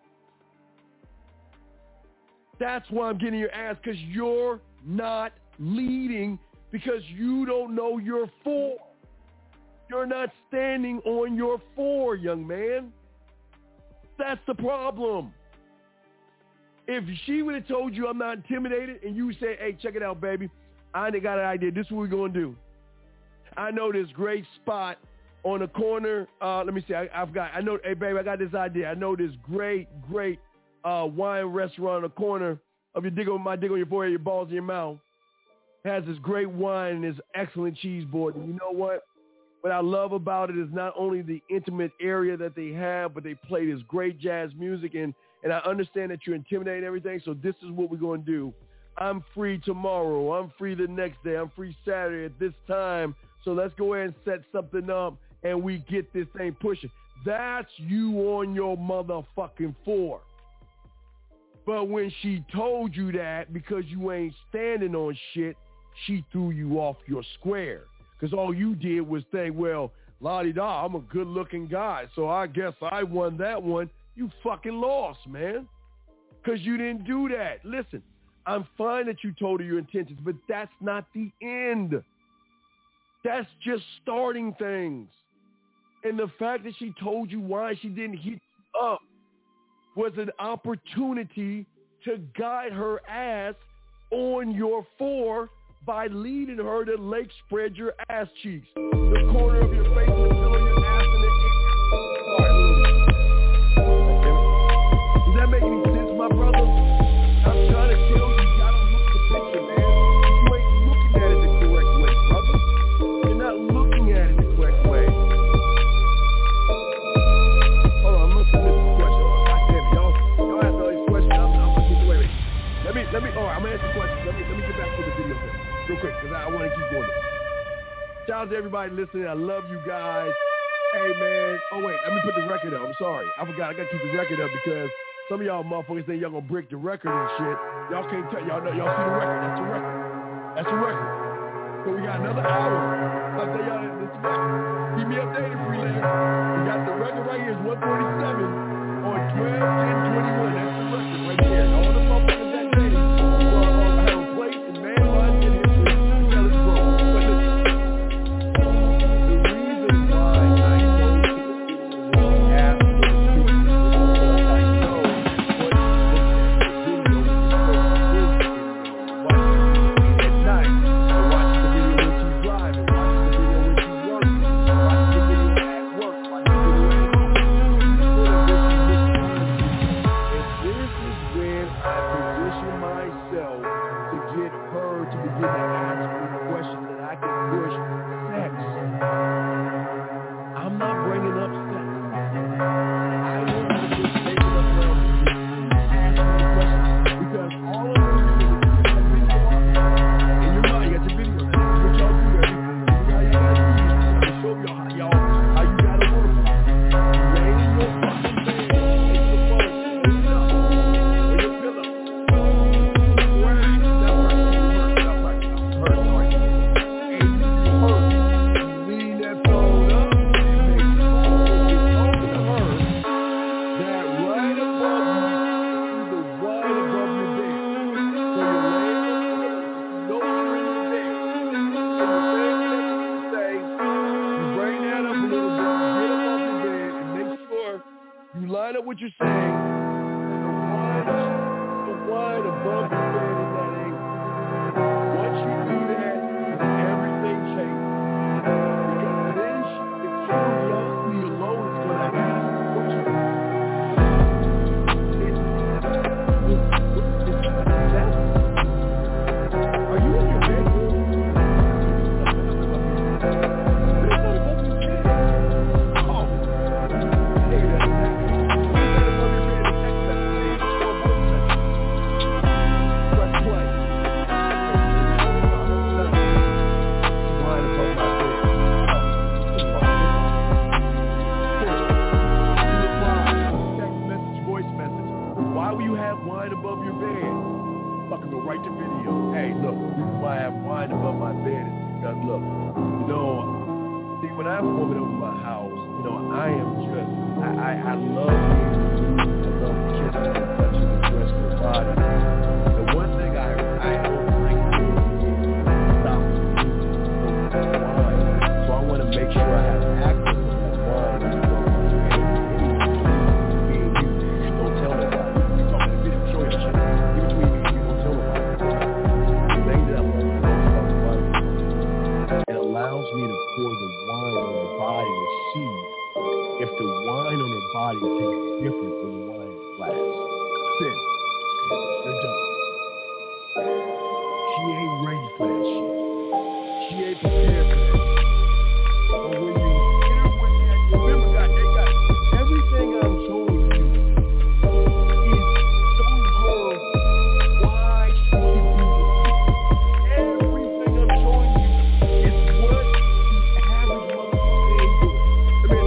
That's why I'm getting your ass, because you're not leading because you don't know your four. You're not standing on your four, young man. That's the problem. If she would have told you I'm not intimidated and you say, hey, check it out, baby. I got an idea. This is what we're going to do. I know this great spot on the corner. Uh, let me see. I, I've got, I know, hey, baby, I got this idea. I know this great, great uh, wine restaurant on the corner of your dig on my dig on your forehead, your balls in your mouth. It has this great wine and this excellent cheese board. And you know what? What I love about it is not only the intimate area that they have, but they play this great jazz music. And, and I understand that you're intimidating and everything. So this is what we're going to do. I'm free tomorrow. I'm free the next day. I'm free Saturday at this time. So let's go ahead and set something up and we get this thing pushing. That's you on your motherfucking four. But when she told you that because you ain't standing on shit, she threw you off your square. Because all you did was think, well, la-di-da, I'm a good-looking guy, so I guess I won that one. You fucking lost, man, because you didn't do that. Listen, I'm fine that you told her your intentions, but that's not the end. That's just starting things. And the fact that she told you why she didn't hit you up was an opportunity to guide her ass on your four by leading her to Lake Spread Your Ass Cheeks. The corner of your face and the middle of your ass and the All right, does that make any sense, my brother? I'm trying to tell you, you gotta look at the picture, man. You ain't looking at it the correct way, brother. You're not looking at it the correct way. Hold on, I'm looking at this question. God damn it, y'all. Y'all ask all these questions. I'm, I'm gonna get away with it. Let me, let me, all right, I'm gonna ask the question. Let me, let me get back to the video here. Real quick, because I, I want to keep going. Shout out to everybody listening. I love you guys. Hey, man. Oh, wait. Let me put the record up. I'm sorry. I forgot. I got to keep the record up because some of y'all motherfuckers think y'all going to break the record and shit. Y'all can't tell. Y'all know. Y'all see the record. That's the record. That's the record. So we got another hour. I'll tell y'all this is record. Keep me updated, Freelance. We got the record right here. It's one forty-seven on twelve ten twenty-one. That's the record right there. All the motherfuckers that day will have a place in man, mind, and history to tell its growth. But listen.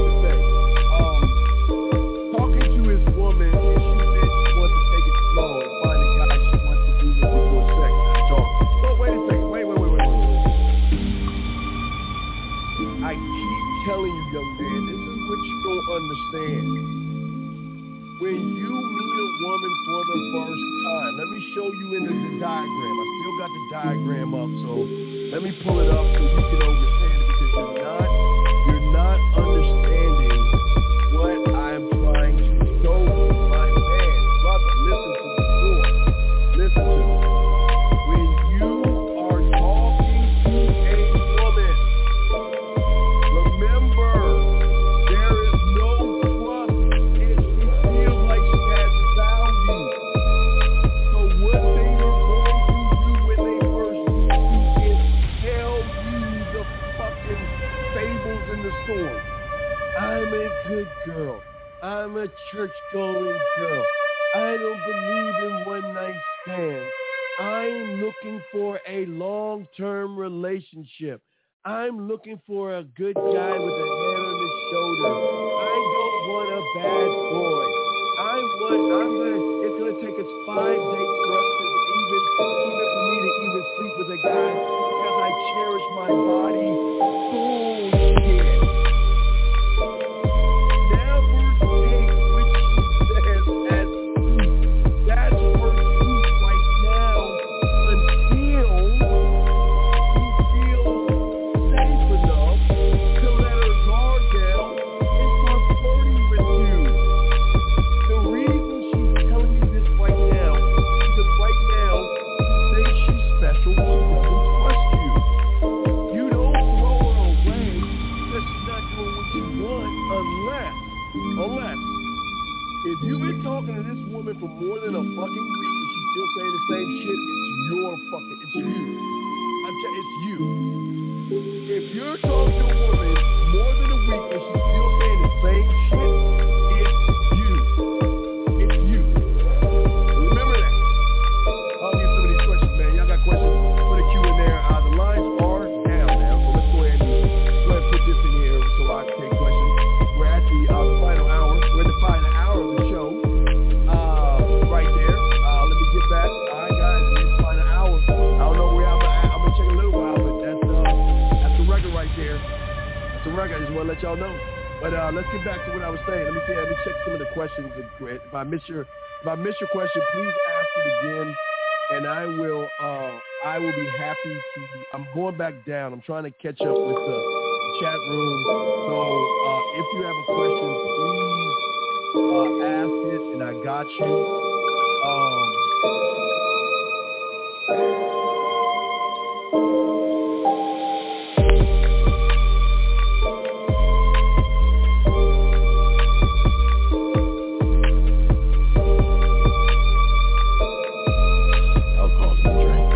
Talking to his woman, and she didn't want to take it slow. don't understand. When you meet a woman for the first time, let me show you in the, the diagram. I still got the diagram up, so let me pull it up so you can understand it, because you're not, you're not understanding what I'm trying to show you. My man, brother, listen to the story. Listen to me. When you are talking to a woman, remember, there is no trust if she feels like she has value. So what they are going to do when they first meet you is tell you the fucking fables and the stories. I'm a good girl. I'm a church-going girl. I don't believe in one-night stands. I'm looking for a long-term relationship. I'm looking for a good guy with a head on his shoulder. I don't want a bad boy. I want, I'm gonna, it's gonna take us five dates for us to even, even for me to even sleep with a guy because I cherish my body. Bullshit. Never take what she says as truth. That's her truth right now until she feels safe enough to let her guard down and start flirting with you. The reason she's telling you this right now is because right now she thinks she's special. She doesn't trust you. You don't throw her away because she's not doing what you want unless, unless, if you've been talking to this woman for more than a fucking week and she's still saying the same shit, it's your fucking, it's you. I'm t- it's you. If you're talking to a woman more than a week and she's still saying the same shit, it's you. It's you. Remember that. I'll get some of these questions, man. Y'all got questions? Put a Q in there. Uh, the lines are down now, so let's go ahead and go ahead and put this in here so I can take questions. We're at the, uh, the final hour. We're at the final hour of the show. Uh, right there. Uh, let me get back. All right, guys, it's the final hour. I don't know where I'm at. I'm gonna check a little while, but that's uh, that's the record right there. That's the record. I just want to let y'all know. But uh, let's get back to what I was saying. Let me see, let me check some of the questions. If I miss your if I miss your question, please ask it again, and I will uh, I will be happy to. I'm going back down. I'm trying to catch up with the chat room. So uh, if you have a question, please uh, ask it, and I got you. Um, I'll call some drink.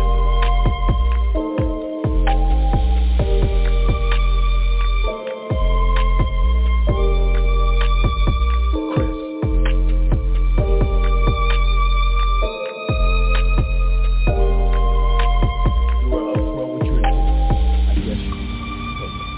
Chris. You were upfront with your intent. I guess you told me.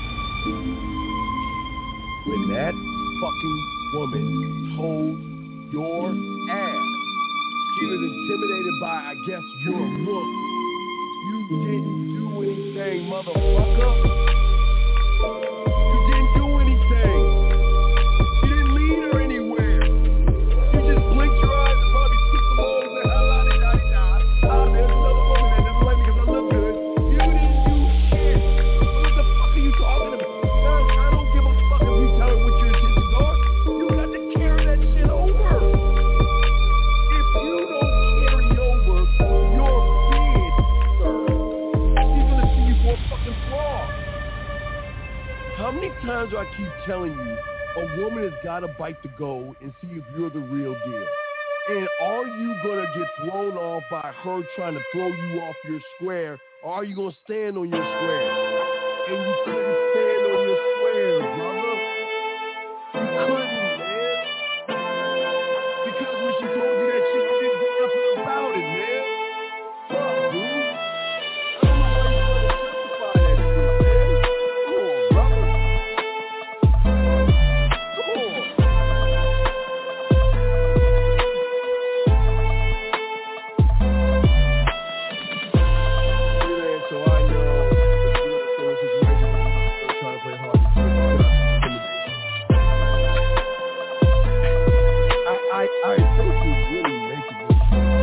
When that fucking woman told your ass she was intimidated by, I guess, your looks, you didn't do anything, motherfucker. You didn't do anything. You didn't lead her anywhere. You just blinked your eyes and probably skipped the balls and said, ah, la, di, da, di, da. Ah, there's another woman that doesn't like me because I look good. You didn't do shit. So what the fuck are you talking about? Now, I don't give a fuck if you tell her what your intentions are. You got to carry that shit over. If you don't carry over your bid, sir, she's gonna see you for a fucking fraud. How many times do I keep telling you a woman has got to bite the gold and see if you're the real deal? And are you gonna get thrown off by her trying to throw you off your square, or are you gonna stand on your square? And you couldn't stand on your square, brother. You couldn't, man. Because when she told you that shit, you didn't do nothing about it, man. Fuck, dude. I don't know why you want to justify that shit, man. Come on, brother. Come on. Man, so I know if you're in a similar situation, I'm trying to play hard to get all right, Stacey is really making this.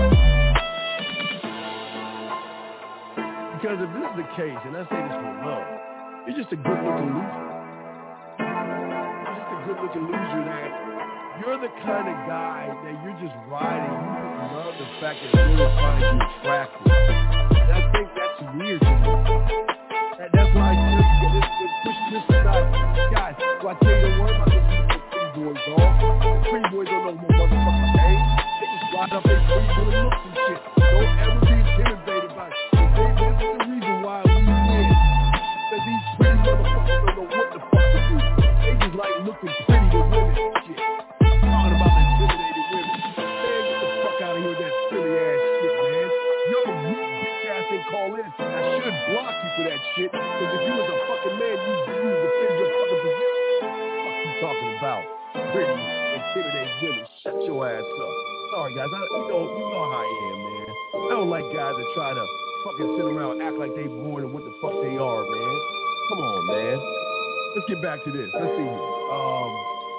Because if this is the case, and I say this with love, you're just a good-looking loser. You're just a good-looking loser that you're the kind of guy that you're just riding. You love the fact that women find you attractive. And I think that's weird to me. That, that's why I tell you, this, this, push this aside. Guys, so I tell you, don't worry about this pretty boys, dog. The pretty boys don't know more motherfucking name. They just ride up their pretty boy looks and shit. Don't ever be intimidated by it. This is the reason why we win. Because these pretty motherfuckers don't know what the fuck to do. They just like looking pretty to women and shit. Talking about intimidated women. Man, get the fuck out of here with that silly ass shit, man. Yo, you bitch ass didn't call in. I should block you for that shit. Because if you was a fucking man, you you would defend your fucking position. What the fuck you talking about? Pretty, intimidated women. Shut your ass up. Sorry, guys. I, you know, you know how I am, man. I don't like guys that try to fucking sit around and act like they more than what the fuck they are, man. Come on, man. Let's get back to this. Let's see here. Um,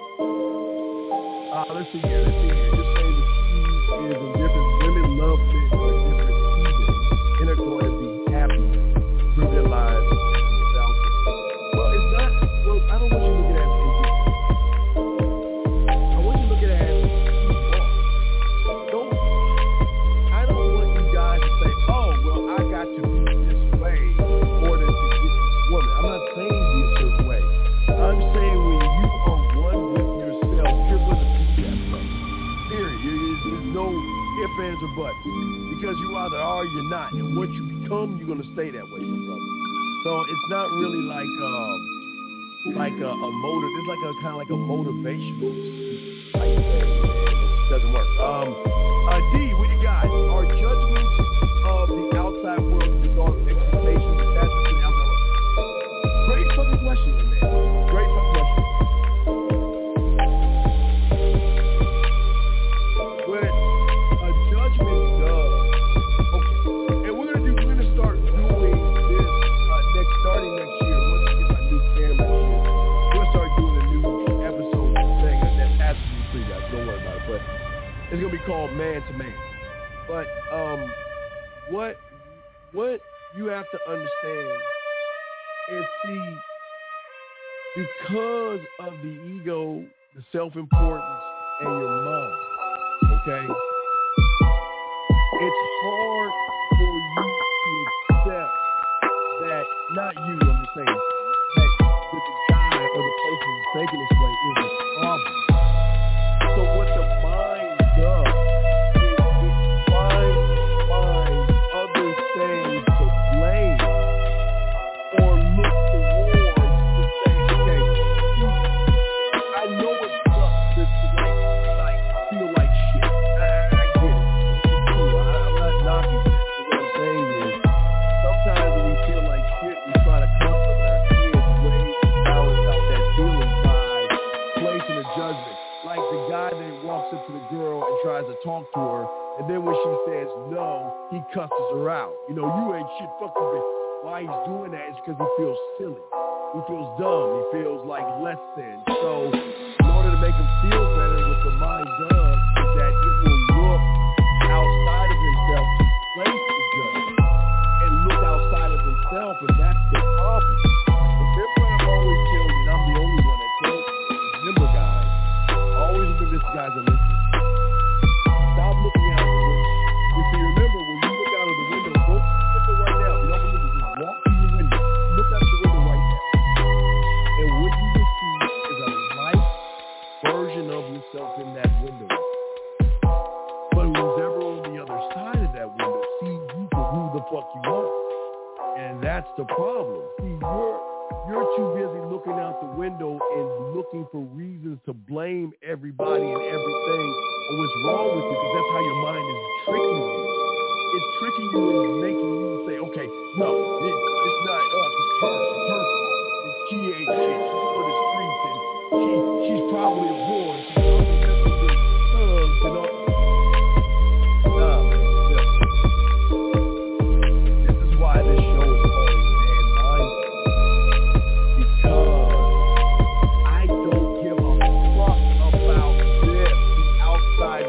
uh, let's see here. Let's see here. This saying the key is in different women love men for different seasons and are going to be happy through their lives. Well, it's not. Well, I don't want you looking at it. I want you looking at it. Don't. I don't want you guys to say, "Oh, well, I got to be this way in order to get this woman." I'm not saying be a certain way. I'm saying when you are one with yourself, you're going to be that way. Period. There's no ifs, ands, or buts. Because you either are or you're not. And what you become, you're going to stay that way, my brother. So it's not really like uh, like a, a motive. It's like a kind of like a motivational type thing. It doesn't work. Um, uh, D, what you got? Are judgments of the outside world the result of expectations attached to the outside world? Great fucking question, man. Great fucking question. What a judgment does. Okay, and we're gonna do. We're gonna start doing this uh, next, starting next year. Once we get my new camera, shit, we'll start doing a new episode thing that's absolutely free, guys. Don't worry about it. But it's gonna be called Man to Man. But um, what what you have to understand is, see, because of the ego, the self-importance, and your mind, okay, it's hard for you to accept that, not you, I'm just saying, that, that the guy or the person who's thinking this way is a problem. So what the mind does is it finds, finds other things to blame or look towards to say, okay, I know it sucks to, to like, like feel like shit. I, I get it. It's true. I, I'm not knocking it. What I'm saying is, sometimes when we feel like shit, we try to comfort our kids ways to balance out that feeling by placing a judgment. Like the guy that walks up to the girl and tries to talk to her, and then when she says no, he cusses her out. You know, you ain't shit, fuck you, bitch. Why he's doing that is because he feels silly. He feels dumb. He feels like less than. So in order to make him feel better, what the mind does is that it will look outside of himself to place the judgment and look outside of himself, and that's the problem. Remember, I'm always telling you, and I'm the only one that tells you, remember, guys, always remember this, guys are listening. Stop looking out the window. If you remember, when you look out of the window, go to the window right now. If you don't believe me, just walk to the window. Look out the window right now. And what you will see is a light version of yourself in that window. But who's ever on the other side of that window sees you for who the fuck you are. And that's the problem. See, you're you're too busy looking out the window and looking for reasons to blame everybody and everything on what's wrong with you, because that's how your mind is tricking you. It's tricking you and making you say, okay, no, it, it's not us, it's her, it's her fault. It's she ain't shit, she's for the streets, and she, she's probably a whore, she's probably messing with thugs and all. Nah, yeah. This is why this show is called Man Mindset. Because I don't give a fuck about this, the outside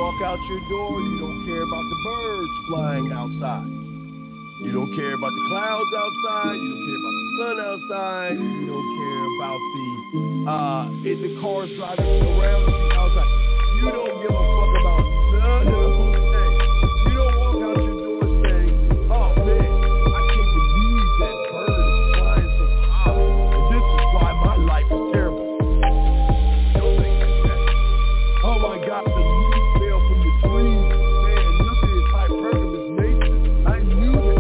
walk out your door, you don't care about the birds flying outside. You don't care about the clouds outside. You don't care about the sun outside. You don't care about the uh, in the cars driving around you outside. You don't give a fuck about none of those things. You don't walk out your door saying, "Oh man, I can't believe that bird is flying so high, and this is why my life is terrible." Don't think like that. Oh my God, the leaf fell from the tree. Man, look at his hypergamous nature. I knew that.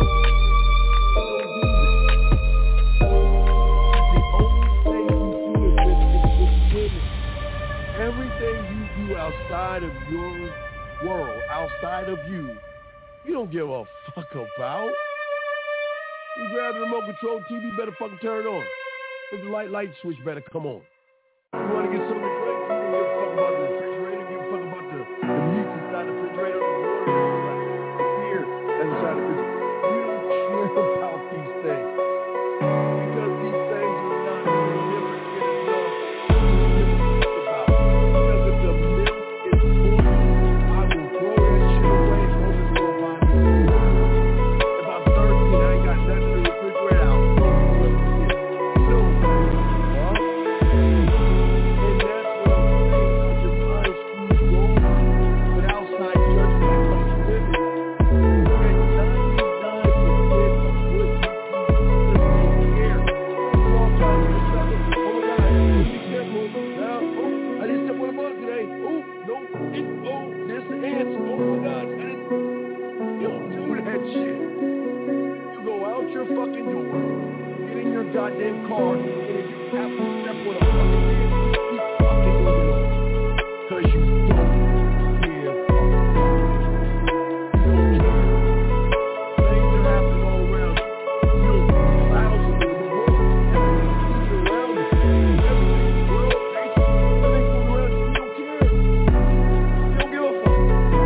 Everything you do outside of your world, outside of you, you don't give a fuck about. You grab the remote control T V, better fucking turn it on. The light light switch better come on. You want to get something to drink, you don't give a fuck about the refrigerator, you give a fuck about the, the meat inside the refrigerator, the water inside the beer that's inside the refrigerator. You don't care about these things. Because these things are not significant enough to give a fuck about. Because if the milk is full, I will throw that shit away and go to the store and buy me some more. If I'm thirsty and I ain't got nothing in the refrigerator, I'll throw it away. You know what I'm saying? Huh? And that's what I'm saying. How your mind screws you over with outside judgment that comes to women. And ninety-nine percent of what you do just don't care. You walk out and you're like, oh my God, be careful. Now, oh, I didn't step on a bug today. Oh, no, it, oh, there's the ants. Oh my God, I didn't. You don't do that shit. You go out your fucking door, get in your goddamn car, and if you have to step on a fucking ant, you keep fucking moving on. Because you don't give a fuck. You don't care. Things are happening all around you. You don't see clouds in the world. Everything's moving around you. Everything's world, nature, everything's moving around you. You don't care. You don't give a fuck.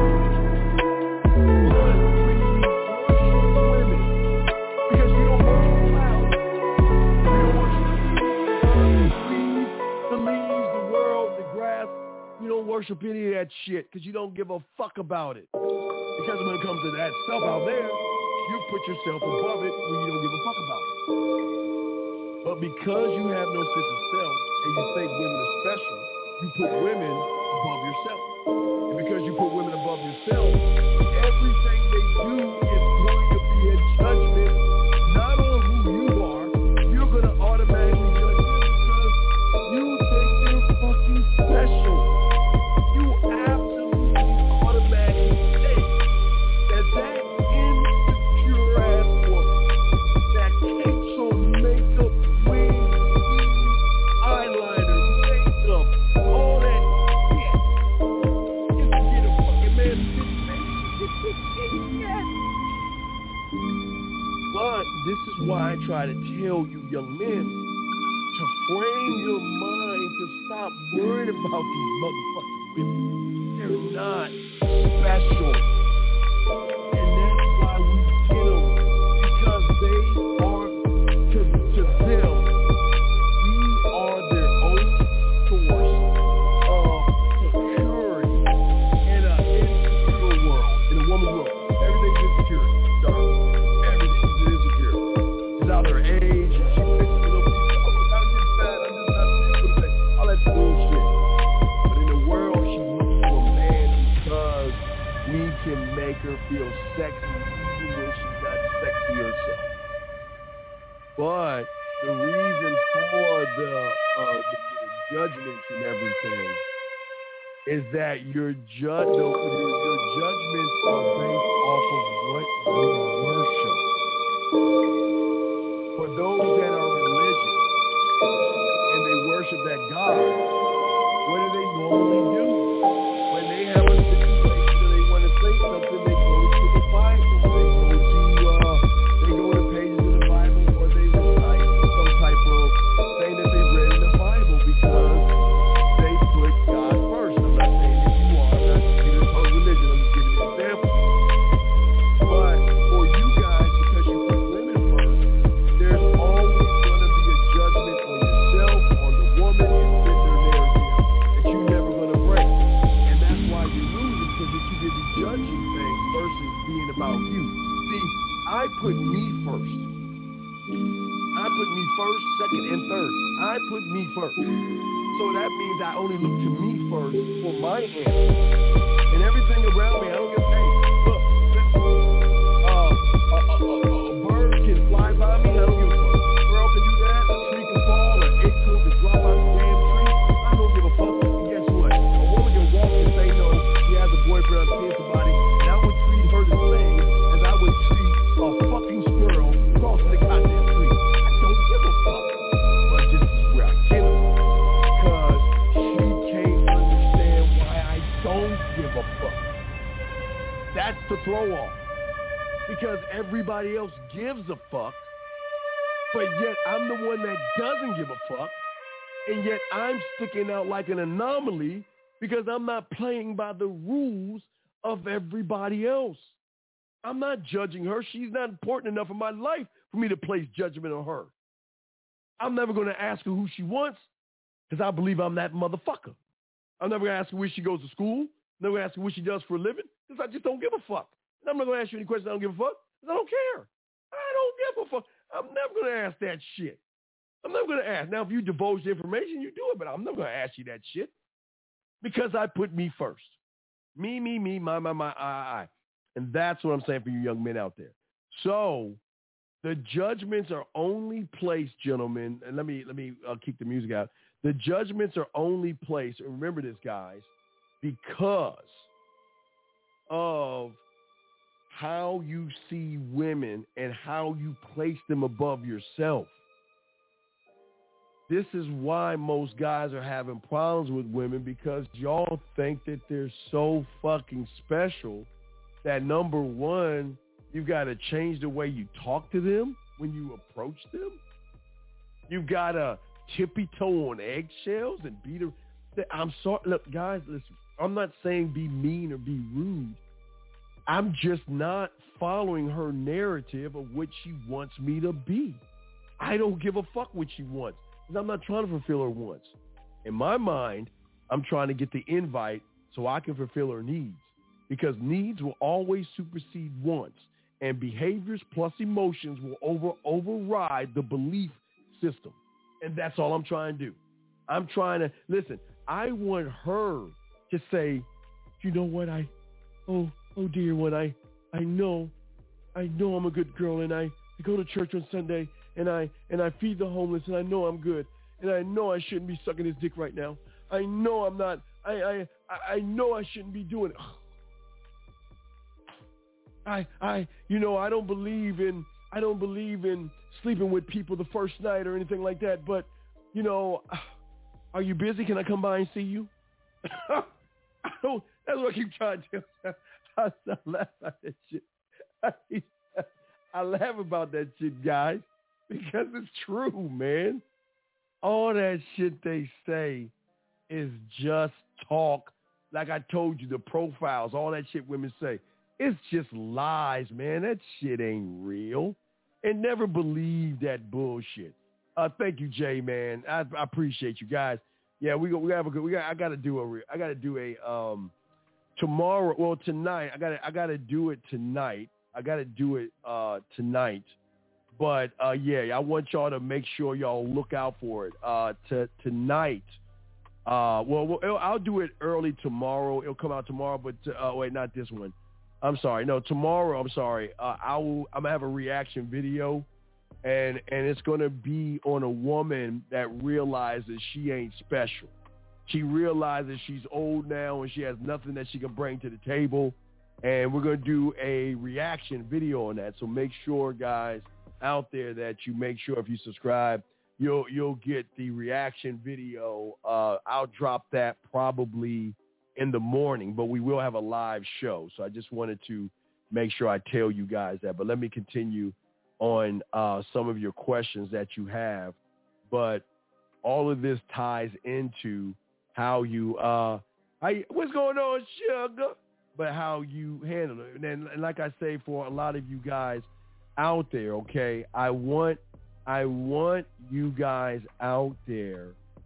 But when you worship women, because you don't worship clouds, you don't worship trees, the leaves, the world, the grass. You don't worship any of that shit because you don't give a fuck about it. Because when it comes to that stuff out there, you put yourself above it when you don't give a fuck about it. But because you have no sense of self and you think women are special, you put women above yourself. And because you put women above yourself, everything they do is going to be a judgment, not on who you are. You're going to automatically judge them because you think they're fucking special. You absolutely automatically think that that insecure ass woman, that cakes on makeup, wigs, eyeliner, makeup, all that shit, just to get a fucking man to get this idiot. But this is why I try to tell you young men to frame your mind to stop worrying about these motherfucking women. They're not special. And that's why we get them. Because they are, to, to them, we are their own source of security in an insecure world, in a woman's world. Everything's insecure. Sorry. Everything's insecure. It's out their age, and she fixes a little piece. Oh, I'm just fat, I'm just not beautiful. All that bullshit. But in the world, she looks for a man because we can make her feel sexy even when she's not sexy herself. But the reason for the, uh, the, the judgments and everything is that your, ju- the, your, your judgments are based off of what you worship. For those that are religious and they worship that God, what do they normally do? When they have a situation and they want to say something, they go to the Bible. They go to uh, they go to pages of the Bible, or they recite some type of thing that they read in the Bible because they put God first. I'm not saying that you are. I'm not giving a total religion. I'm just giving an example. But for you guys, because you put women first, there's always going to be a judgment on yourself, on the woman, and sitting there first. So that means I only look to me first for my answer. And everything around me, I don't give a hey, look, uh, a, a, a, a bird can fly by me, I don't give a fuck. A girl can do that, a tree can fall, an acorn can drop out of the damn tree. I don't give a fuck. And guess what? A woman can walk and say no, she has a boyfriend, I'm seeing somebody, and I would treat her the same as I would treat a fucking squirrel crossing the goddamn street. I don't give a fuck. But this is where I get it. Because she can't understand why I don't give a fuck. That's the throw off. Because everybody else gives a fuck, but yet I'm the one that doesn't give a fuck, and yet I'm sticking out like an anomaly because I'm not playing by the rules of everybody else. I'm not judging her. She's not important enough in my life for me to place judgment on her. I'm never going to ask her who she wants because I believe I'm that motherfucker. I'm never going to ask her where she goes to school. I'm never going to ask her what she does for a living because I just don't give a fuck. And I'm not going to ask you any questions I don't give a fuck because I don't care. I don't give a fuck. I'm never going to ask that shit. I'm never going to ask. Now, if you divulge the information, you do it, but I'm never going to ask you that shit because I put me first. Me, me, me, my, my, my, I, I. And that's what I'm saying for you young men out there. So the judgments are only placed, gentlemen, and let me let me uh, keep the music out. The judgments are only placed, and remember this, guys, because of how you see women and how you place them above yourself. This is why most guys are having problems with women, because y'all think that they're so fucking special that, number one, you've got to change the way you talk to them when you approach them. You've got to tippy-toe on eggshells and beat her. I'm sorry. Look, guys, listen, I'm not saying be mean or be rude. I'm just not following her narrative of what she wants me to be. I don't give a fuck what she wants. I'm not trying to fulfill her wants. In my mind, I'm trying to get the invite so I can fulfill her needs, because needs will always supersede wants, and behaviors plus emotions will over override the belief system. And that's all I'm trying to do. I'm trying to, listen, I want her to say, you know what, I, oh, oh dear one, I, I know, I know I'm a good girl, and I, I go to church on Sunday, and I and I feed the homeless, and I know I'm good, and I know I shouldn't be sucking his dick right now. I know I'm not. I I I know I shouldn't be doing it. I I you know I don't believe in I don't believe in sleeping with people the first night or anything like that. But you know, are you busy? Can I come by and see you? I don't. That's what I keep trying to tell. I, I laugh at that shit. I, I laugh about that shit, guys. Because it's true, man. All that shit they say is just talk. Like I told you, the profiles, all that shit women say, it's just lies, man. That shit ain't real. And never believe that bullshit. Uh, thank you, Jay, man. I, I appreciate you guys. Yeah, we go. We have a good. We got. I got to do a. I got to do a. Um, tomorrow. Well, tonight. I got. to I got to do it tonight. I got to do it uh, tonight. But, uh, yeah, I want y'all to make sure y'all look out for it. Uh, to, tonight, uh, well, well, I'll do it early tomorrow. It'll come out tomorrow, but, uh, wait, not this one. I'm sorry. No, tomorrow, I'm sorry. Uh, I will, I'm going to have a reaction video, and, and it's going to be on a woman that realizes she ain't special. She realizes she's old now and she has nothing that she can bring to the table, and we're going to do a reaction video on that. So make sure, guys, out there, that you make sure if you subscribe, you'll you'll get the reaction video. Uh, I'll drop that probably in the morning, but we will have a live show. So I just wanted to make sure I tell you guys that. But let me continue on uh, some of your questions that you have. But all of this ties into how you, uh, how you, what's going on, sugar? But how you handle it. And, then, and like I say, for a lot of you guys out there, okay, I want I want you guys out there.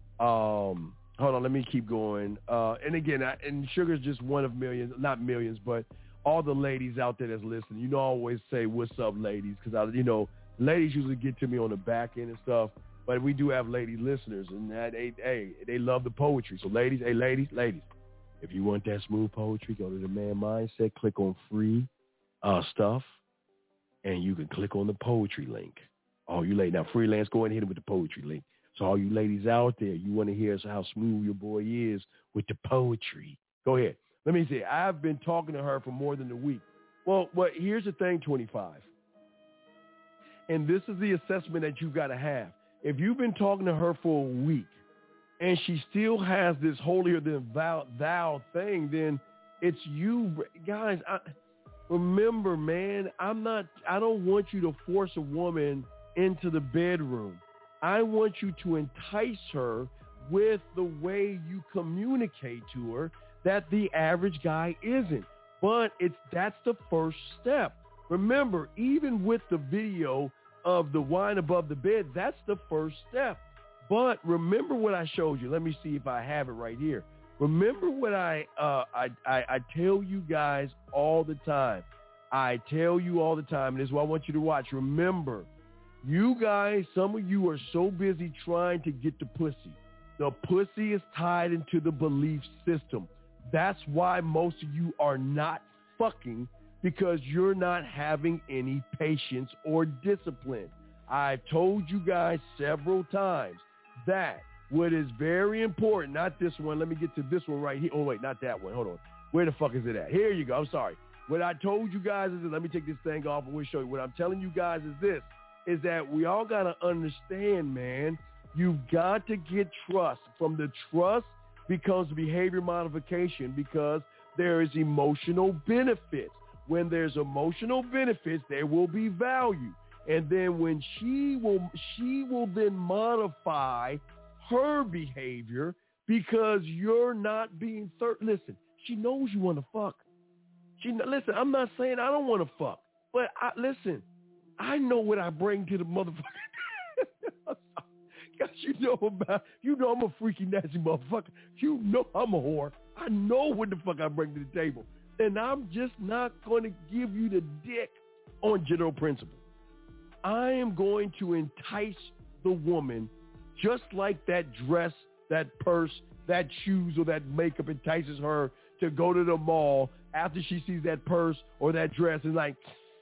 Um, hold on, let me keep going. Uh, and again, I, and Sugar's just one of millions, not millions, but all the ladies out there that's listening. You know, I always say, "What's up, ladies?" Because I, you know, ladies usually get to me on the back end and stuff. But we do have lady listeners, and that they, hey, they love the poetry. So ladies, hey, ladies, ladies, if you want that smooth poetry, go to the Man Mindset, click on free uh, stuff, and you can click on the poetry link. All you ladies, now freelance, go ahead and hit it with the poetry link. So all you ladies out there, you want to hear how smooth your boy is with the poetry. Go ahead. Let me see. I've been talking to her for more than a week. Well, well, here's the thing, twenty-five. And this is the assessment that you've got to have. If you've been talking to her for a week and she still has this holier than thou, thou thing, then it's you. Guys, I, remember, man, I'm not, I don't want you to force a woman into the bedroom. I want you to entice her with the way you communicate to her that the average guy isn't. But it's that's the first step. Remember, even with the video of the wine above the bed, that's the first step. But remember what I showed you. Let me see if I have it right here. Remember what I uh, I, I I tell you guys all the time. I tell you all the time, and this is what I want you to watch. Remember, you guys, some of you are so busy trying to get the pussy. The pussy is tied into the belief system. That's why most of you are not fucking, because you're not having any patience or discipline. I've told you guys several times that what is very important, not this one. Let me get to this one right here. Oh, wait, not that one. Hold on. Where the fuck is it at? Here you go. I'm sorry. What I told you guys is this. Let me take this thing off and we'll show you. What I'm telling you guys is this, is that we all got to understand, man, you've got to get trust. From the trust becomes behavior modification, because there is emotional benefits. When there's emotional benefits, there will be value. And then when she will, she will then modify her behavior because you're not being thir- Listen, she knows you want to fuck. She listen. I'm not saying I don't want to fuck, but I, listen, I know what I bring to the motherfucker. Cause you know about, you know I'm a freaky nasty motherfucker. You know I'm a whore. I know what the fuck I bring to the table, and I'm just not going to give you the dick on general principle. I am going to entice the woman just like that dress, that purse, that shoes, or that makeup entices her to go to the mall after she sees that purse or that dress and like,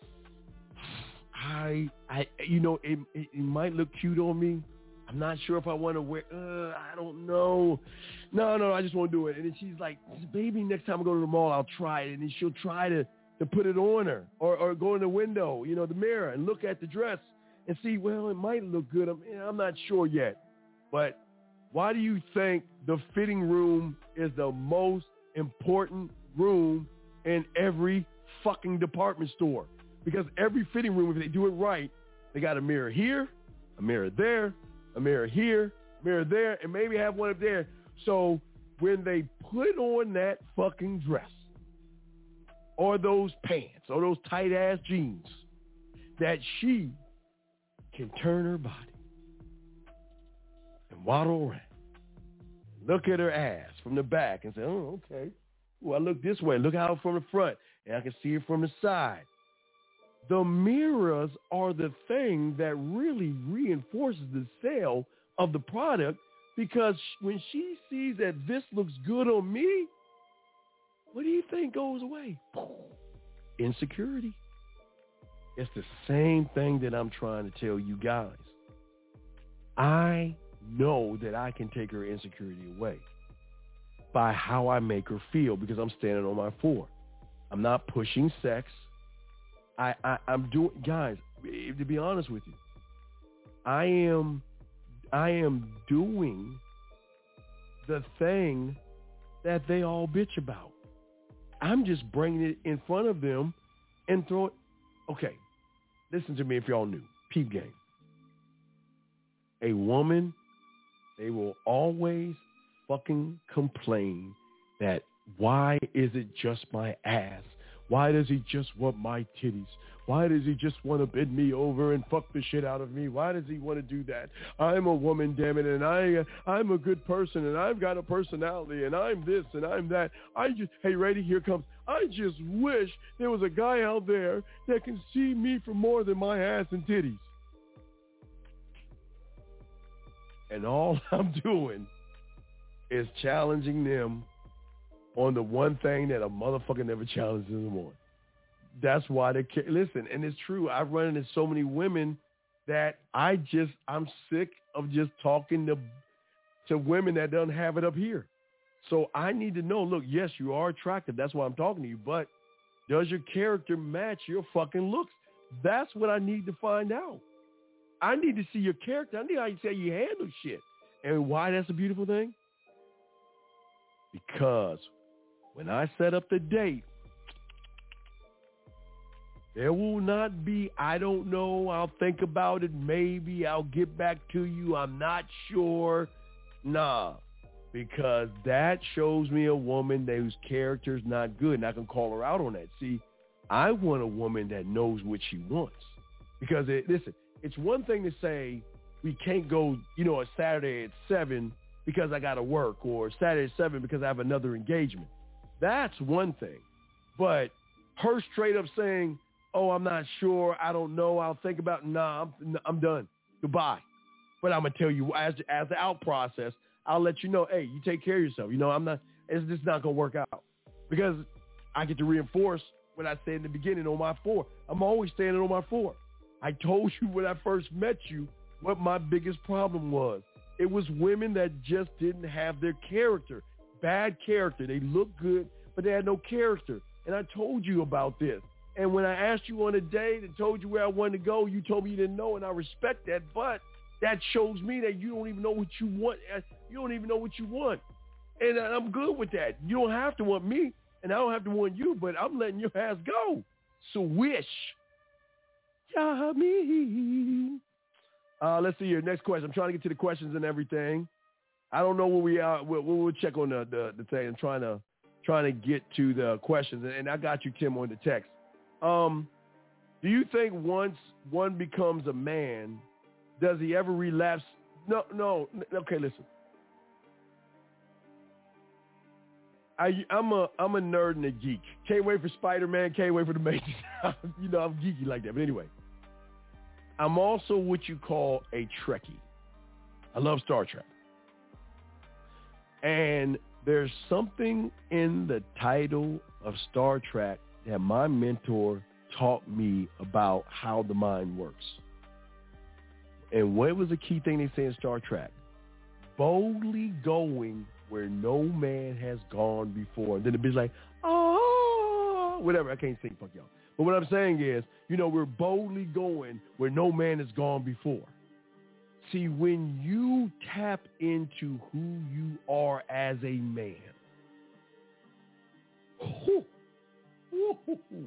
I, I, you know, it, it, it might look cute on me. I'm not sure if I want to wear, uh, I don't know. No, no, I just want to do it. And then she's like, baby, next time I go to the mall, I'll try it. And then she'll try to, to put it on her, or, or go in the window, you know, the mirror, and look at the dress and see, well, it might look good. I'm, I'm not sure yet. But why do you think the fitting room is the most important room in every fucking department store? Because every fitting room, if they do it right, they got a mirror here, a mirror there, a mirror here, a mirror there, and maybe have one up there. So when they put on that fucking dress or those pants or those tight-ass jeans, that she can turn her body and waddle around, look at her ass from the back and say, oh, okay. Well, I look this way. Look out from the front, and I can see it from the side. The mirrors are the thing that really reinforces the sale of the product, because when she sees that this looks good on me, what do you think goes away? Insecurity. It's the same thing that I'm trying to tell you guys. I know that I can take her insecurity away by how I make her feel, because I'm standing on my four. I'm not pushing sex. I, I, I'm doing, guys, to be honest with you, I am, I am doing the thing that they all bitch about. I'm just bringing it in front of them and throw it. Okay, listen to me if y'all knew. Peep game. A woman, they will always fucking complain that, why is it just my ass? Why does he just want my titties? Why does he just want to bend me over and fuck the shit out of me? Why does he want to do that? I'm a woman, damn it, and I, uh, I'm a good person, and I've got a personality, and I'm this, and I'm that. I just, hey, ready? Here comes. I just wish there was a guy out there that can see me for more than my ass and titties. And all I'm doing is challenging them on the one thing that a motherfucker never challenges them on. That's why they can't listen. And it's true. I've run into so many women that I just, I'm sick of just talking to, to women that don't have it up here. So I need to know, look, yes, you are attractive. That's why I'm talking to you. But does your character match your fucking looks? That's what I need to find out. I need to see your character. I need how you say you handle shit. And why that's a beautiful thing? Because when I set up the date, there will not be, I don't know, I'll think about it, maybe I'll get back to you, I'm not sure. Nah, because that shows me a woman that, whose character's not good, and I can call her out on that. See, I want a woman that knows what she wants. Because, it, listen, it's one thing to say we can't go, you know, a Saturday at seven because I got to work, or Saturday at seven because I have another engagement. That's one thing. But her straight up saying, oh, I'm not sure, I don't know, I'll think about it. Nah, I'm, I'm done. Goodbye. But I'm going to tell you, as as the out process, I'll let you know, hey, you take care of yourself. You know, I'm not, it's just not going to work out. Because I get to reinforce what I said in the beginning on my four. I'm always standing on my four. I told you when I first met you what my biggest problem was. It was women that just didn't have their character. Bad character. They looked good, but they had no character. And I told you about this. And when I asked you on a date and told you where I wanted to go, you told me you didn't know, and I respect that. But that shows me that you don't even know what you want. You don't even know what you want. And I'm good with that. You don't have to want me, and I don't have to want you, but I'm letting your ass go. So wish. Yeah, me. Uh, let's see here. Next question. I'm trying to get to the questions and everything. I don't know where we are. We'll, we'll check on the, the, the thing. I'm trying to trying to get to the questions, and I got you, Tim, on the text. Um, do you think once one becomes a man, does he ever relapse? No, no. Okay, listen. I, I'm a I'm a nerd and a geek. Can't wait for Spider-Man. Can't wait for the Matrix. You know, I'm geeky like that. But anyway, I'm also what you call a Trekkie. I love Star Trek. And there's something in the title of Star Trek that my mentor taught me about how the mind works. And what was the key thing they say in Star Trek? Boldly going where no man has gone before. And then the bitch like, oh, whatever. I can't sing, fuck y'all. But what I'm saying is, you know, we're boldly going where no man has gone before. See, when you tap into who you are as a man, whoo, whoo, whoo, whoo.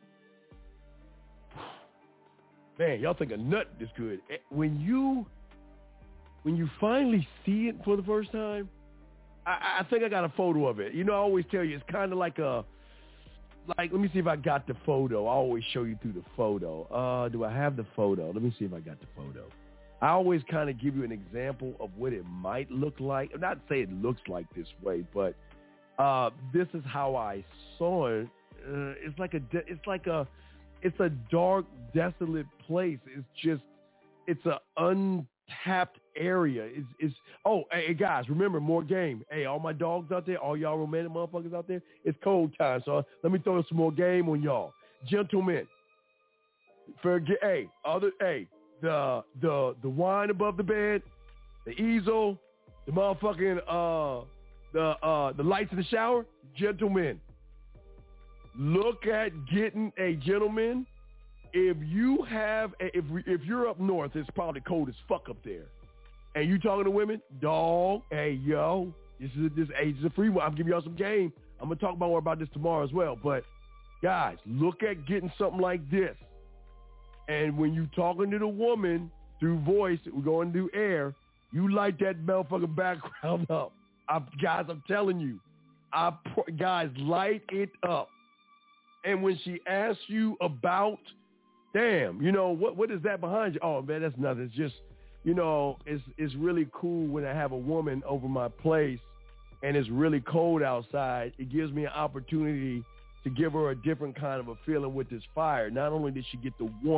Man, y'all think a nut is good. When you, when you finally see it for the first time, I, I think I got a photo of it. You know, I always tell you, it's kind of like a, like, let me see if I got the photo. I always show you through the photo. Uh, do I have the photo? Let me see if I got the photo. I always kind of give you an example of what it might look like. I'm not saying it looks like this way, but uh, this is how I saw it. Uh, it's like a, de- it's like a, it's a dark, desolate place. It's just, it's an untapped area. It's, it's oh, hey, guys, remember, more game. Hey, all my dogs out there, all y'all romantic motherfuckers out there, it's cold time, so let me throw some more game on y'all. Gentlemen, forget, hey, other, hey, the, the, the wine above the bed, the easel, the motherfucking, uh, the, uh, the lights in the shower, gentlemen, look at getting a gentleman. If you have, if if you're up north, it's probably cold as fuck up there. And you talking to women, dog, hey, yo, this is this age is a free one. I'm giving y'all some game. I'm going to talk more about this tomorrow as well. But, guys, look at getting something like this. And when you talking to the woman through voice, we're going through air, you light that motherfucking background up. I, guys, I'm telling you. I Guys, light it up. And when she asks you about, damn, you know, what what is that behind you? Oh, man, that's nothing. It's just, you know, it's it's really cool when I have a woman over my place and it's really cold outside. It gives me an opportunity to give her a different kind of a feeling with this fire. Not only did she get the warmth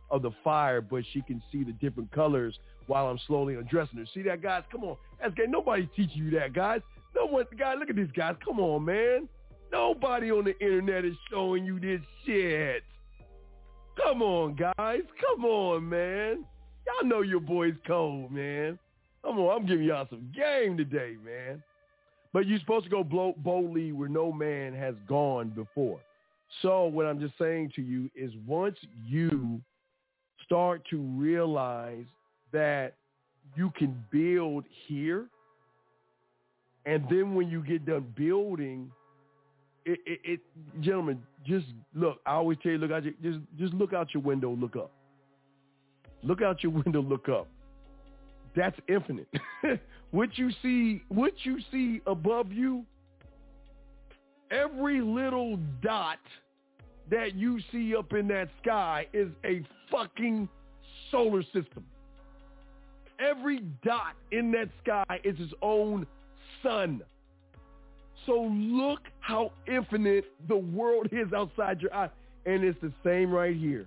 of the fire, but she can see the different colors while I'm slowly undressing her. See that, guys? Come on. That's gay. Nobody teaching you that, guys. No one, guys, look at these guys. Come on, man. Nobody on the internet is showing you this shit. Come on, guys. Come on, man. Y'all know your boy's cold, man. Come on, I'm giving y'all some game today, man. But you're supposed to go blow, boldly where no man has gone before. So what I'm just saying to you is once you start to realize that you can build here, and then when you get done building, it, it, it gentlemen, just look. I always tell you, look out your, just just look out your window, look up. Look out your window, look up. That's infinite. What you see, what you see above you, every little dot that you see up in that sky is a fucking solar system. Every dot in that sky is its own sun. So look how infinite the world is outside your eye. And it's the same right here.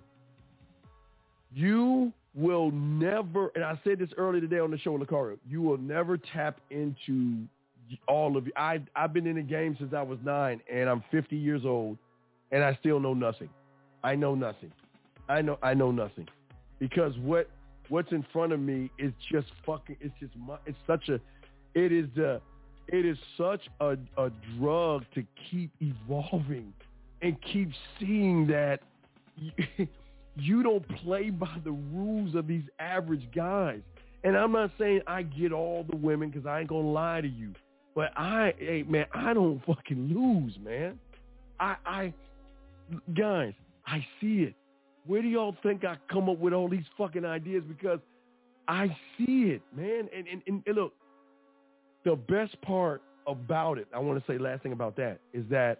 You will never, and I said this earlier today on the show in the car, you will never tap into all of you. I, I've been in the game since I was nine, and I'm fifty years old, and I still know nothing. I know nothing. I know I know nothing. Because what what's in front of me is just fucking, it's just, it's such a, it is the, it is such a, a drug to keep evolving and keep seeing that you, you don't play by the rules of these average guys. And I'm not saying I get all the women because I ain't going to lie to you. But I, hey, man, I don't fucking lose, man. I, I, guys, I see it. Where do y'all think I come up with all these fucking ideas? Because I see it, man. And, and, and, and look, the best part about it, I want to say last thing about that, is that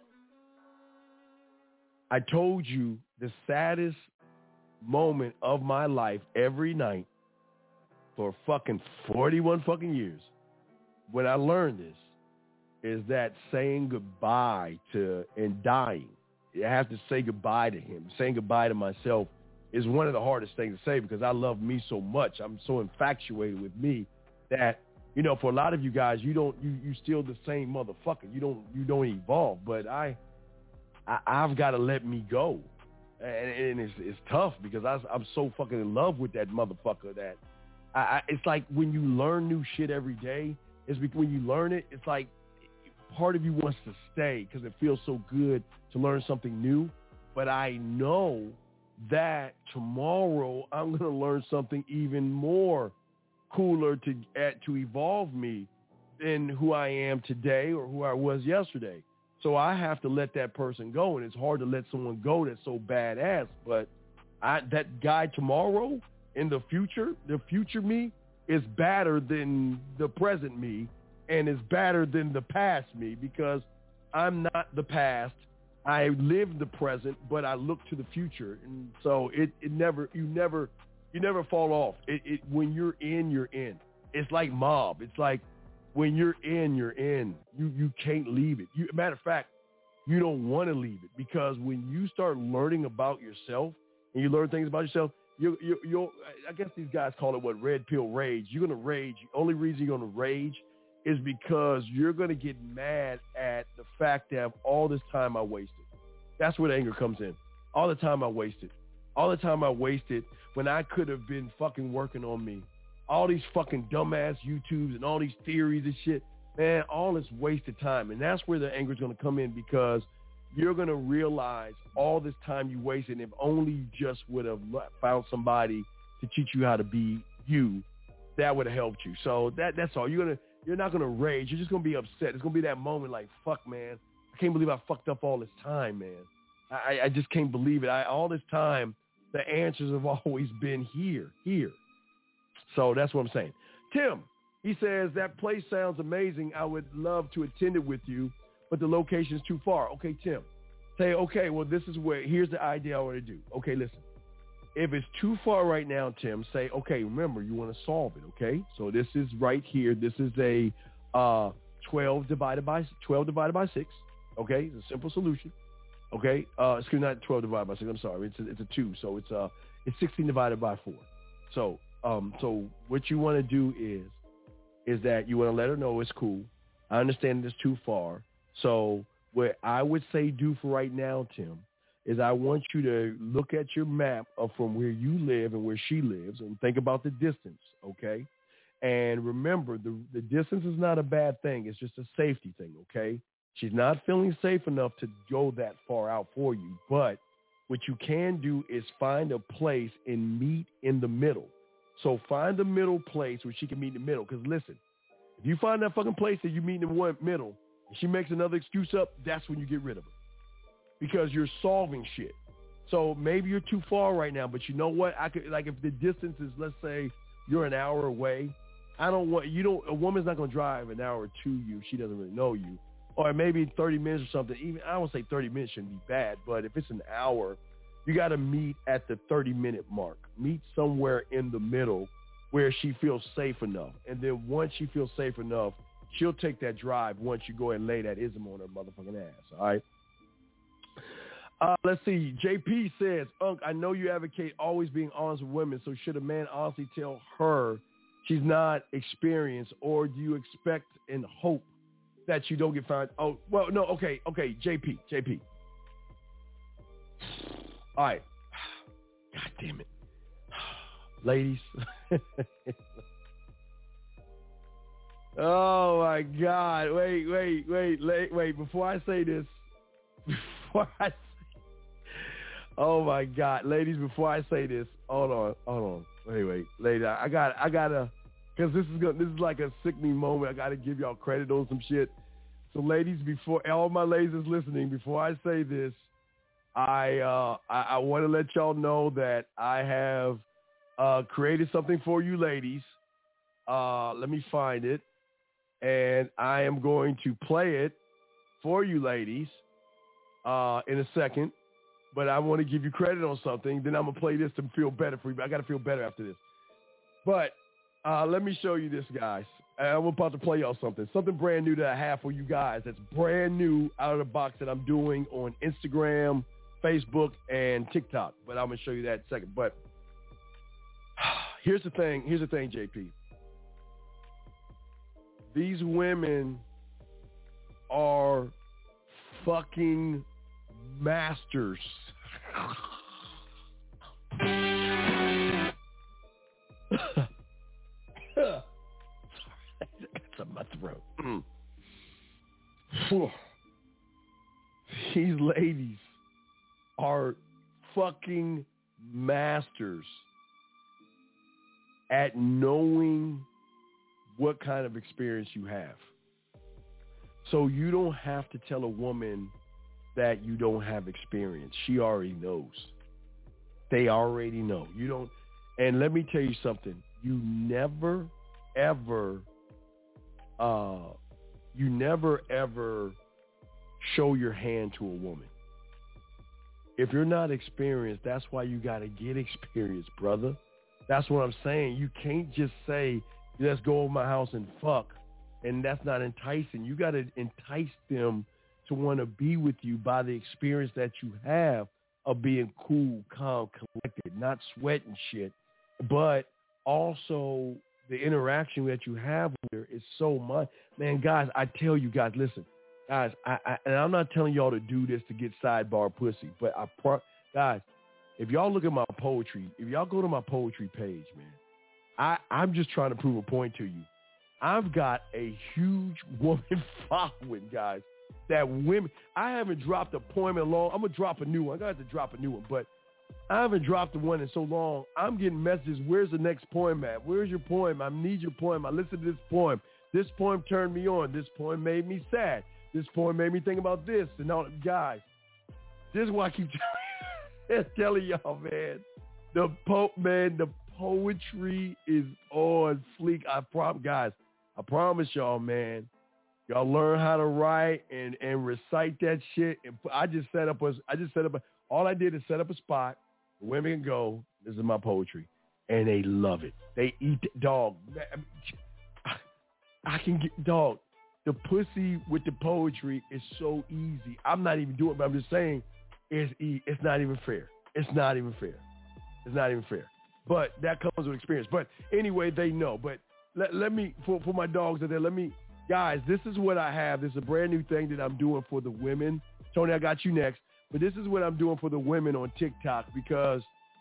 I told you the saddest moment of my life every night for fucking forty-one fucking years when I learned this is that saying goodbye to and dying. I have to say goodbye to him. Saying goodbye to myself is one of the hardest things to say because I love me so much. I'm so infatuated with me that, you know, for a lot of you guys, you don't, you, you still the same motherfucker. You don't, you don't evolve. But I, I I've got to let me go. And, and it's, it's tough because I, I'm so fucking in love with that motherfucker that I, I, it's like when you learn new shit every day, it's because when you learn it, it's like part of you wants to stay because it feels so good to learn something new. But I know that tomorrow I'm going to learn something even more cooler to at, to evolve me than who I am today or who I was yesterday. So I have to let that person go, and it's hard to let someone go that's so badass. But I, that guy tomorrow in the future, the future me is better than the present me and is better than the past me because I'm not the past. I live the present, but I look to the future. And so it, it never, you never, you never fall off. It, it, when you're in, you're in. It's like mob. It's like when you're in, you're in. You, you can't leave it. You, matter of fact, you don't want to leave it because when you start learning about yourself and you learn things about yourself, you, you, you'll, I guess these guys call it what, red pill rage. You're going to rage. The only reason you're going to rage is because you're going to get mad at the fact that all this time I wasted. That's where the anger comes in. All the time I wasted. All the time I wasted when I could have been fucking working on me. All these fucking dumbass YouTubes and all these theories and shit. Man, all this wasted time. And that's where the anger is going to come in because you're going to realize all this time you wasted, if only you just would have found somebody to teach you how to be you, that would have helped you. So that that's all. You're going to, you're not going to rage. You're just going to be upset. It's going to be that moment like, fuck, man. I can't believe I fucked up all this time, man. I, I just can't believe it. I, all this time, the answers have always been here, here. So that's what I'm saying. Tim, he says, that place sounds amazing. I would love to attend it with you, but the location is too far. Okay, Tim. Say, okay, well, this is where, here's the idea I want to do. Okay, listen. If it's too far right now, Tim, say, okay, remember, you want to solve it, okay? So this is right here. This is a uh, twelve divided by twelve divided by six, okay? It's a simple solution, okay? Uh, excuse me, not twelve divided by six. I'm sorry. It's a, it's a two. So it's uh, It's sixteen divided by four. So, um, so what you want to do is, is that you want to let her know it's cool. I understand it's too far. So what I would say do for right now, Tim, is I want you to look at your map of from where you live and where she lives and think about the distance, okay? And remember, the, the distance is not a bad thing. It's just a safety thing, okay? She's not feeling safe enough to go that far out for you. But what you can do is find a place and meet in the middle. So find the middle place where she can meet in the middle. Because listen, if you find that fucking place that you meet in the one middle and she makes another excuse up, that's when you get rid of her. Because you're solving shit. So maybe you're too far right now, but you know what? I could, like, if the distance is, let's say you're an hour away, I don't want, you don't, a woman's not going to drive an hour to you. She doesn't really know you. Or maybe thirty minutes or something. Even, I don't say thirty minutes shouldn't be bad, but if it's an hour, you got to meet at the thirty minute mark. Meet somewhere in the middle where she feels safe enough. And then once she feels safe enough, she'll take that drive once you go and lay that ism on her motherfucking ass. All right. Uh, let's see. J P says, Unc, I know you advocate always being honest with women, so should a man honestly tell her she's not experienced, or do you expect and hope that you don't get found? Oh, well, no, okay, okay, J P, J P. All right. God damn it. Ladies. Oh, my God. Wait, wait, wait, wait, wait. Before I say this, before I say, oh, my God. Ladies, before I say this, hold on, hold on. Wait, wait. Ladies, I got I got to, because this is gonna, this is like a sickening moment. I got to give y'all credit on some shit. So, ladies, before, all my ladies is listening, before I say this, I uh, I, I want to let y'all know that I have uh, created something for you ladies. Uh, let me find it. And I am going to play it for you ladies uh, in a second. But I want to give you credit on something. Then I'm going to play this to feel better for you. I got to feel better after this. But uh, let me show you this, guys. I'm about to play y'all something. Something brand new that I have for you guys. That's brand new out of the box that I'm doing on Instagram, Facebook, and TikTok. But I'm going to show you that in a second. But here's the thing. Here's the thing, J P. These women are fucking masters. That's in my throat. These ladies are fucking masters at knowing what kind of experience you have. So you don't have to tell a woman that you don't have experience. She already knows. They already know. You don't. And let me tell you something. You never, ever, uh, you never, ever show your hand to a woman. If you're not experienced, that's why you got to get experience, brother. That's what I'm saying. You can't just say, let's go over my house and fuck. And that's not enticing. You got to entice them to want to be with you by the experience that you have of being cool, calm, collected, not sweating shit. But also the interaction that you have with her is so much. Man, guys, I tell you guys, listen, guys, I, I, and I'm not telling y'all to do this to get sidebar pussy, but I, pro- guys, if y'all look at my poetry, if y'all go to my poetry page, man, I, I'm just trying to prove a point to you. I've got a huge woman following, guys, that women, I haven't dropped a poem in long. I'm going to drop a new one. I'm going to have to drop a new one, but I haven't dropped one in so long. I'm getting messages. Where's the next poem at? Where's your poem? I need your poem. I listened to this poem. This poem turned me on. This poem made me sad. This poem made me think about this. And all, guys, this is why I keep telling, telling y'all, man. The po- man, the poetry is on fleek. I prom, guys. I promise y'all, man. Y'all learn how to write and, and recite that shit. And I just set up a. I just set up a. All I did is set up a spot. The women can go. This is my poetry, and they love it. They eat the dog. I, I can get dog. The pussy with the poetry is so easy. I'm not even doing it, but I'm just saying it's it's not even fair. It's not even fair. It's not even fair. But that comes with experience. But anyway, they know. But let, let me, for, for my dogs out there, let me, guys, this is what I have. This is a brand new thing that I'm doing for the women. Tony, I got you next. But this is what I'm doing for the women on TikTok because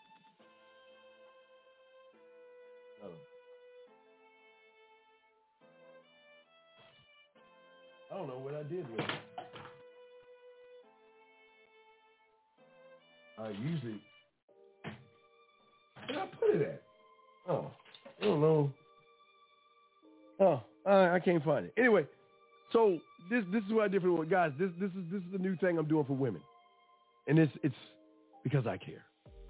I don't know what I did with it. I usually, where did I put it at? Oh, I don't know. Oh, I, I can't find it. Anyway, so this this is what I did for the guys. This this is this is a new thing I'm doing for women, and it's it's because I care.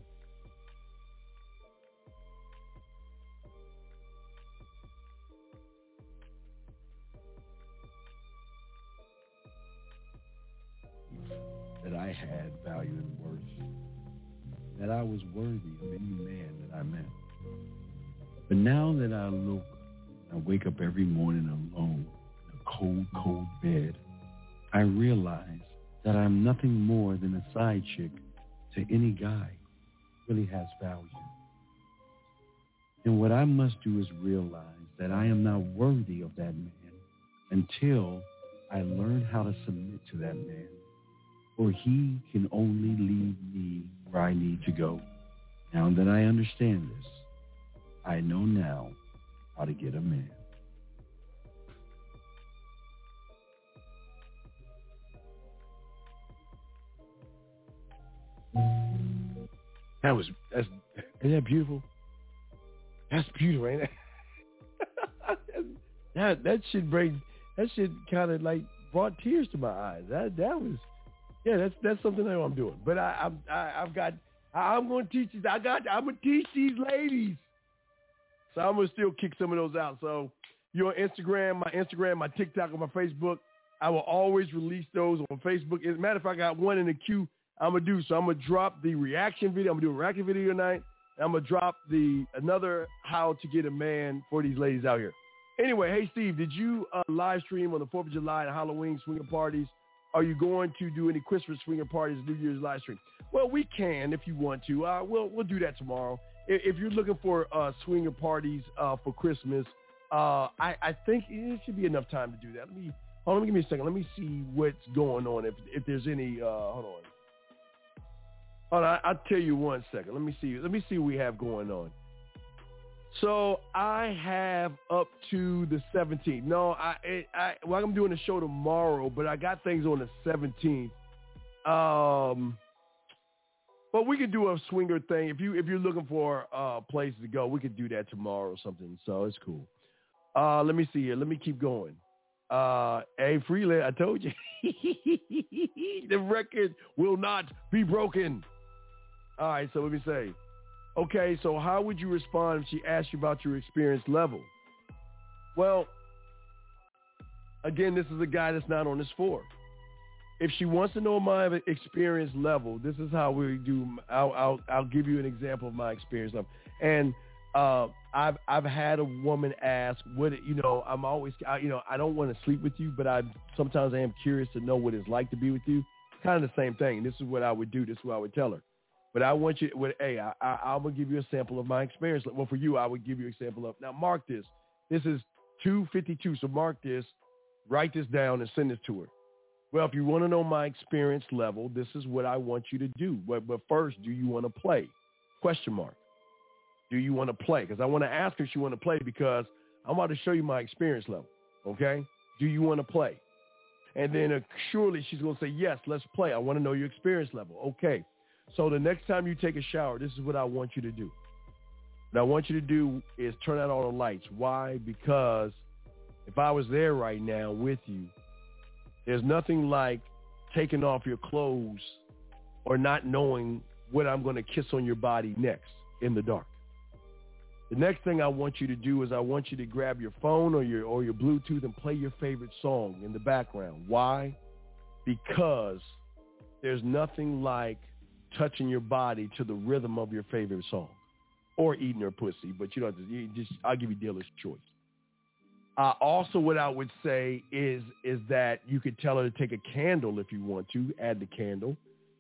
That I had value and worth, that I was worthy of any man that I met. But now that I look, I wake up every morning alone in a cold, cold bed, I realize that I'm nothing more than a side chick to any guy who really has value. And what I must do is realize that I am not worthy of that man until I learn how to submit to that man. For he can only lead me where I need to go. Now that I understand this, I know now how to get a man. That was, that's, isn't that beautiful? That's beautiful, ain't it? that, that should bring, that should kind of like brought tears to my eyes. That, that was, Yeah, that's that's something that I'm doing. But I, I'm I, I've got I'm going to teach these. I got I'm going to teach these ladies. So I'm going to still kick some of those out. So you're on Instagram, my Instagram, my TikTok, and my Facebook. I will always release those on Facebook. As a matter of fact, I got one in the queue I'm going to do. So I'm going to drop the reaction video. I'm going to do a reaction video tonight. And I'm going to drop the another how to get a man for these ladies out here. Anyway, hey, Steve, did you uh, live stream on the fourth of July and Halloween swinger parties? Are you going to do any Christmas swinger parties, New Year's live stream? Well, we can if you want to. Uh, we'll we'll do that tomorrow. If, if you're looking for uh, swinger parties uh, for Christmas, uh, I, I think it should be enough time to do that. Let me hold on. Let me give me a second. Let me see what's going on. If if there's any, uh, hold on. Hold on. I, I'll tell you one second. Let me see. Let me see what we have going on. So I have up to the seventeenth. No, I, I, well, I'm doing a show tomorrow, but I got things on the seventeenth. Um, but we could do a swinger thing if you if you're looking for a place to go. We could do that tomorrow or something. So it's cool. Uh, let me see here. Let me keep going. Uh, hey, Freeland, I told you the record will not be broken. All right, so let me say. Okay, so how would you respond if she asked you about your experience level? Well, again, this is a guy that's not on this floor. If she wants to know my experience level, this is how we do. I'll, I'll, I'll give you an example of my experience level. And uh, I've I've had a woman ask, what you know, I'm always, I, you know, I don't want to sleep with you, but I sometimes I am curious to know what it's like to be with you. Kind of the same thing. This is what I would do. This is what I would tell her. But I want you, well, hey, I, I, I'm going to give you a sample of my experience. Well, for you, I would give you a sample of, now mark this. This is two fifty-two, so mark this, write this down, and send this to her. Well, if you want to know my experience level, this is what I want you to do. But, but first, do you want to play? Question mark. Do you want to play? Because I want to ask her if she want to play because I'm about to show you my experience level, okay? Do you want to play? And then uh, surely she's going to say, yes, let's play. I want to know your experience level. Okay. So the next time you take a shower, this is what I want you to do. What I want you to do is turn out all the lights. Why? Because if I was there right now with you, there's nothing like taking off your clothes or not knowing what I'm going to kiss on your body next in the dark. The next thing I want you to do is I want you to grab your phone or your or your Bluetooth and play your favorite song in the background. Why? Because there's nothing like touching your body to the rhythm of your favorite song, or eating her pussy, but you don't have to, you just, I'll give you dealer's choice. Uh, also, what I would say is is that you could tell her to take a candle if you want to, add the candle,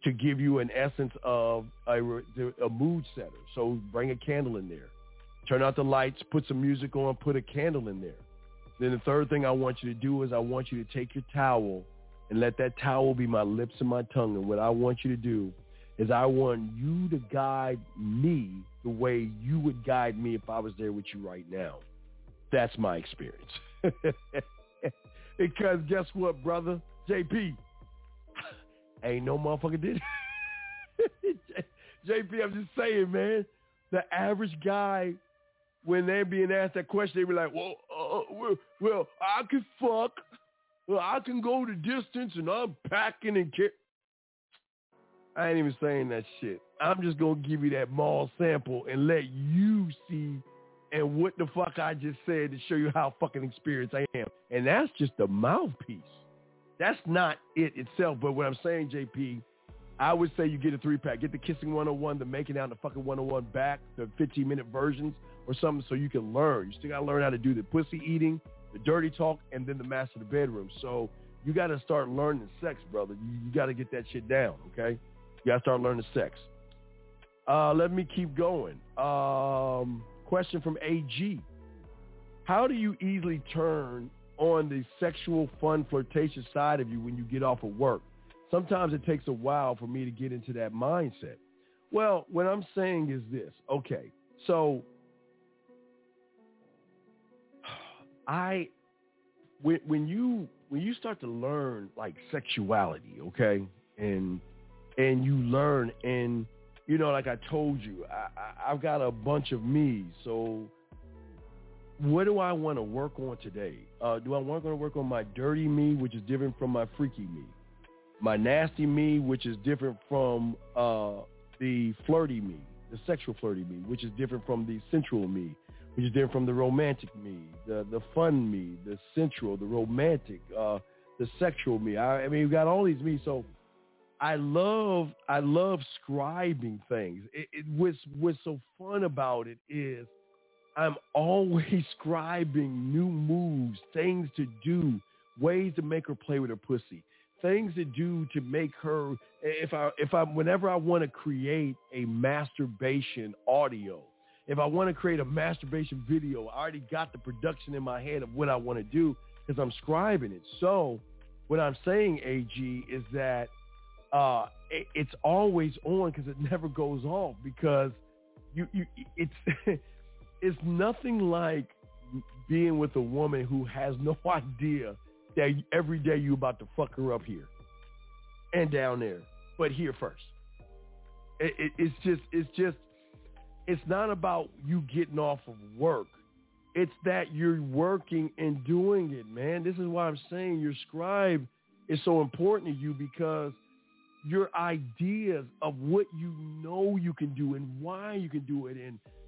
to give you an essence of a, a mood setter. So bring a candle in there. Turn out the lights, put some music on, put a candle in there. Then the third thing I want you to do is I want you to take your towel and let that towel be my lips and my tongue. And what I want you to do is I want you to guide me the way you would guide me if I was there with you right now. That's my experience. Because guess what, brother? J P, ain't no motherfucker did it. J P, I'm just saying, man, the average guy, when they're being asked that question, they be like, well, uh, well, well, I can fuck. Well, I can go the distance and I'm packing and care. I ain't even saying that shit. I'm just going to give you that mall sample and let you see and what the fuck I just said to show you how fucking experienced I am. And that's just the mouthpiece. That's not it itself. But what I'm saying, J P, I would say you get a three-pack. Get the Kissing one oh one, the Making Out, the fucking one oh one back, the fifteen-minute versions or something so you can learn. You still got to learn how to do the pussy eating, the dirty talk, and then the master of the bedroom. So you got to start learning sex, brother. You, you got to get that shit down, okay? You got to start learning sex. Uh, let me keep going. Um, question from A G. How do you easily turn on the sexual, fun, flirtatious side of you when you get off of work? Sometimes it takes a while for me to get into that mindset. Well, what I'm saying is this. Okay, so I, when, when you when you start to learn like sexuality, okay, and and you learn, and you know, like I told you, I, I, I've got a bunch of me's. So what do I want to work on today? Uh, do I want to work on my dirty me, which is different from my freaky me? My nasty me, which is different from uh, the flirty me, the sexual flirty me, which is different from the sensual me, which is different from the romantic me, the the fun me, the sensual, the romantic, uh, the sexual me. I, I mean, we've got all these me. So I love I love scribing things. It, it what's what's so fun about it is I'm always scribing new moves, things to do, ways to make her play with her pussy, things to do to make her, if I, if I, whenever I want to create a masturbation audio, if I want to create a masturbation video, I already got the production in my head of what I want to do because I'm scribing it. So what I'm saying, A G, is that uh, it, it's always on because it never goes off because you, you it's, it's nothing like being with a woman who has no idea that every day you about to fuck her up here and down there, but here first. It, it, it's just, it's just, it's not about you getting off of work. It's that you're working and doing it, man. This is why I'm saying your scribe is so important to you because your ideas of what you know you can do and why you can do it and